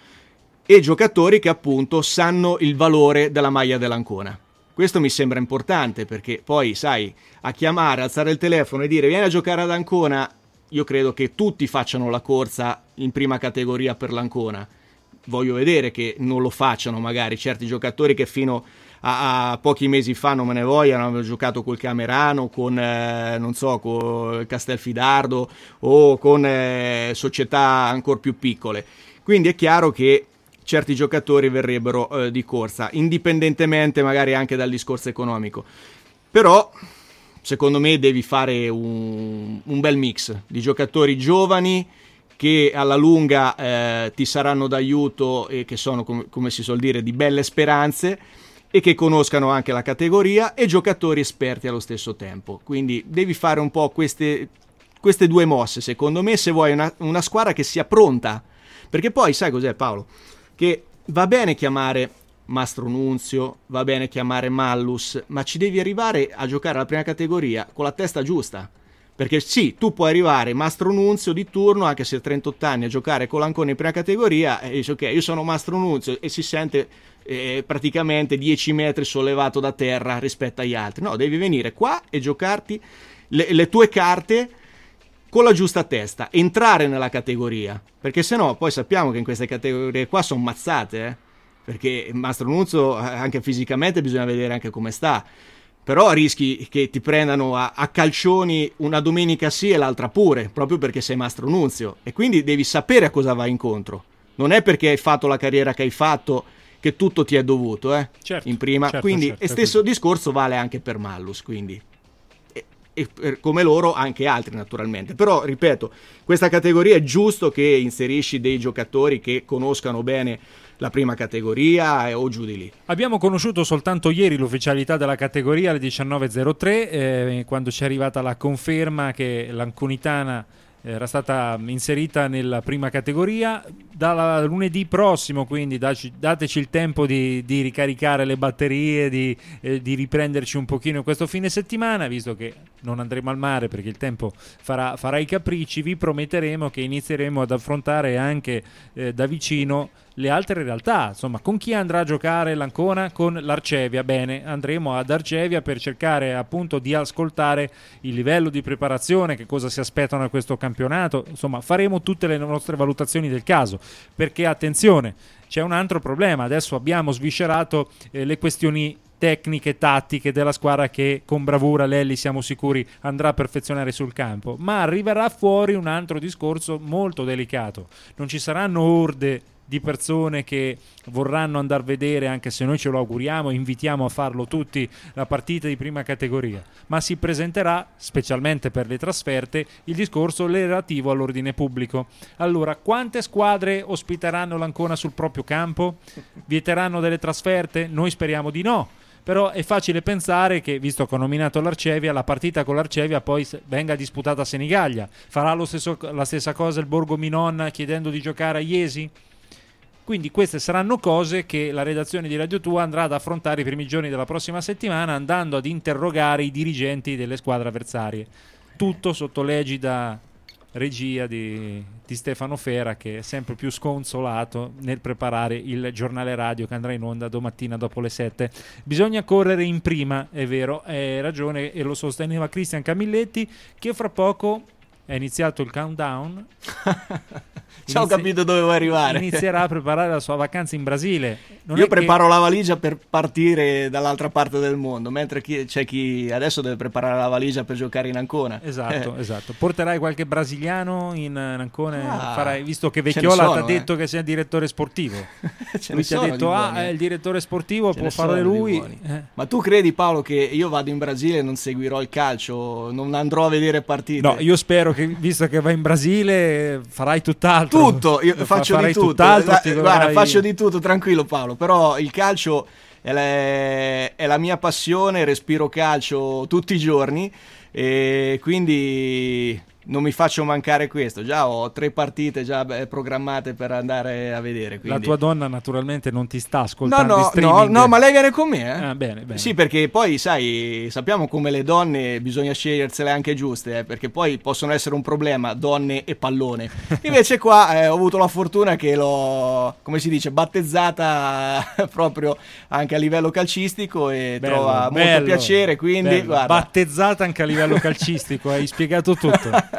e giocatori che appunto sanno il valore della maglia dell'Ancona. Questo mi sembra importante, perché poi, sai, a chiamare, alzare il telefono e dire vieni a giocare ad Ancona, io credo che tutti facciano la corsa in prima categoria per l'Ancona. Voglio vedere che non lo facciano magari certi giocatori che fino a, a pochi mesi fa, non me ne vogliano, hanno giocato col Camerano, con, eh, non so, con Castelfidardo o con eh, società ancora più piccole. Quindi è chiaro che certi giocatori verrebbero eh, di corsa, indipendentemente magari anche dal discorso economico. Però, secondo me, devi fare un, un bel mix di giocatori giovani che alla lunga eh, ti saranno d'aiuto e che sono, com- come si suol dire, di belle speranze e che conoscano anche la categoria, e giocatori esperti allo stesso tempo. Quindi devi fare un po' queste, queste due mosse, secondo me, se vuoi una, una squadra che sia pronta. Perché poi, sai cos'è, Paolo? Che va bene chiamare Mastro Nunzio, va bene chiamare Mallus, ma ci devi arrivare a giocare alla prima categoria con la testa giusta. Perché sì, tu puoi arrivare Mastro Nunzio di turno, anche se hai trentotto anni, a giocare con l'Ancona in prima categoria, e dici ok, io sono Mastro Nunzio, e si sente eh, praticamente dieci metri sollevato da terra rispetto agli altri. No, devi venire qua e giocarti le, le tue carte con la giusta testa, entrare nella categoria, perché sennò poi sappiamo che in queste categorie qua sono mazzate, eh? Perché Mastro Nunzio anche fisicamente bisogna vedere anche come sta, però rischi che ti prendano a, a calcioni una domenica sì e l'altra pure, proprio perché sei Mastro Nunzio, e quindi devi sapere a cosa vai incontro. Non è perché hai fatto la carriera che hai fatto che tutto ti è dovuto, eh? Certo, in prima, certo, quindi certo, e stesso discorso vale anche per Mallus, quindi e per, come loro anche altri naturalmente. Però ripeto, questa categoria è giusto che inserisci dei giocatori che conoscano bene la prima categoria eh, o giù di lì. Abbiamo conosciuto soltanto ieri l'ufficialità della categoria alle diciannove e zero tre, eh, quando ci è arrivata la conferma che l'Anconitana era stata inserita nella prima categoria. Da lunedì prossimo, quindi daci, dateci il tempo di, di ricaricare le batterie, di, eh, di riprenderci un pochino questo fine settimana, visto che non andremo al mare perché il tempo farà, farà i capricci. Vi prometteremo che inizieremo ad affrontare anche eh, da vicino le altre realtà. Insomma, con chi andrà a giocare l'Ancona? Con l'Arcevia. Bene, andremo ad Arcevia per cercare appunto di ascoltare il livello di preparazione, che cosa si aspettano da questo campionato. Insomma, faremo tutte le nostre valutazioni del caso, perché attenzione, c'è un altro problema. Adesso abbiamo sviscerato eh, le questioni tecniche, tattiche della squadra che con bravura Lelli siamo sicuri andrà a perfezionare sul campo, ma arriverà fuori un altro discorso molto delicato. Non ci saranno orde di persone che vorranno andare a vedere, anche se noi ce lo auguriamo, invitiamo a farlo tutti, la partita di prima categoria, ma si presenterà, specialmente per le trasferte, il discorso relativo all'ordine pubblico. Allora, quante squadre ospiteranno l'Ancona sul proprio campo? Vieteranno delle trasferte? Noi speriamo di no. Però è facile pensare che, visto che ho nominato l'Arcevia, la partita con l'Arcevia poi venga disputata a Senigallia. Farà lo stesso, la stessa cosa il Borgo Minon chiedendo di giocare a Iesi? Quindi queste saranno cose che la redazione di Radio Tua andrà ad affrontare i primi giorni della prossima settimana, andando ad interrogare i dirigenti delle squadre avversarie. Tutto sotto l'egida regia di, di Stefano Fera, che è sempre più sconsolato nel preparare il giornale radio che andrà in onda domattina dopo le sette. Bisogna correre in prima, è vero, hai ragione, e lo sosteneva Cristian Camilletti, che fra poco è iniziato il countdown. Già ho capito dove vuoi arrivare. Inizierà a preparare la sua vacanza in Brasile. Non Io è preparo che... la valigia per partire dall'altra parte del mondo, mentre chi, c'è chi adesso deve preparare la valigia per giocare in Ancona. Esatto, eh. esatto. Porterai qualche brasiliano in Ancona? Ah, farai, visto che Vecchiola ti ha sono, detto eh. che sei il direttore sportivo. Ce Lui ne ti ha sono detto, di ah, buoni, eh. il direttore sportivo Ce può ne fare sono di lui. buoni. Eh. Ma tu credi, Paolo, che io vado in Brasile e non seguirò il calcio, non andrò a vedere partite? No, io spero che, visto che vai in Brasile, farai tutt'altro. Tutto, io faccio farai di tutto. tutt'altro, La- ti guarda, dovrai- faccio di tutto, tranquillo Paolo, però il calcio è la, è la mia passione, respiro calcio tutti i giorni e quindi non mi faccio mancare questo. Già ho tre partite già beh, programmate per andare a vedere. Quindi... La tua donna naturalmente non ti sta No, ascoltando in no, no, streaming. no, ma lei viene con me, eh? Ah, bene, bene. Sì, perché poi, sai, sappiamo come le donne bisogna scegliersele anche giuste, eh, perché poi possono essere un problema, donne e pallone. Invece qua eh, ho avuto la fortuna che l'ho, come si dice, battezzata proprio anche a livello calcistico e Bello, trova molto bello, piacere, quindi bello. guarda. Battezzata anche a livello calcistico, hai spiegato tutto.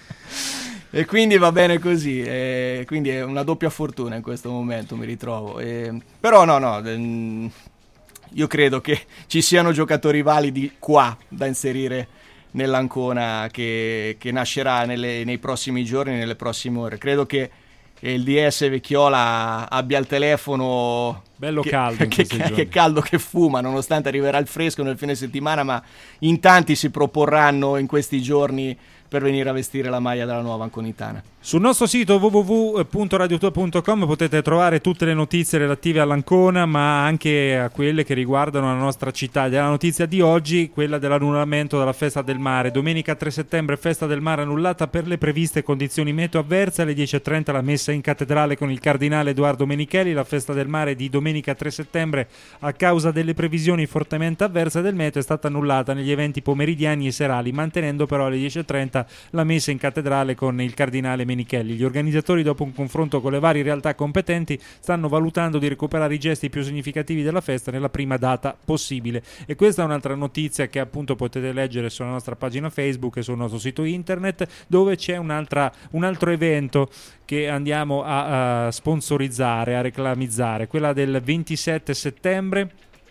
E quindi va bene così, e quindi è una doppia fortuna in questo momento, mi ritrovo. E, però no, no, ehm, io credo che ci siano giocatori validi qua da inserire nell'Ancona che, che nascerà nelle, nei prossimi giorni, nelle prossime ore. Credo che il D S Vecchiola abbia il telefono bello che, caldo in che, questi che, giorni. che caldo che fuma, nonostante arriverà il fresco nel fine settimana, ma in tanti si proporranno in questi giorni per venire a vestire la maglia della nuova Anconitana. Sul nostro sito w w w punto radio tua punto com potete trovare tutte le notizie relative all'Ancona, ma anche a quelle che riguardano la nostra città. Della notizia di oggi, quella dell'annullamento della Festa del Mare. Domenica tre settembre, Festa del Mare annullata per le previste condizioni meteo avverse. Alle dieci e trenta la messa in cattedrale con il cardinale Edoardo Menichelli. La Festa del Mare di domenica tre settembre, a causa delle previsioni fortemente avverse del meteo, è stata annullata negli eventi pomeridiani e serali, mantenendo però alle dieci e trenta la messa in cattedrale con il cardinale Menichelli. Gli organizzatori, dopo un confronto con le varie realtà competenti, stanno valutando di recuperare i gesti più significativi della festa nella prima data possibile. E questa è un'altra notizia che appunto potete leggere sulla nostra pagina Facebook e sul nostro sito internet, dove c'è un'altra, un altro evento che andiamo a, a sponsorizzare, a reclamizzare, quella del ventisette settembre,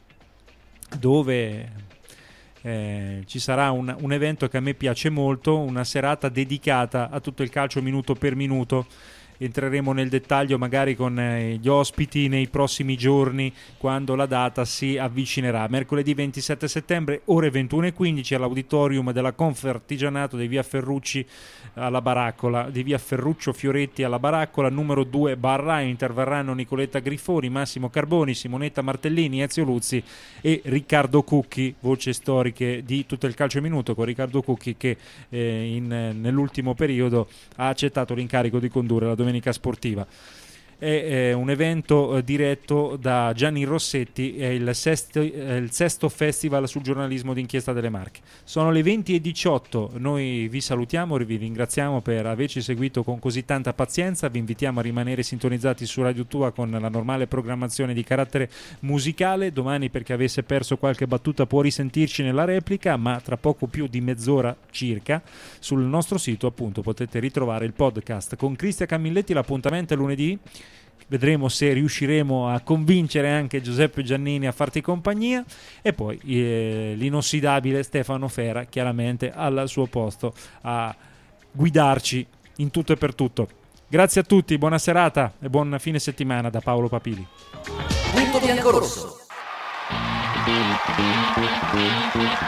dove Eh, ci sarà un, un evento che a me piace molto, una serata dedicata a tutto il calcio minuto per minuto, entreremo nel dettaglio magari con eh, gli ospiti nei prossimi giorni, quando la data si avvicinerà. Mercoledì ventisette settembre, ore ventuno e quindici, all'auditorium della Confartigianato di via Ferrucci alla Baraccola, di via Ferruccio Fioretti alla Baraccola, numero due Barra. Interverranno Nicoletta Grifoni, Massimo Carboni, Simonetta Martellini, Ezio Luzzi e Riccardo Cucchi, voce storiche di Tutto il Calcio Minuto, con Riccardo Cucchi che eh, in, nell'ultimo periodo ha accettato l'incarico di condurre la Domenica Sportiva. È eh, un evento eh, diretto da Gianni Rossetti, è il, sesto, eh, il sesto festival sul giornalismo d'inchiesta delle Marche. Sono le venti e diciotto, noi vi salutiamo, vi ringraziamo per averci seguito con così tanta pazienza, vi invitiamo a rimanere sintonizzati su Radio Tua con la normale programmazione di carattere musicale. Domani, perché avesse perso qualche battuta, può risentirci nella replica, ma tra poco più di mezz'ora circa sul nostro sito appunto potete ritrovare il podcast. Con Cristian Camilletti l'appuntamento è lunedì. Vedremo se riusciremo a convincere anche Giuseppe Giannini a farti compagnia, e poi eh, l'inossidabile Stefano Fera chiaramente al suo posto a guidarci in tutto e per tutto. Grazie a tutti, buona serata e buon fine settimana da Paolo Papili. Punto Biancorosso.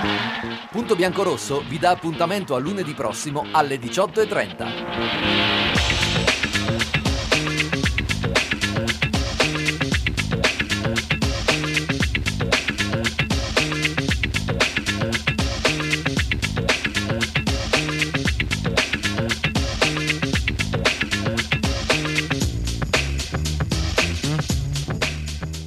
Punto Biancorosso vi dà appuntamento a lunedì prossimo alle diciotto e trenta.